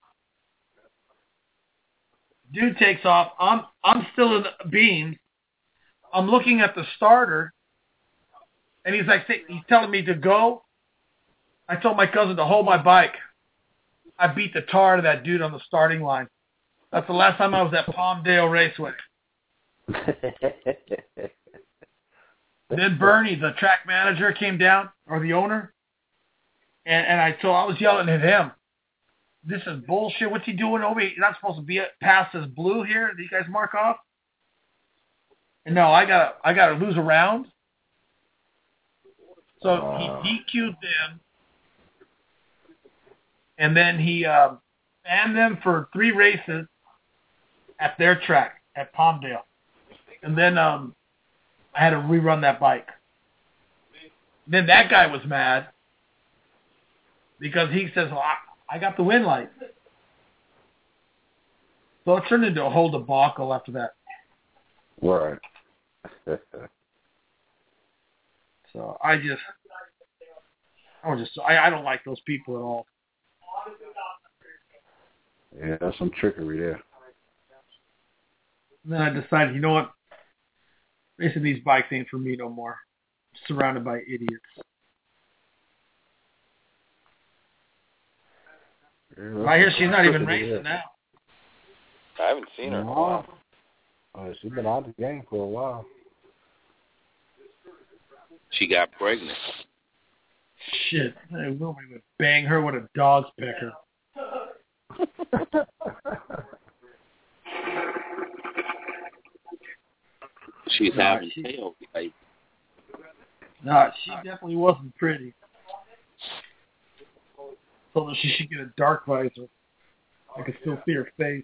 Dude takes off. I'm I'm still in the beams. I'm looking at the starter, and he's like, he's telling me to go. I told my cousin to hold my bike. I beat the tar out of that dude on the starting line. That's the last time I was at Palmdale Raceway. Then Bernie, the track manager, came down, or the owner, and, and I told I was yelling at him. this is bullshit. What's he doing over here? You're not supposed to be past as blue here. Do you guys mark off? And no, I got I got to lose a round. So uh, he D Q'd them, and then he uh, banned them for three races at their track at Palmdale, and then um, I had to rerun that bike. Then that guy was mad because he says, well, I, I got the win light. So it turned into a whole debacle after that.
Right.
So I just, I was just, I, I don't like those people at all.
Yeah, that's some trickery there.
And then I decided, you know what? Racing these bikes ain't for me no more. I'm surrounded by idiots.
Yeah,
I hear she's not even racing now.
I haven't seen her in a while.
Uh, she's been out of the game for a while.
She got pregnant.
Shit. Hey, nobody would bang her with a dog's pecker.
She's
nah,
having
she,
tail light.
Nah, she definitely wasn't pretty. Told her she should get a dark visor. I could still see her face.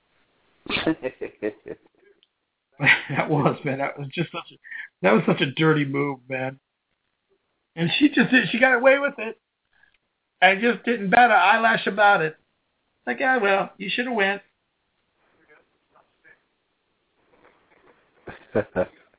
That was, man. That was just such a that was such a dirty move, man. And she just did, she got away with it. And just didn't bat an eyelash about it. Like, yeah, well, you should have went. That's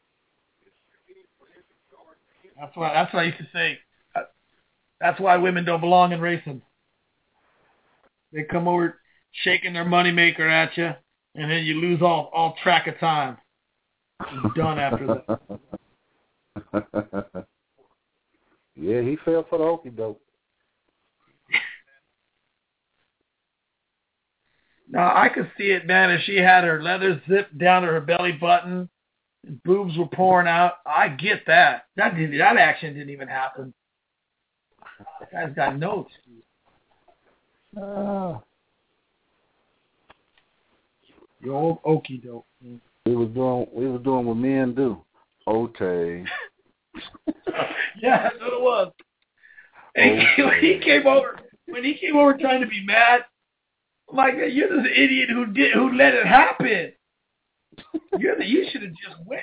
why that's what I used to say. That's why women don't belong in racing. They come over shaking their moneymaker at you, and then you lose all, all track of time. You're done after that.
Yeah, he fell for the okie doke.
Now, I could see it, man, if she had her leather zipped down to her belly button and boobs were pouring out. I get that. That didn't, that action didn't even happen. That guy's got no excuse. Uh, the old okie doke.
We was doing we was doing what men do. Okay.
Yeah, that's what it was. And okay. he, he came over when he came over trying to be mad. I'm like, you're this idiot who did who let it happen. You're the, you should have just went.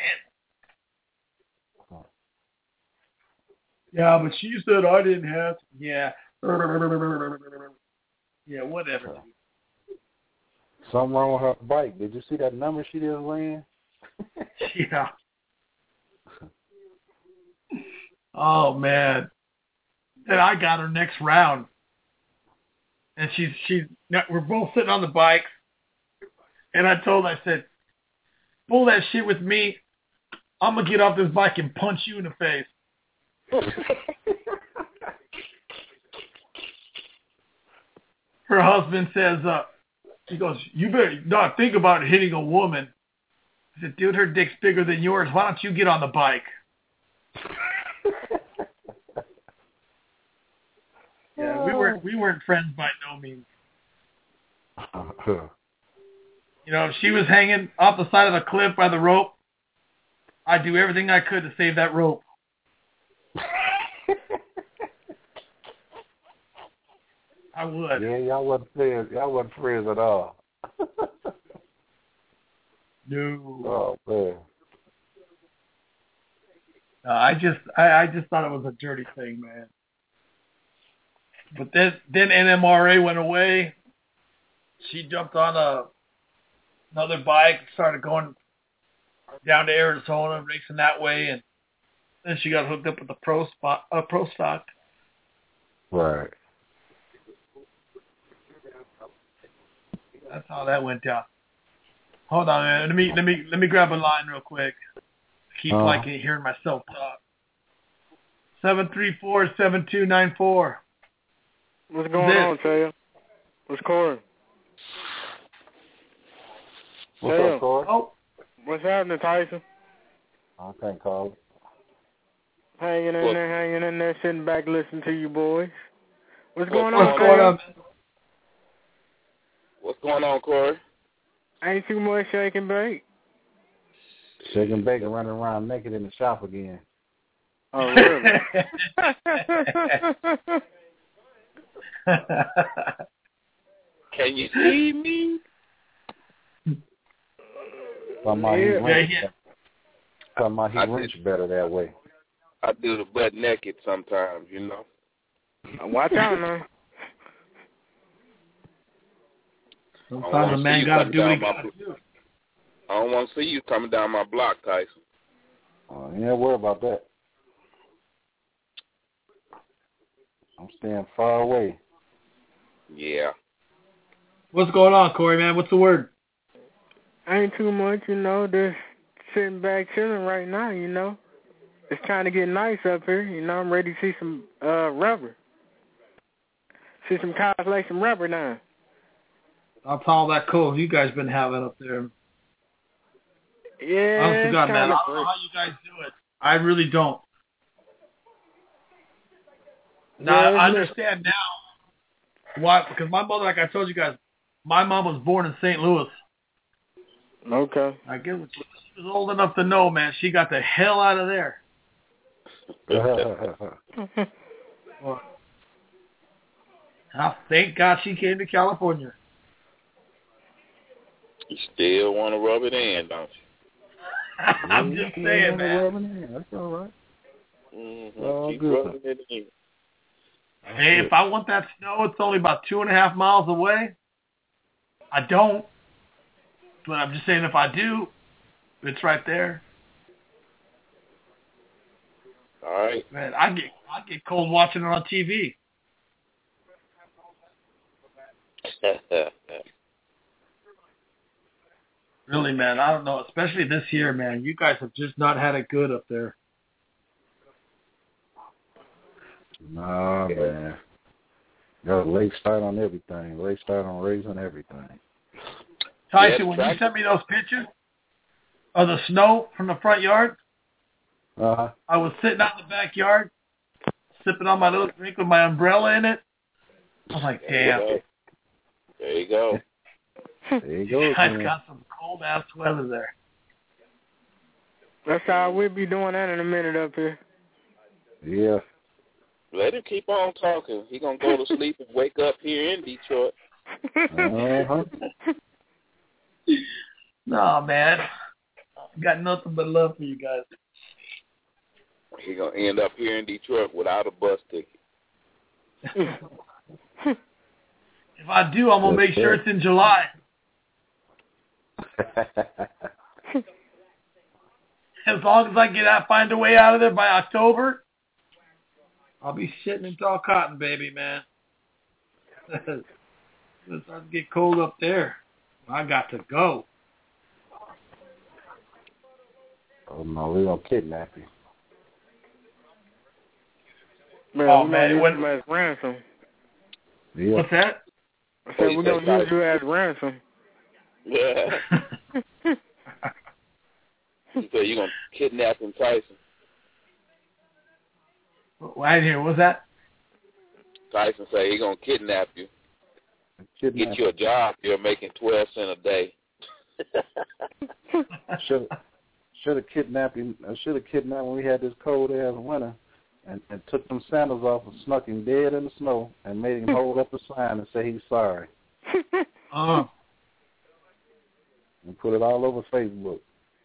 Yeah, but she said I didn't have to. Yeah. Yeah, whatever.
Something wrong with her bike. Did you see that number she just ran?
Yeah. Oh, man. And I got her next round. And she's, she's, we're both sitting on the bikes. And I told her, I said, pull that shit with me. I'm going to get off this bike and punch you in the face. Her husband says, uh, he goes, you better not think about hitting a woman. I said, dude, her dick's bigger than yours. Why don't you get on the bike? Yeah, we weren't we weren't friends by no means. You know, if she was hanging off the side of the cliff by the rope, I'd do everything I could to save that rope. I would.
Yeah, y'all wasn't friends. Y'all wasn't friends at all.
No.
Oh man.
Uh, I just, I, I just thought it was a dirty thing, man. But then, then N M R A went away. She jumped on a another bike, started going down to Arizona, racing that way, and then she got hooked up with the pro spot, uh, pro stock.
Right.
That's how that went down. Hold on, man. Let me let me let me grab a line real quick. Keep uh, liking hearing myself talk. Seven three four seven two nine four.
What's going on, Taylor? What's Corey?
What's Taylor. up, Corey?
Oh,
what's happening, Tyson?
I can't call it.
Hanging in what? there, hanging in there, sitting back, listening to you boys. What's going
what's
on,
going on?
going on, Corey?
Ain't too much shake and bake.
Shake and bake and running around naked in the shop again.
Oh, really?
Can you see me?
Somehow he
Yeah.
wrench,
Yeah,
somehow he
I
wrench
did-
better that way.
I do the butt naked sometimes, you know.
Watch out now.
I don't
Sometimes
wanna
a
see
man
you
got to
coming
do what he
down
got
my
to do.
I don't want to see you coming down my block, Tyson.
Uh, you ain't worry about that. I'm staying far away.
Yeah.
What's going on, Corey, man? What's the word?
Ain't too much, you know, just sitting back chilling right now, you know. It's trying to get nice up here, you know. I'm ready to see some uh rubber. See some guys lay some rubber now.
That's all that cold you guys been having up there.
Yeah,
Honest to
it's
God, man, I
kinda
don't know how you guys do it. I really don't. Now,
Yeah,
I
it's-
understand now why, because my mother, like I told you guys, my mom was born in Saint Louis.
Okay.
I guess she was old enough to know, man, she got the hell out of there. Well, I thank God she came to California.
You still want to rub it in, don't you?
I'm just saying, man.
man. That's all right.
Mm-hmm.
Oh,
Keep
good.
rubbing it in.
Hey, if I want that snow, it's only about two and a half miles away. I don't. But I'm just saying if I do, it's right there.
All right.
Man, I get I get cold watching it on T V. Really, man, I don't know. Especially this year, man. You guys have just not had it good up there.
Nah, man. Got a late start on everything. Late start on raising everything.
Tyson,
Yeah,
when you
tractor-
sent me those pictures of the snow from the front yard,
Uh-huh.
I was sitting out in the backyard, sipping on my little drink with my umbrella in it. I was like, damn.
There you go.
There you
You
go.
guys
man.
got some cold-ass weather there.
That's how we'll be doing that in a minute up here.
Yeah.
Let him keep on talking. He gonna go to sleep and wake up here in Detroit.
Uh-huh.
No, man. I got nothing but love for you guys.
He gonna end up here in Detroit without a bus ticket.
If I do, I'm going to make sure it's in July. As long as I get out, find a way out of there by October, I'll be sitting in tall cotton, baby, man. It's starting to get cold up there. I got to go.
Oh, no, we're going to kidnap you.
Man,
Oh,
we're
man,
gonna
when-
use you as ransom.
Yeah.
What's that?
I said we're gonna use you as ransom.
Yeah. He said you're gonna kidnap him, Tyson.
Well, I didn't hear. What's that?
Tyson said he's gonna kidnap you.
Kidnap
Get you a job. You're making twelve cents a day.
Should should have kidnapped him. I should have kidnapped when we had this cold ass winter, and, and took them sandals off and snuck him dead in the snow and made him hold up a sign and say he's sorry.
Oh.
And put it all over Facebook.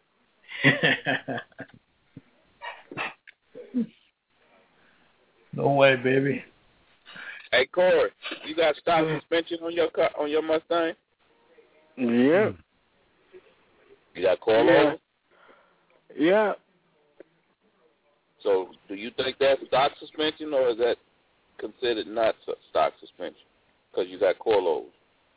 No way, baby.
Hey Corey, you got stock suspension on your car, on your Mustang?
Yep.
You got coil
Yeah.
over?
Yeah.
So do you think that's stock suspension, or is that considered not su- stock suspension because you got coilovers?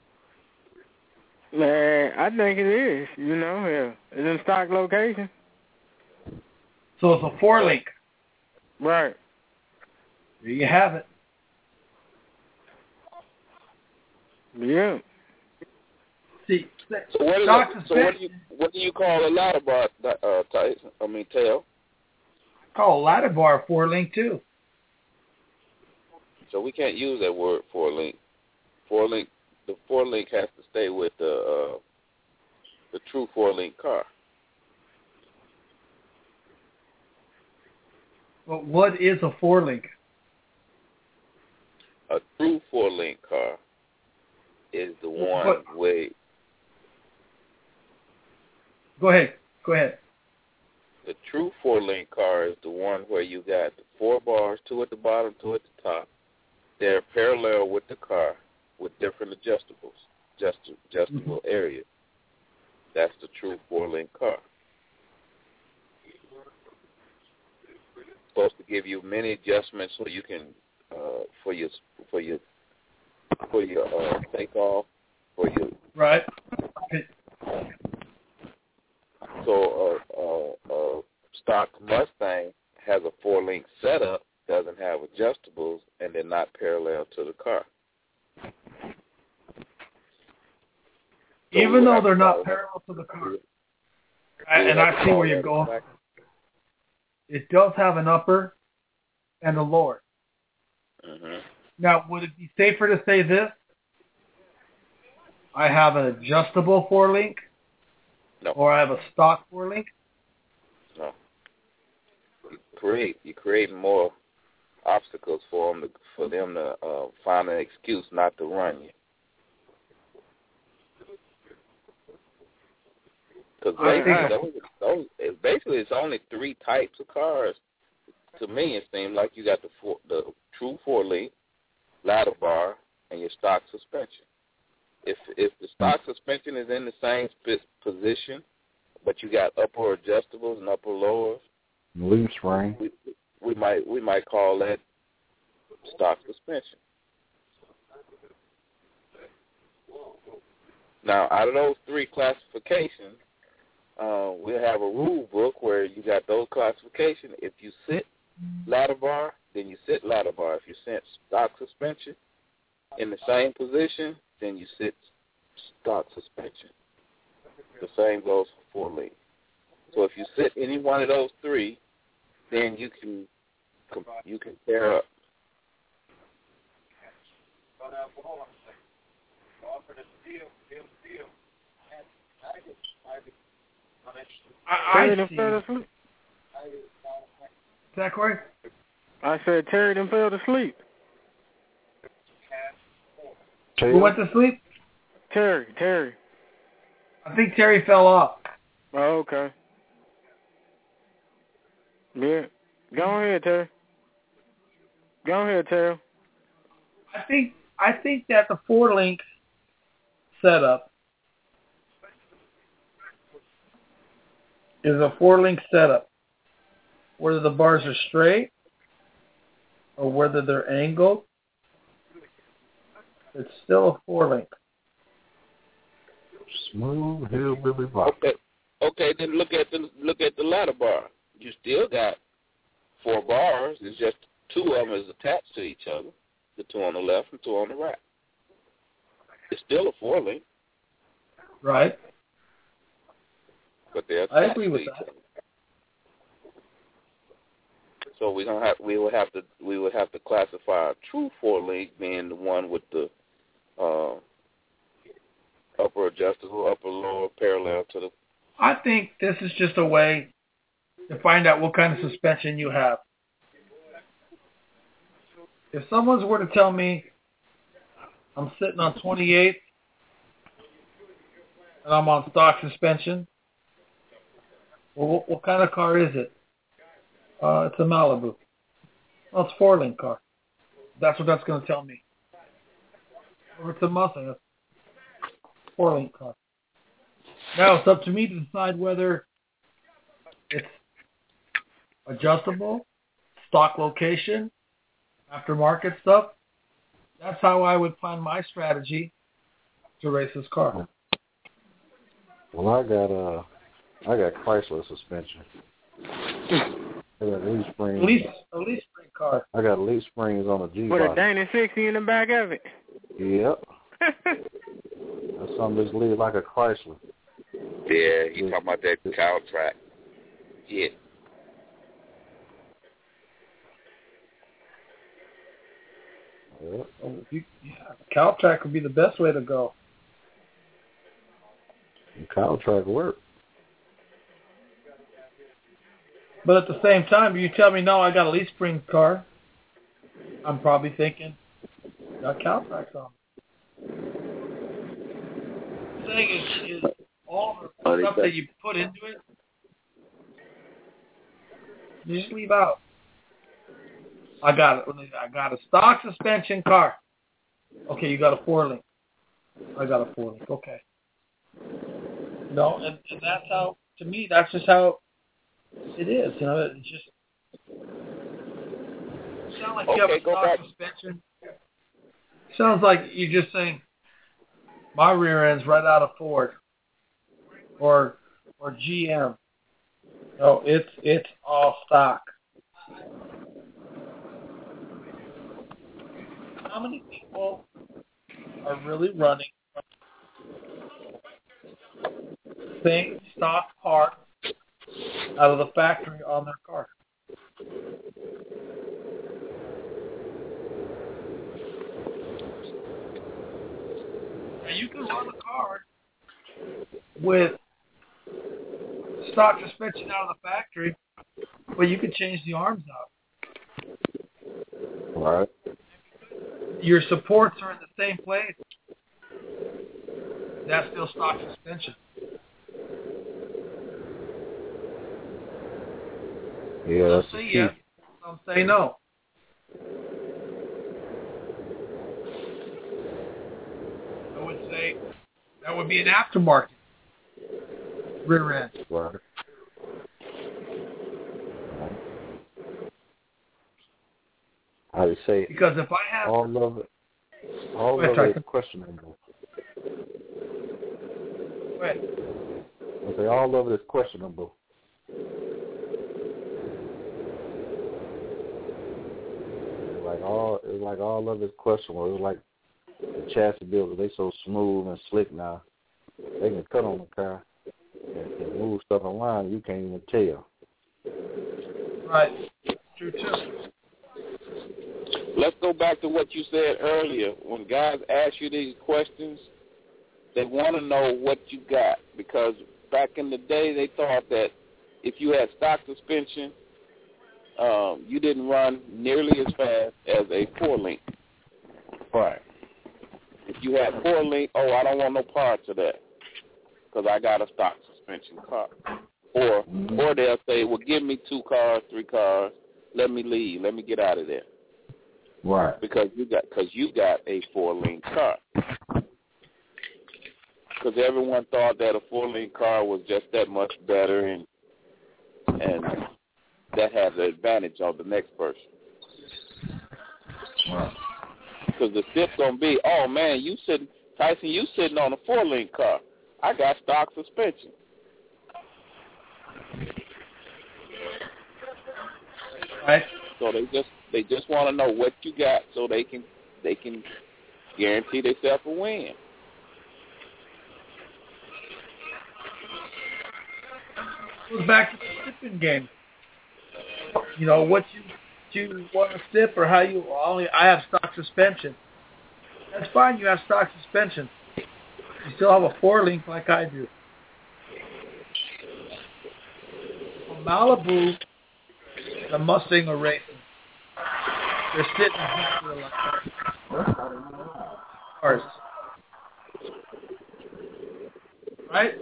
Man, I think it is. You know, yeah. It's in stock location.
So it's a four link.
Right.
There you have it.
Yeah.
See,
So what is
stock
it, so what do you
suspension
what do you call a ladder bar, uh, Tyson? I mean tail.
call a ladder bar four link too.
So we can't use that word for a link. For a link the four link has to stay with the uh, the true four link car.
But what is a four link?
A true four link car is the one
what?
where.
Go ahead. Go ahead.
The true four link car is the one where you got the four bars, two at the bottom, two at the top. They're parallel with the car with different adjustables, just adjustable mm-hmm. areas. That's the true four link car. It's supposed to give you many adjustments so you can uh, for your for your for your uh, takeoff, for your
right.
So a uh, uh, uh, stock Mustang has a four-link setup, doesn't have adjustables, and they're not parallel to the car. So
even though they're not parallel to the car, I, and I see where you're going, back. It does have an upper and a lower.
Mm-hmm.
Now, would it be safer to say this? I have an adjustable four-link?
No.
Or I have a stock four link?
No. You create you create more obstacles for them to, for them to uh, find an excuse not to run you. Because basically, those, those, basically, it's only three types of cars. To me, it seems like you got the four, the true four link, ladder bar, and your stock suspension. If if the stock suspension is in the same position, but you got upper adjustables and upper lowers,
leaf spring,
we, we might we might call that stock suspension. Now, out of those three classifications, uh, we'll have a rule book where you got those classifications. If you sit ladder bar, then you sit ladder bar. If you sit stock suspension in the same position, then you sit stock suspension. The same goes for four link. So if you sit any one of those three, then you can you can pair up.
I, I see. Is that correct?
I said Terry done fell asleep.
Who went to sleep?
Terry, Terry.
I think Terry fell off.
Oh, okay. Yeah. Go ahead, Terry. Go ahead, Terry.
I think I think that the four link setup is a four link setup. Whether the bars are straight or whether they're angled, it's still a four link.
Smooth hillbilly rock.
Okay. Okay, then look at the look at the ladder bar. You still got four bars. It's just two of them is attached to each other. The two on the left and two on the right. It's still a four link.
Right.
But they're attached
I agree with
to each
that.
other. So we don't have we would have to we would have to classify a true four link being the one with the uh, upper adjustable, upper lower parallel to the.
I think this is just a way to find out what kind of suspension you have. If someone's were to tell me I'm sitting on twenty-eight and I'm on stock suspension, well, what, what kind of car is it? Uh, it's a Malibu. Well, it's a four-link car. That's what that's going to tell me. Or it's a Mustang. It's a four-link car. Now it's up to me to decide whether it's adjustable, stock location, aftermarket stuff. That's how I would plan my strategy to race this car.
Well, I got uh, I got Chrysler suspension. I got leaf springs.
A leaf, a leaf spring car.
I got leaf springs on a G
With
body.
a Dana sixty in the back of it.
Yep. That's something that's lead like a Chrysler.
Yeah, you talking about that cow track? Yeah.
Yeah.
Oh, if you, yeah, Caltrack would be the best way to go.
Caltrack work.
But at the same time, you tell me, no, I got a leaf spring car, I'm probably thinking, got Caltrack's on. The thing is, is all the stuff that you put into it, you just leave out. I got it. I got a stock suspension car. Okay, you got a four link. I got a four link. Okay. No, and, and that's how. To me, that's just how it is. You know, it's just. It sounds like you have a stock suspension. Sounds like you're just saying, my rear end's right out of Ford, or or G M. No, it's it's all stock. How many people are really running same stock parts out of the factory on their car? Now you can run a car with stock suspension out of the factory, but you could change the arms out.
All right.
Your supports are in the same place. That's still stock suspension.
Yeah, that's
some say yes, some say no. I would say that would be an aftermarket rear end.
Right. I would say
because if I have
all of it, all of it is questionable.
Right.
I say all of it is questionable. It's like all, it's like all of it is questionable. It's like the chassis builders, they so smooth and slick now. They can cut on the car and, and move stuff around. You can't even tell.
Right. True too.
Let's go back to what you said earlier. When guys ask you these questions, they want to know what you got, because back in the day they thought that if you had stock suspension, um, you didn't run nearly as fast as a four-link.
Right.
If you had four-link, oh, I don't want no parts of that because I got a stock suspension car. Or, mm-hmm. or they'll say, well, give me two cars, three cars, let me leave, let me get out of there.
Right.
Because you got, because you got a four-link car. Because everyone thought that a four-link car was just that much better, and and that had the advantage of the next person.
Right.
Because the tip's gonna be, oh man, you sitting, Tyson, you sitting on a four-link car. I got stock suspension.
Right.
So they just they just want to know what you got, so they can they can guarantee themselves a win.
Goes back to the stipping game. You know what you you want to stip, or how you only. I have stock suspension. That's fine. You have stock suspension. You still have a four link like I do. A Malibu, the Mustang are racing. They're sitting in like cars, right?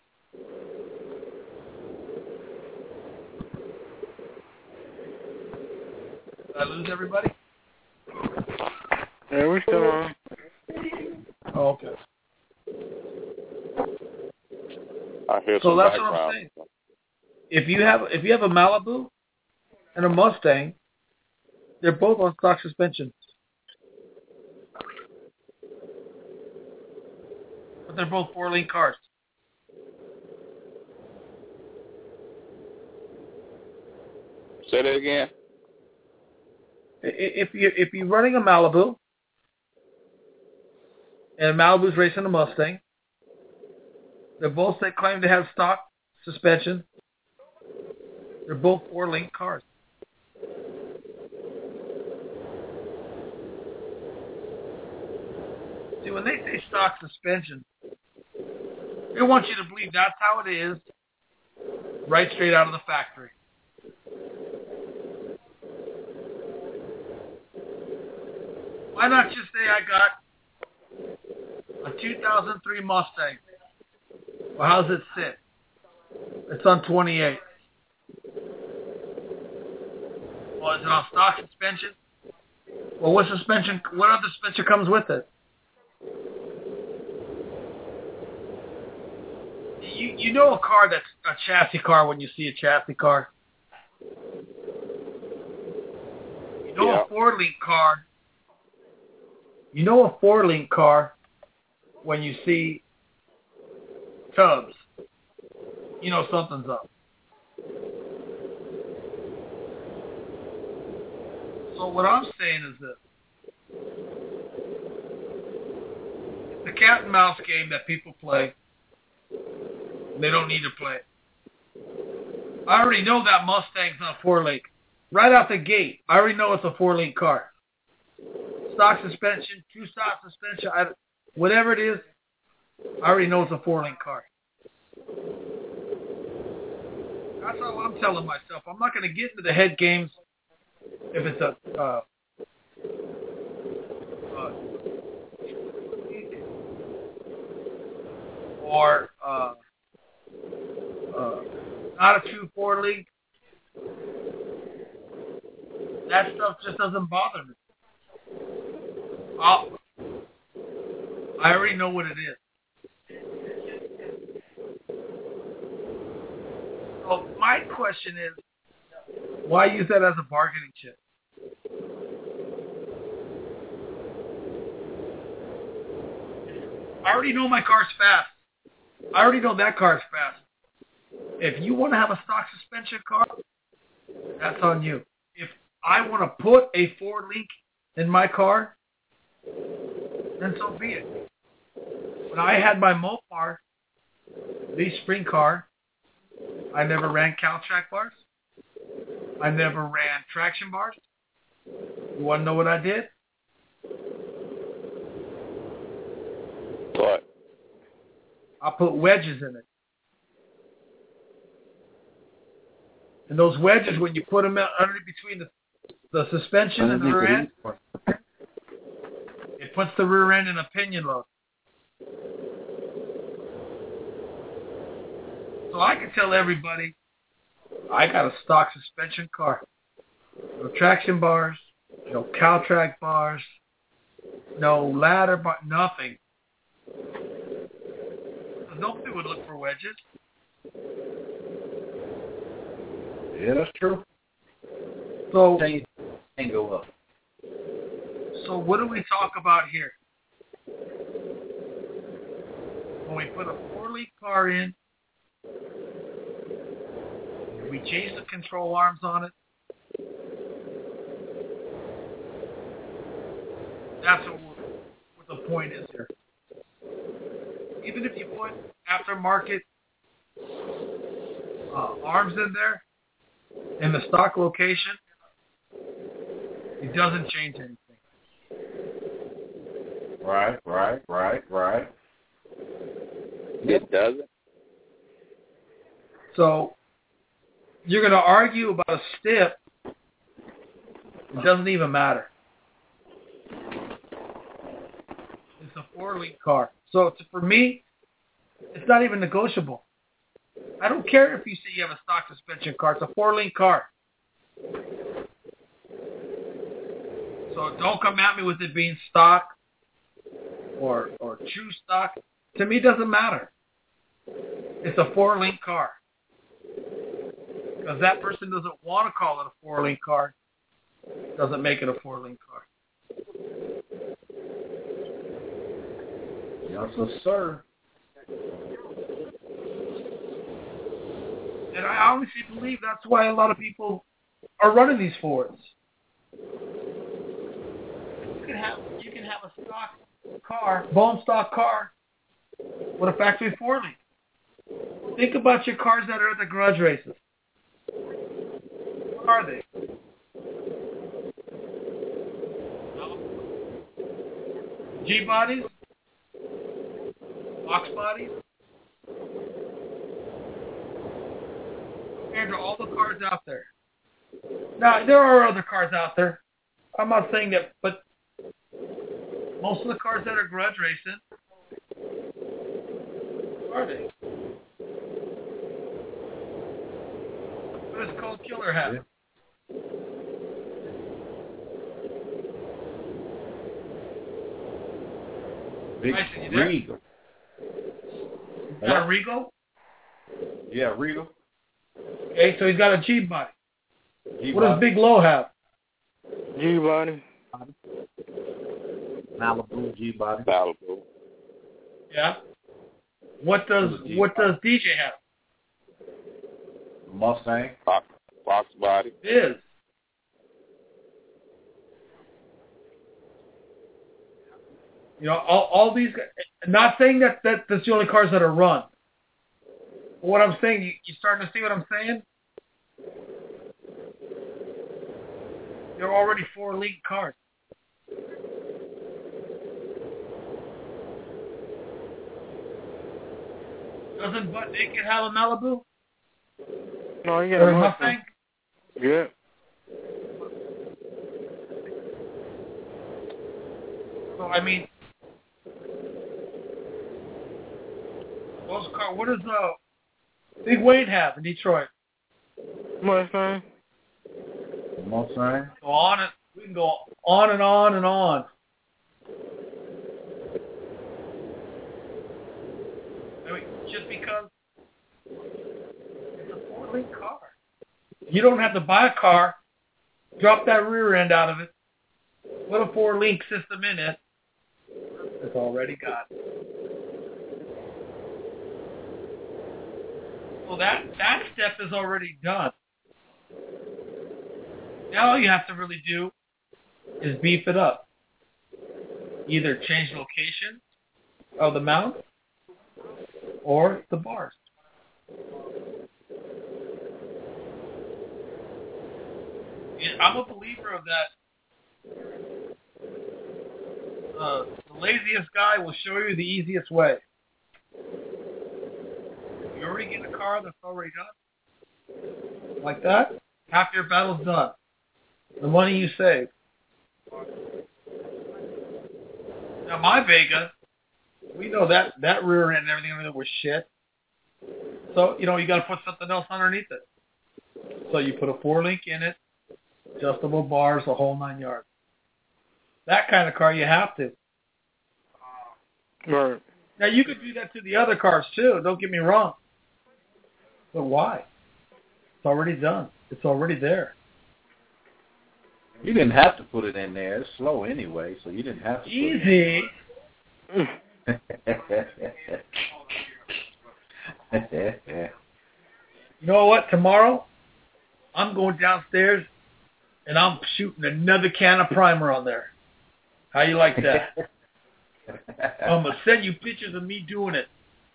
Did I lose everybody?
Yeah, we're still on.
Oh, okay.
I hear
so
some
that's
background.
what I'm saying. If you have if you have a Malibu and a Mustang, they're both on stock suspension, but they're both four-link cars.
Say that again.
If you if you're running a Malibu and Malibu's racing a Mustang, they both they claim to have stock suspension. They're both four-link cars. See, when they say stock suspension, they want you to believe that's how it is, right straight out of the factory. Why not just say I got a two thousand three Mustang? Well, how's it sit? It's on twenty-eight. Well, is it on stock suspension? Well, what suspension? What other suspension comes with it? You you know a car that's a chassis car when you see a chassis car. You know
Yeah.
a four-link car. You know a four-link car when you see tubs. You know something's up. So what I'm saying is this. It's a cat and mouse game that people play. They don't need to play it. I already know that Mustang's not four-link. Right out the gate, I already know it's a four-link car. Stock suspension, true stock suspension, I, whatever it is, I already know it's a four-link car. That's all I'm telling myself. I'm not going to get into the head games if it's a uh, uh, or uh, uh, not a true four-link. That stuff just doesn't bother me. I'll, I already know what it is. So my question is, why use that as a bargaining chip? I already know my car's fast. I already know that car's fast. If you want to have a stock suspension car, that's on you. If I want to put a four-link in my car, then so be it. When I had my Mopar, the spring car, I never ran CalTrack bars. I never ran traction bars. You want to know what I did?
What?
I put wedges in it. And those wedges, when you put them under between the, the suspension and the rear end, it puts the rear end in a pinion load. So I can tell everybody, I got a stock suspension car. No traction bars, no CalTrack bars, no ladder bar, nothing. Nobody would look for wedges.
Yeah, that's true.
So,
Ain't go up.
so what do we talk about here? When we put a four-link car in, we change the control arms on it. That's what, what the point is here. Even if you put aftermarket uh, arms in there, in the stock location, it doesn't change anything.
Right, right, right, right.
It doesn't.
So you're going to argue about a stip. It doesn't even matter. It's a four-link car. So it's, for me, it's not even negotiable. I don't care if you say you have a stock suspension car. It's a four-link car. So don't come at me with it being stock or or true stock. To me, it doesn't matter. It's a four-link car. Because that person doesn't want to call it a four-link car. Doesn't make it a four-link car.
Yes, sir.
And I honestly believe that's why a lot of people are running these Fords. You can have you can have a stock car, bone stock car, with a factory four-link. Think about your cars that are at the garage races. What are they? G-bodies? box bodies compared to all the cars out there. Now, there are other cars out there. I'm not saying that, but most of the cars that are grudge racing, what are they? What does Cold Killer have?
Yeah. Big
Tyson, you there?
Regal.
Is that a Regal?
Yeah, Regal.
Okay, so he's got a G body.
G-body.
What does Big Low have?
G body.
Malibu G body.
Malibu.
Yeah. What does what does D J have?
Mustang.
Box, box body.
It is. You know, all, all these guys, not saying that, that that's the only cars that are run. But what I'm saying, you, you starting to see what I'm saying? They're already four league cars. Doesn't Butt Naked have a Malibu?
No, you got
Or
a
a
Mustang.
Mustang?
Yeah.
So, I mean, those cars, what does uh, Big Wayne have in Detroit?
Mustang.
Mustang.
Go on and we can go on and on and on. I mean, just because it's a four-link car, you don't have to buy a car, drop that rear end out of it, put a four-link system in it. It's already got it. So that that step is already done. Now all you have to really do is beef it up. Either change location of the mount or the bars. I'm a believer of that. Uh, the laziest guy will show you the easiest way. You already get a car that's already done. Like that, half your battle's done. The money you save. Now my Vega, we know that that rear end and everything, everything was shit. So, you know, you got to put something else underneath it. So you put a four-link in it, adjustable bars, the whole nine yards. That kind of car you have to.
Right.
Now you could do that to the other cars too. Don't get me wrong. But why? It's already done. It's already there.
You didn't have to put it in there. It's slow anyway, so you didn't have to.
Easy.
Put it in.
You know what? Tomorrow, I'm going downstairs, and I'm shooting another can of primer on there. How you like that? I'm going to send you pictures of me doing it.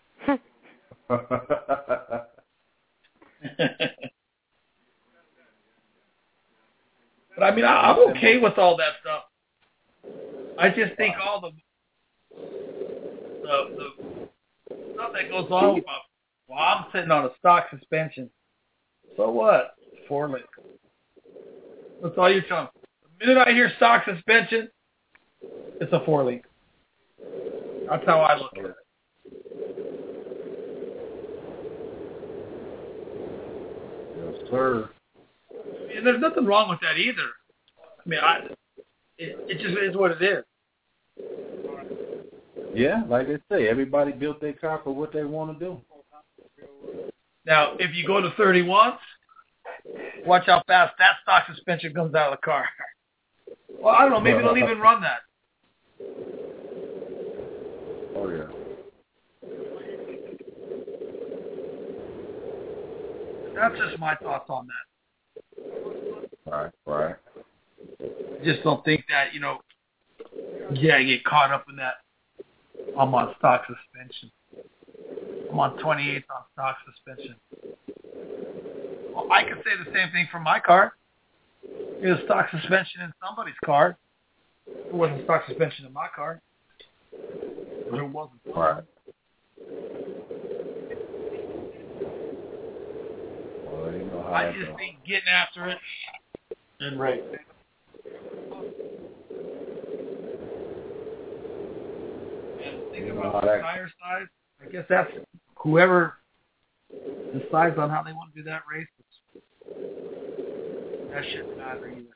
But, I mean, I, I'm okay with all that stuff. I just think all the the, the stuff that goes on with my, well, I'm sitting on a stock suspension. So what? Four link. That's all you're telling me. The minute I hear stock suspension, it's a four link. That's how I look at it.
Yes, sir.
And there's nothing wrong with that either. I mean, I it, it just is what it is.
Yeah, like they say, everybody built their car for what they want to do.
Now, if you go to thirty-ones, watch how fast that stock suspension comes out of the car. Well, I don't know. Maybe they'll even run that.
Oh, yeah.
That's just my thoughts on that.
Right, right.
I just don't think that, you know, yeah, I get caught up in that. I'm on stock suspension. I'm on twenty-eight on stock suspension. Well, I could say the same thing for my car. There's stock suspension in somebody's car. There wasn't stock suspension in my car. There wasn't.
Right. Well, you know how
I
that
just
goes.
think getting after it and right. And think
You know
about
how
the
that-
tire size. I guess that's whoever decides on how they want to do that race. That shouldn't matter either.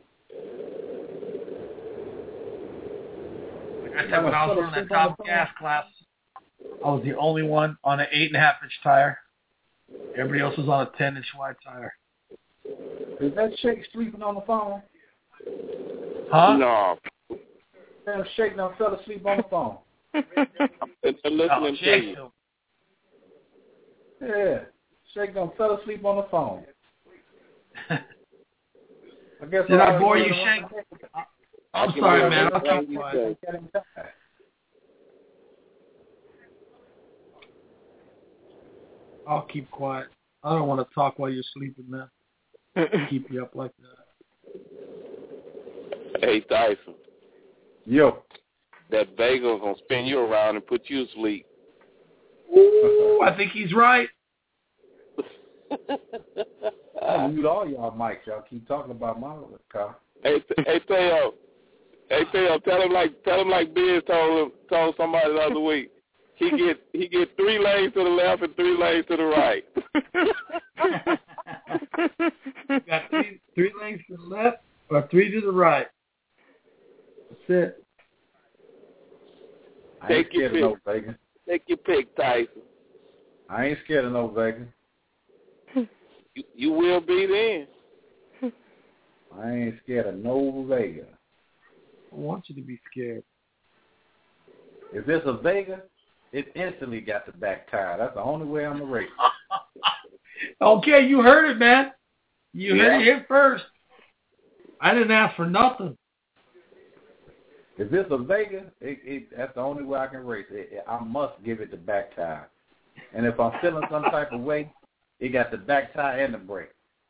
Like I said, when I was running that top gas class, I was the only one on an eight and a half inch tire. Everybody else was on a ten inch wide tire.
Is that Shake sleeping on the phone?
Huh?
No.
Damn, Shake now fell asleep on the phone.
I'm listening
Oh,
to
Jake,
you.
Yeah, Shake done fell asleep on the phone. I guess
Did I
I'll-
bore you, Shake? I'm
I can
sorry,
hear
man. I'll
everything
keep
you
quiet.
say.
I'll keep quiet. I don't want to talk while you're sleeping, man. Keep you up like that.
Hey, Tyson.
Yo.
That bagel gonna spin you around and put you to sleep.
Ooh, I think he's right.
I mute all y'all mics. Y'all keep talking about my car.
Hey, hey, Theo. Hey, Theo. Tell him like, tell him like Biz told him, told somebody the other week. He get he get three lanes to the left and three lanes to the right.
Got three three lanes to the left or three to the right. That's it.
I ain't
Take your
scared of no
pick.
Vegas.
Take your pick, Tyson.
I ain't scared of no Vegas.
You, you will be then.
I ain't scared of no Vega.
I want you to be scared.
If it's a Vega, it instantly got the back tire. That's the only way I'm a race.
Okay, you heard it, man. You
Yeah.
heard it here first. I didn't ask for nothing.
If it's a Vega, it, it, that's the only way I can race. It, it, I must give it the back tire. And if I'm feeling some type of way, it got the back tire and the brake.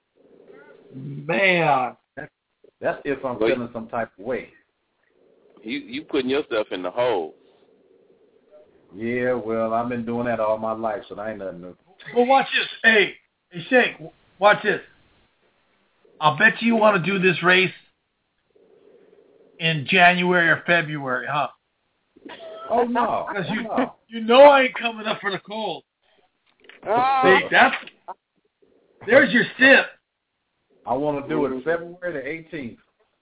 Man.
That's if I'm
Wait.
feeling some type of way.
You you putting yourself in the hole.
Yeah, well, I've been doing that all my life, so that ain't nothing new.
Well, watch this. Hey, hey, Shake, watch this. I'll bet you want to do this race in January or February, huh?
Oh, no.
Because you,
no.
you know I ain't coming up for the cold. See, that's, there's your sip.
I want to do it February the eighteenth.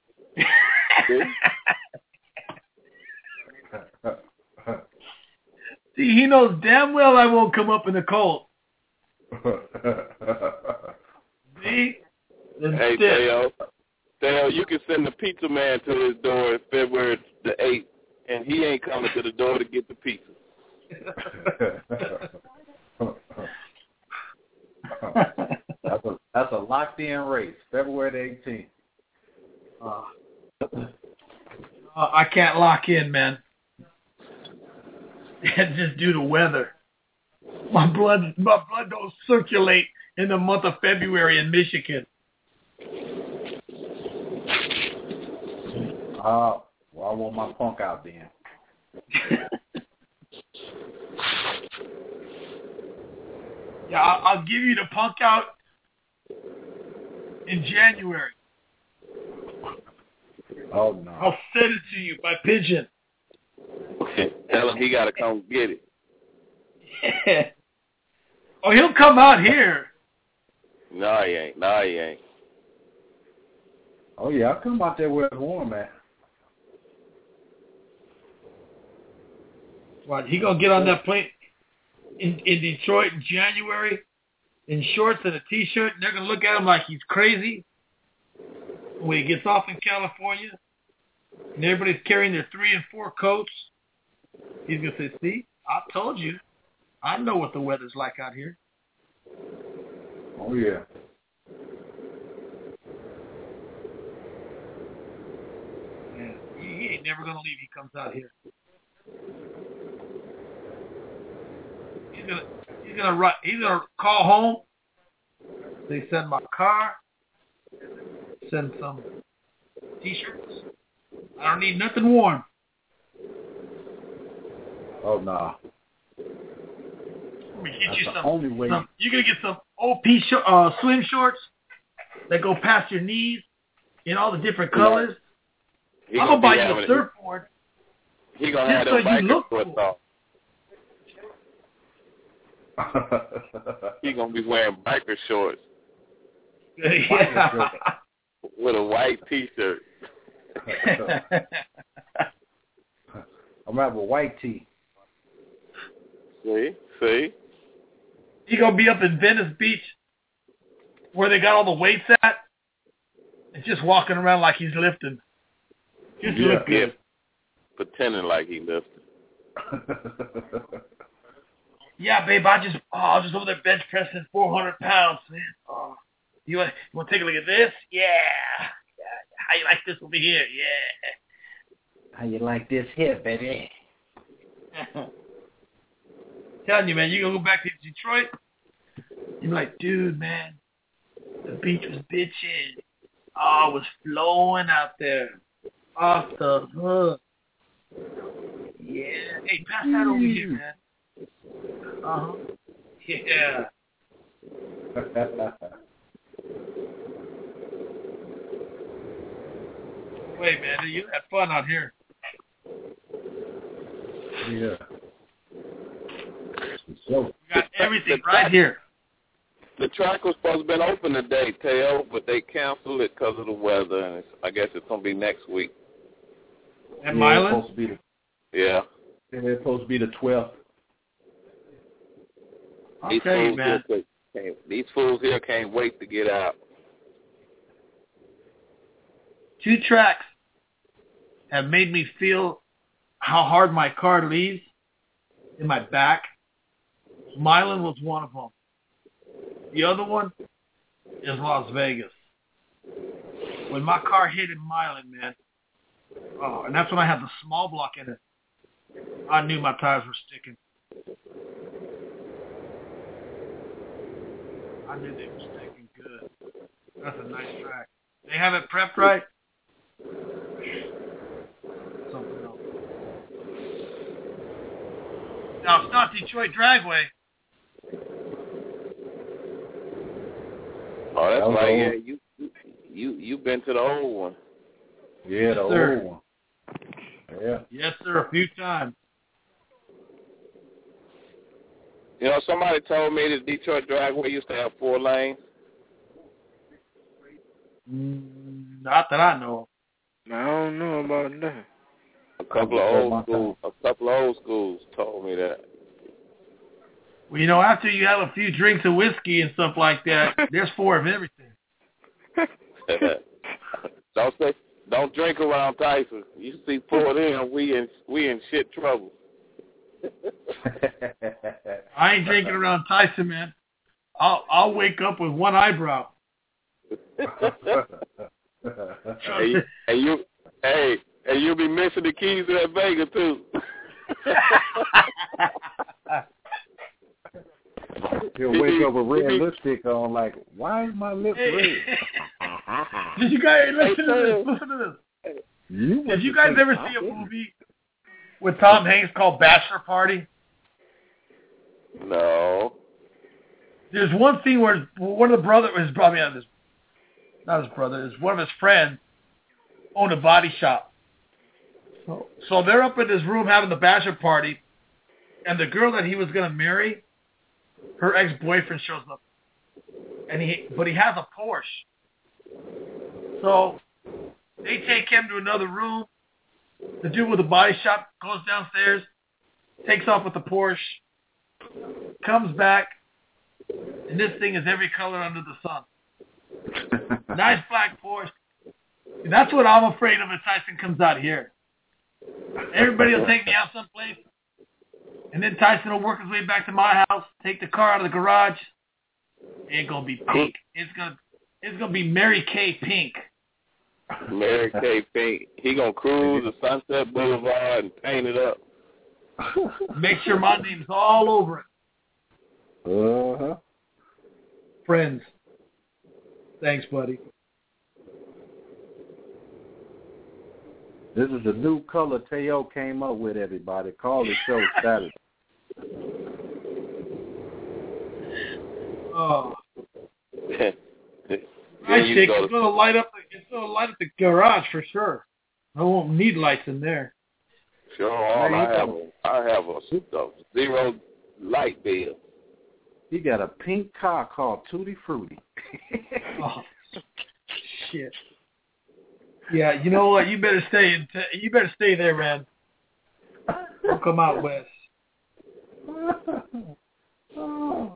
See, he knows damn well I won't come up in the cold. See? Then
Hey,
stiff.
Theo. Theo, you can send the pizza man to his door February the eighth, and he ain't coming to the door to get the pizza.
that's a that's a locked in race, February the eighteenth.
Uh, uh, I can't lock in, man. It's just due to weather. My blood, my blood don't circulate in the month of February in Michigan.
Uh, well, I want my punk out then.
Yeah, I'll, I'll give you the punk out in January.
Oh no!
I'll send it to you by pigeon.
Tell him he got to come get it.
Yeah. Oh, he'll come out here.
No, he ain't. No, he ain't.
Oh yeah, I'll come out there where it's warm at.
What? He gonna get on that plane in in Detroit in January in shorts and a t-shirt, and they're gonna look at him like he's crazy. When he gets off in California, and everybody's carrying their three and four coats, he's gonna say, "See, I told you. I know what the weather's like out here."
Oh yeah.
Yeah, he, he ain't never gonna leave. He comes out here. He's gonna he's gonna run. He's gonna call home. They send my car. Send some t-shirts. I don't need nothing warm.
Oh no.
Let me get
That's
you
the
some,
only way.
some. You're gonna get some O P sh- uh, swim shorts that go past your knees in all the different colors.
He
I'm
gonna
gonna buy
be
you a
having-
surfboard.
He gonna
just
have them
so you
biker
look
shorts
cool.
off. He gonna be wearing biker shorts
Yeah.
with a white T-shirt.
I'm gonna have a white tee.
See, see.
He gonna be up in Venice Beach, where they got all the weights at, and just walking around like he's lifting. Just
Yeah,
look good.
yeah. Pretending like he lifted.
Yeah, babe, I just, oh, I was just over there bench pressing four hundred pounds, man. Oh, you want, you want to take a look at this? Yeah. yeah. How you like this over here? Yeah.
How you like this here, baby?
Telling you, man, you gonna go back to Detroit? You're like, dude, man, the beach was bitching. Oh, it was flowing out there. Off the hook. Yeah. Hey, pass that over here, man. Uh-huh. Yeah. Wait, man, you had fun out here.
Yeah.
We got everything right here.
The track was supposed to have been open today, Teo, but they canceled it because of the weather, and it's, I guess it's going to be next week.
At
yeah,
Milan?
It's supposed to be the,
yeah.
yeah, it's supposed to be the twelfth.
I'll
These
tell you,
fools
man.
here can't- These fools here can't wait to get out.
Two tracks have made me feel how hard my car leaves in my back. Milan was one of them. The other one is Las Vegas. When my car hit in Milan, man, oh, and that's when I had the small block in it, I knew my tires were sticking. I knew they were sticking good. That's a nice track. They have it prepped right. Something else. Now, it's not Detroit Dragway.
Oh, that's
That was
right.
old.
Yeah, you you you been to the old one.
Yeah,
Yes,
the
sir.
old one. Yeah.
Yes, sir, a few times.
You know, somebody told me that Detroit Dragway used to have four lanes.
Mm, not that I know of.
I don't know about that.
A couple of old schools, a couple of old schools told me that.
Well, you know, after you have a few drinks of whiskey and stuff like that, there's four of everything.
Don't say, don't drink around Tyson. You see four of them, we in we in shit trouble.
I ain't drinking around Tyson, man. I'll I'll wake up with one eyebrow.
hey, hey, you, hey, hey, you'll be missing the keys to that Vega too.
He'll wake up with red lipstick on, like, why is my lips
Hey.
red?
Did you guys listen to this? Listen to this.
You
Did you guys ever see a movie with Tom Hanks called Bachelor Party?
No.
There's one scene where one of the brothers, his brother, not his, not his brother, is one of his friends owned a body shop. So, so they're up in this room having the bachelor party, and the girl that he was going to marry, her ex-boyfriend shows up, and he, but he has a Porsche. So they take him to another room. The dude with the body shop goes downstairs, takes off with the Porsche, comes back, and this thing is every color under the sun. Nice black Porsche. And that's what I'm afraid of if Tyson comes out here. Everybody will take me out someplace, and then Tyson will work his way back to my house, take the car out of the garage. It ain't gonna be pink. It's gonna, it's gonna be Mary Kay pink.
Mary Kay Pink. He gonna cruise the Sunset Boulevard and paint it up.
Make sure my name's all over it.
Uh-huh.
Friends. Thanks, buddy.
This is the new color Teo came up with, everybody. Call the show Saturday.
Oh.
then
Right,
you
Shake.
go
It's gonna light up. It's gonna light up the garage for sure. I won't need lights in there.
Sure, all I have, a, I have a, a zero light bill.
He got a pink car called Tutti Frutti.
Oh, shit. Yeah, you know what? You better stay in. T- you better stay there, man. Don't come out west.
Oh.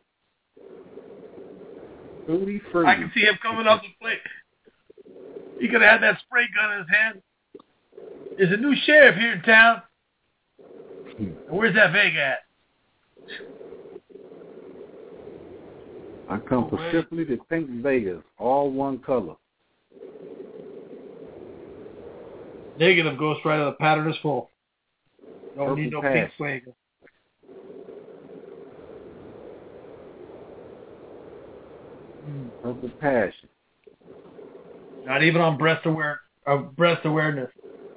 Tutti Frutti.
I can see him coming up the plate. He could have had that spray gun in his hand. There's a new sheriff here in town. Where's that Vega at?
I come specifically to Pink Vegas, all one color.
Negative, Ghost Rider. The pattern is full. Don't
Purple
need no
pass.
pink Vega.
Purple passion.
Not even on breast aware uh, breast awareness.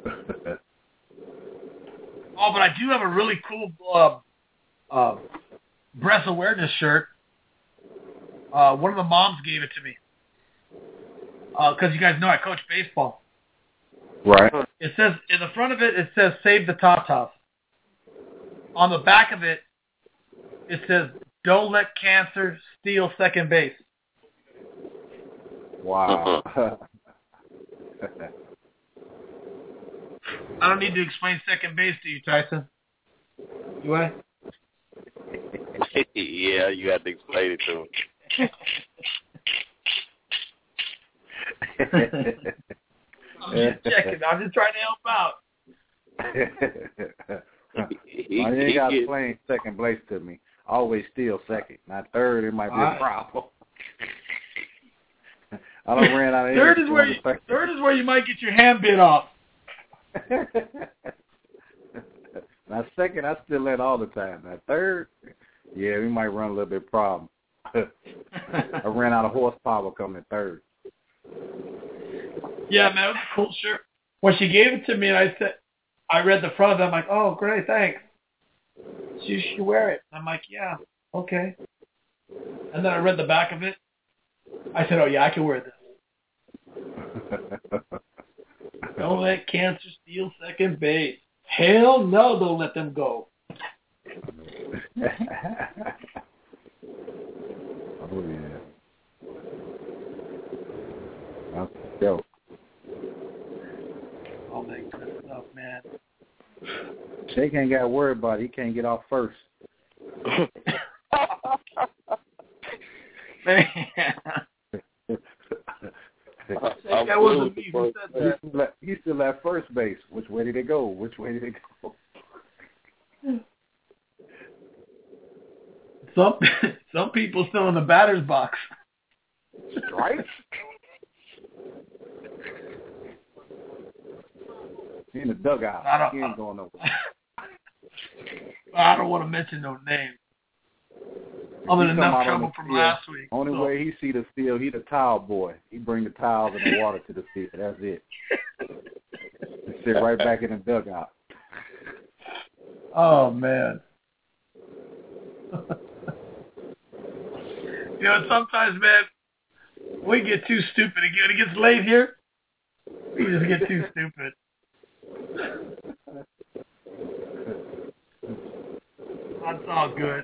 Oh, but I do have a really cool uh, uh, breast awareness shirt. Uh, one of the moms gave it to me. Because uh, you guys know I coach baseball.
Right.
It says, in the front of it, it says, save the Tatas. On the back of it, it says, don't let cancer steal second base.
Wow.
I don't need to explain second base to you, Tyson. Do I?
Yeah, you have to explain it to him.
I'm just checking. I'm just trying to help out.
he,
I ain't
he
got
get,
playing second place to me. Always steal second. Not third, it might be
right.
a problem. I don't ran out of
third is where you, Third is where you might get your hand bit off.
Now second, I still let all the time. Now third, yeah, we might run a little bit of problem. I ran out of horsepower coming third.
Yeah, man, it was a cool shirt. When she gave it to me, and I said, I read the front of it. I'm like, oh, great, thanks. She should wear it. I'm like, yeah, okay. And then I read the back of it. I said, oh yeah, I can wear this. Don't let cancer steal second base. Hell no, don't let them go.
Oh yeah. That's a joke.
All that good stuff, man.
Shake ain't got to worry about it. He can't get off first.
Man. That wasn't me who said that.
He's still, at, he's still at first base. Which way did it go? Which way did it go?
Some some people still in the batter's box.
Right? He in the dugout.
I don't,
he ain't going nowhere.
I don't want to mention no names. I'm in enough trouble from
field,
last week.
Only
so.
way he see the field, he the towel boy. He bring the towels and the water to the field. That's it. He sit right back in the dugout.
Oh, man. You know, sometimes, man, we get too stupid. When it gets late here, we just get too stupid. That's all good.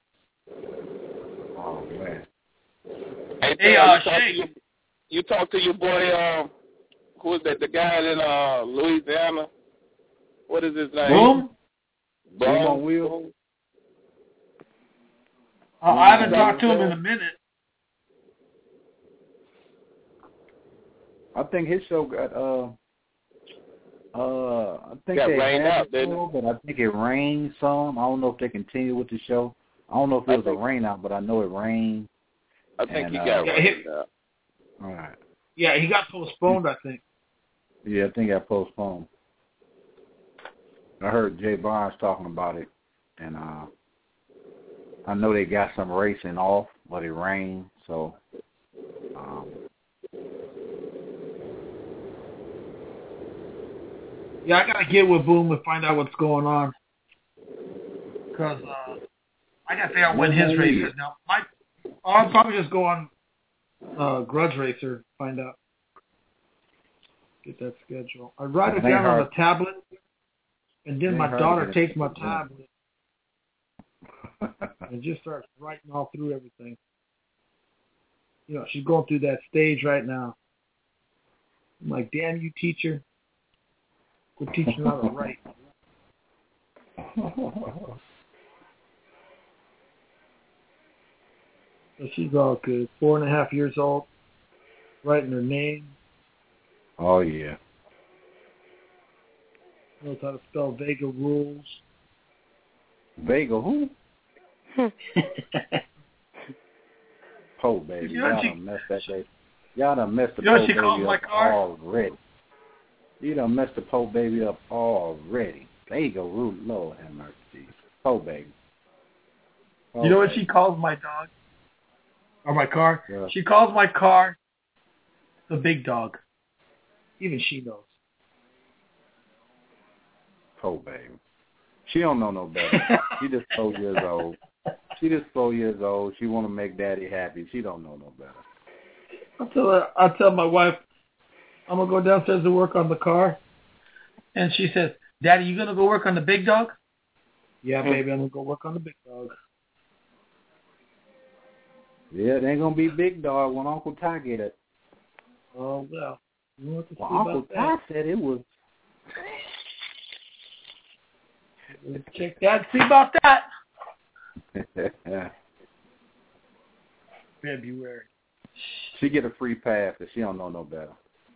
Oh, man.
Hey,
Hey,
Phil,
uh,
you, talk to your, you talk to your boy, um, who is that, the guy in uh, Louisiana? What is his name?
Boom?
Boom on wheels?
Uh, I haven't talked to him in a minute.
I think his show got, uh, uh, I think
got
they
rained
had
out,
it,
didn't it?
but I think it rained some. I don't know if they continue with the show. I don't know if it was a rain out, but I know it rained.
I think
and,
he
uh,
got
yeah,
rained out.
All right.
Yeah, he got postponed, I think.
Yeah, I think it got postponed. I heard Jay Barnes talking about it, and uh, I know they got some racing off, but it rained, so um,
Yeah, I gotta get with Boom and find out what's going on. Cause uh, I gotta figure out when his race is. Now, my I'll probably just go on uh, Grudge Racer, find out. Get that schedule. I write it down on a tablet, and then my daughter takes my tablet and just starts writing all through everything. You know, she's going through that stage right now. I'm like, damn you, teacher. We're teaching her how to write. So she's all good. Four and a half years old, writing her name.
Oh, yeah.
Knows how to spell Vega rules.
Vega who? Po baby.
You know
Y'all
she,
done messed that baby. Y'all done messed the
you know
Po
she
baby
my
up
car?
already. You done messed the Po baby up already. Vega rule, Lord have mercy. Po baby. Po
you know what
baby.
she calls my dog? Or my car?
Yeah.
She calls my car the big dog. Even she knows.
Po baby. She don't know no better. She just four years old. She just four years old. She want to make daddy happy. She don't know no better.
I tell her, I tell my wife, I'm gonna go downstairs to work on the car, and she says, "Daddy, you gonna go work on the big dog?" Yeah, baby, I'm gonna go work on the big dog.
Yeah, it ain't gonna be big dog when Uncle Ty get it.
Oh well. You want to
Well,
see
Uncle
about
Ty
that.
said it was.
Let's check that. See about that. February.
She get a free pass because she don't know no better.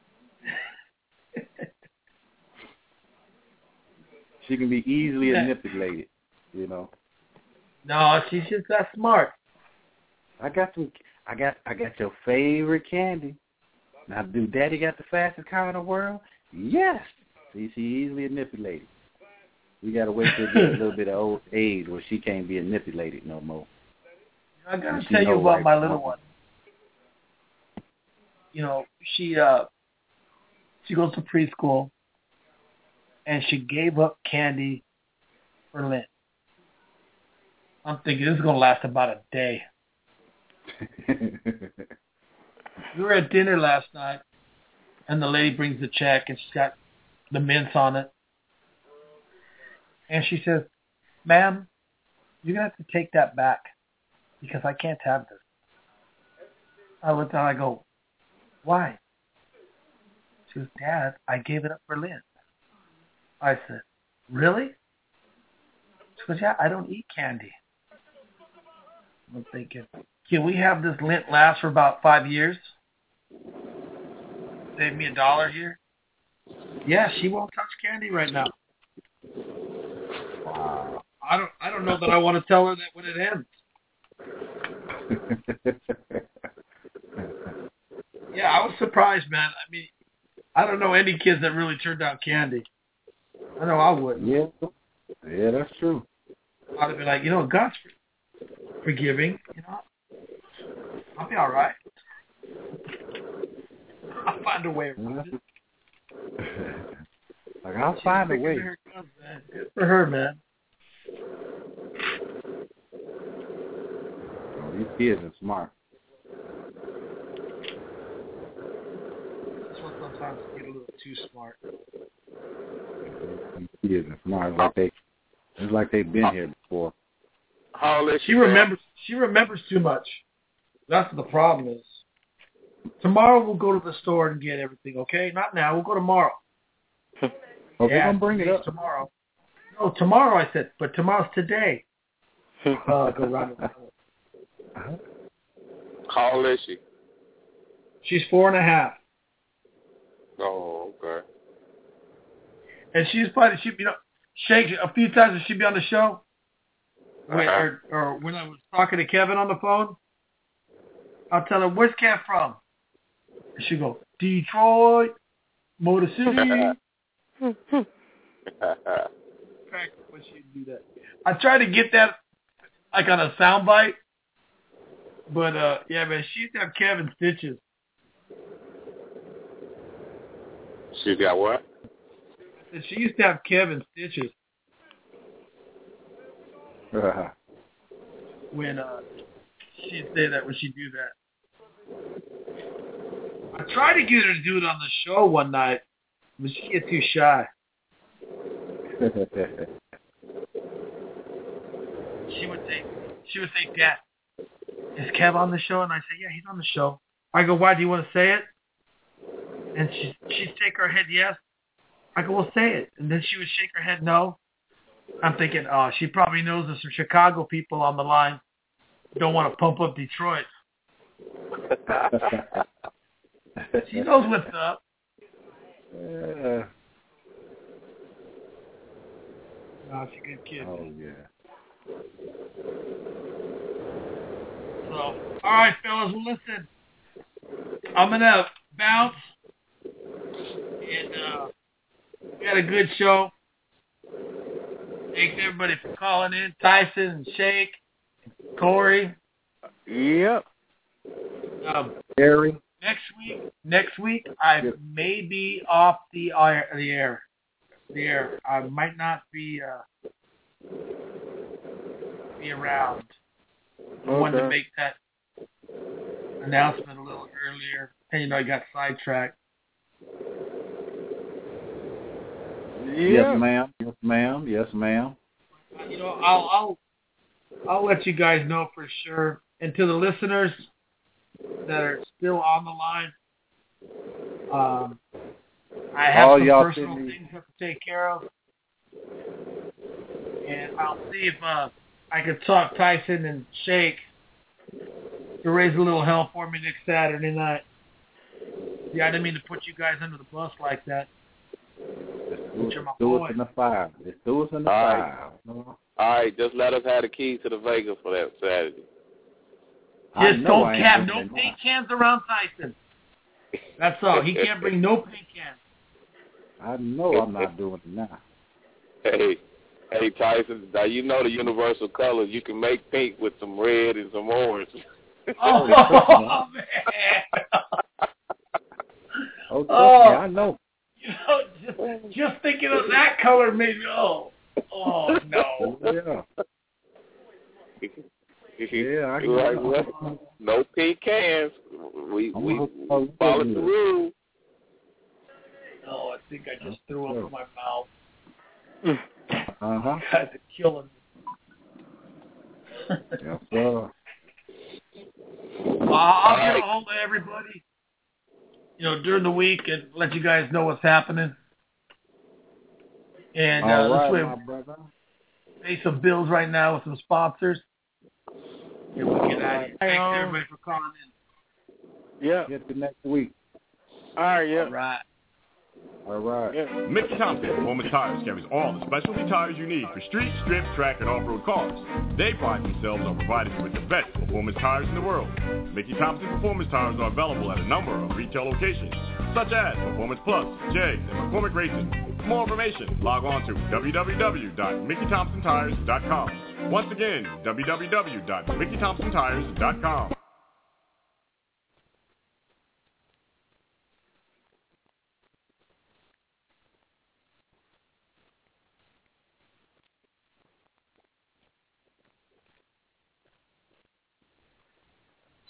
She can be easily manipulated, you know.
No, she's just that smart.
I got some. I got. I got your favorite candy. Now, do Daddy got the fastest car in the world? Yes. See, she easily manipulated. We got to wait till get a little bit of old age where she can't be manipulated no more.
I got to tell you about my little one. You know, she uh, she goes to preschool, and she gave up candy for Lent. I'm thinking this is going to last about a day. We were at dinner last night, and the lady brings the check, and she's got the mints on it. And she says, "Ma'am, you're going to have to take that back because I can't have this." I looked down and I go, "Why?" She goes, "Dad, I gave it up for Lent." I said, "Really?" She goes, "Yeah, I don't eat candy." I'm thinking, can we have this Lent last for about five years? Save me a dollar here? Yeah, she won't touch candy right now.
Wow.
I don't I don't know that I want to tell her that when it ends. Yeah, I was surprised, man. I mean, I don't know any kids that really turned down candy. I know I wouldn't.
Yeah, yeah, that's true.
I'd have been like, you know, God's forgiving, you know. I'll be all right. I'll find a way around it.
Like, I'll find a way.
Her guns, man. Good for her, man.
Oh, these kids are smart.
That's what sometimes get a little too smart.
These kids are smart. It's like they, it's like they've been here before.
How old is
she? She remembers. She remembers too much. That's what the problem is. Tomorrow we'll go to the store and get everything. Okay, not now. We'll go tomorrow.
Oh,
yeah,
they're gonna bring it up
tomorrow. No, tomorrow I said, but tomorrow's today. uh, go round and round.
How old is she?
She's four and a half.
Oh, okay.
And she's probably she you know Shake a few times she'd be on the show. When,
Uh-huh.
or, or when I was talking to Kevin on the phone, I'll tell her, "Where's Kev from?" And she'd go, "Detroit, Motor City." When she'd do that, I try to get that like on a soundbite, but uh, yeah, man, she used to have Kevin stitches.
She's got what?
And she used to have Kevin stitches. When uh, she'd say that when she do that. I tried to get her to do it on the show one night, but she gets too shy. She would say, she would say, Dad, is Kev on the show? And I say, yeah, he's on the show. I go, why, do you want to say it? And she, she'd shake her head yes. I go, well, say it. And then she would shake her head no. I'm thinking, oh, she probably knows there's some Chicago people on the line. Don't want to pump up Detroit. She knows what's up.
Yeah.
No, she's a good kid.
Oh, yeah.
So, all right, fellas, well, listen. I'm going to bounce. And uh, we had a good show. Thanks, everybody, for calling in. Tyson and Shake, and Corey.
Yep.
Um,
Gary.
Next week, next week, I
Yep.
may be off the air. The air, the air. I might not be uh, be around. I wanted to make that announcement a little earlier, and you know, I got sidetracked.
Yes, ma'am. Yes, ma'am. Yes, ma'am.
You know, I'll I'll I'll let you guys know for sure. And to the listeners that are still on the line, um, I have
All
some
y'all
personal
send me-
things I have to take care of, and I'll see if uh, I could talk Tyson and Shake to raise a little hell for me next Saturday night. Yeah, I didn't mean to put you guys under the bus like that.
Let's do,
But you're my
do
boy.
us in the five. Let's do us in the
All
five.
right.
No.
All right, just let us have the keys to the Vegas for that Saturday.
I
Just
know
don't
I ain't
have no
listening now.
paint cans around Tyson. That's all. He can't bring no paint cans.
I know I'm not doing it now.
Hey, hey Tyson, now you know the universal colors. You can make pink with some red and some orange.
Oh,
Oh,
man.
Oh, trust
Oh.
me, I know.
You know, just, just thinking of that color made me, oh, oh, no.
Yeah. Yeah, I
You're right,
know.
well, no pink cans. We
I'm
we
gonna hook up
followed
with
the
you.
rules.
Oh, I think I just threw up in my mouth.
Uh-huh.
You guys are killing me.
Yes, sir.
Well, I'll get a hold of everybody, you know, during the week and let you guys know what's happening. And uh,
All
this
right,
way,
my brother.
pay some bills right now with some sponsors. And we'll get out of here. Thanks, everybody, for calling in.
Yeah.
Get to next week.
All right, yeah.
All right.
All right.
Yeah.
Mickey Thompson Performance Tires carries all the specialty tires you need for street, strip, track, and off-road cars. They pride themselves on providing you with the best performance tires in the world. Mickey Thompson Performance Tires are available at a number of retail locations, such as Performance Plus, Jegs, and McCormick Racing. For more information, log on to w w w dot mickey thompson tires dot com. Once again, w w w dot mickey thompson tires dot com.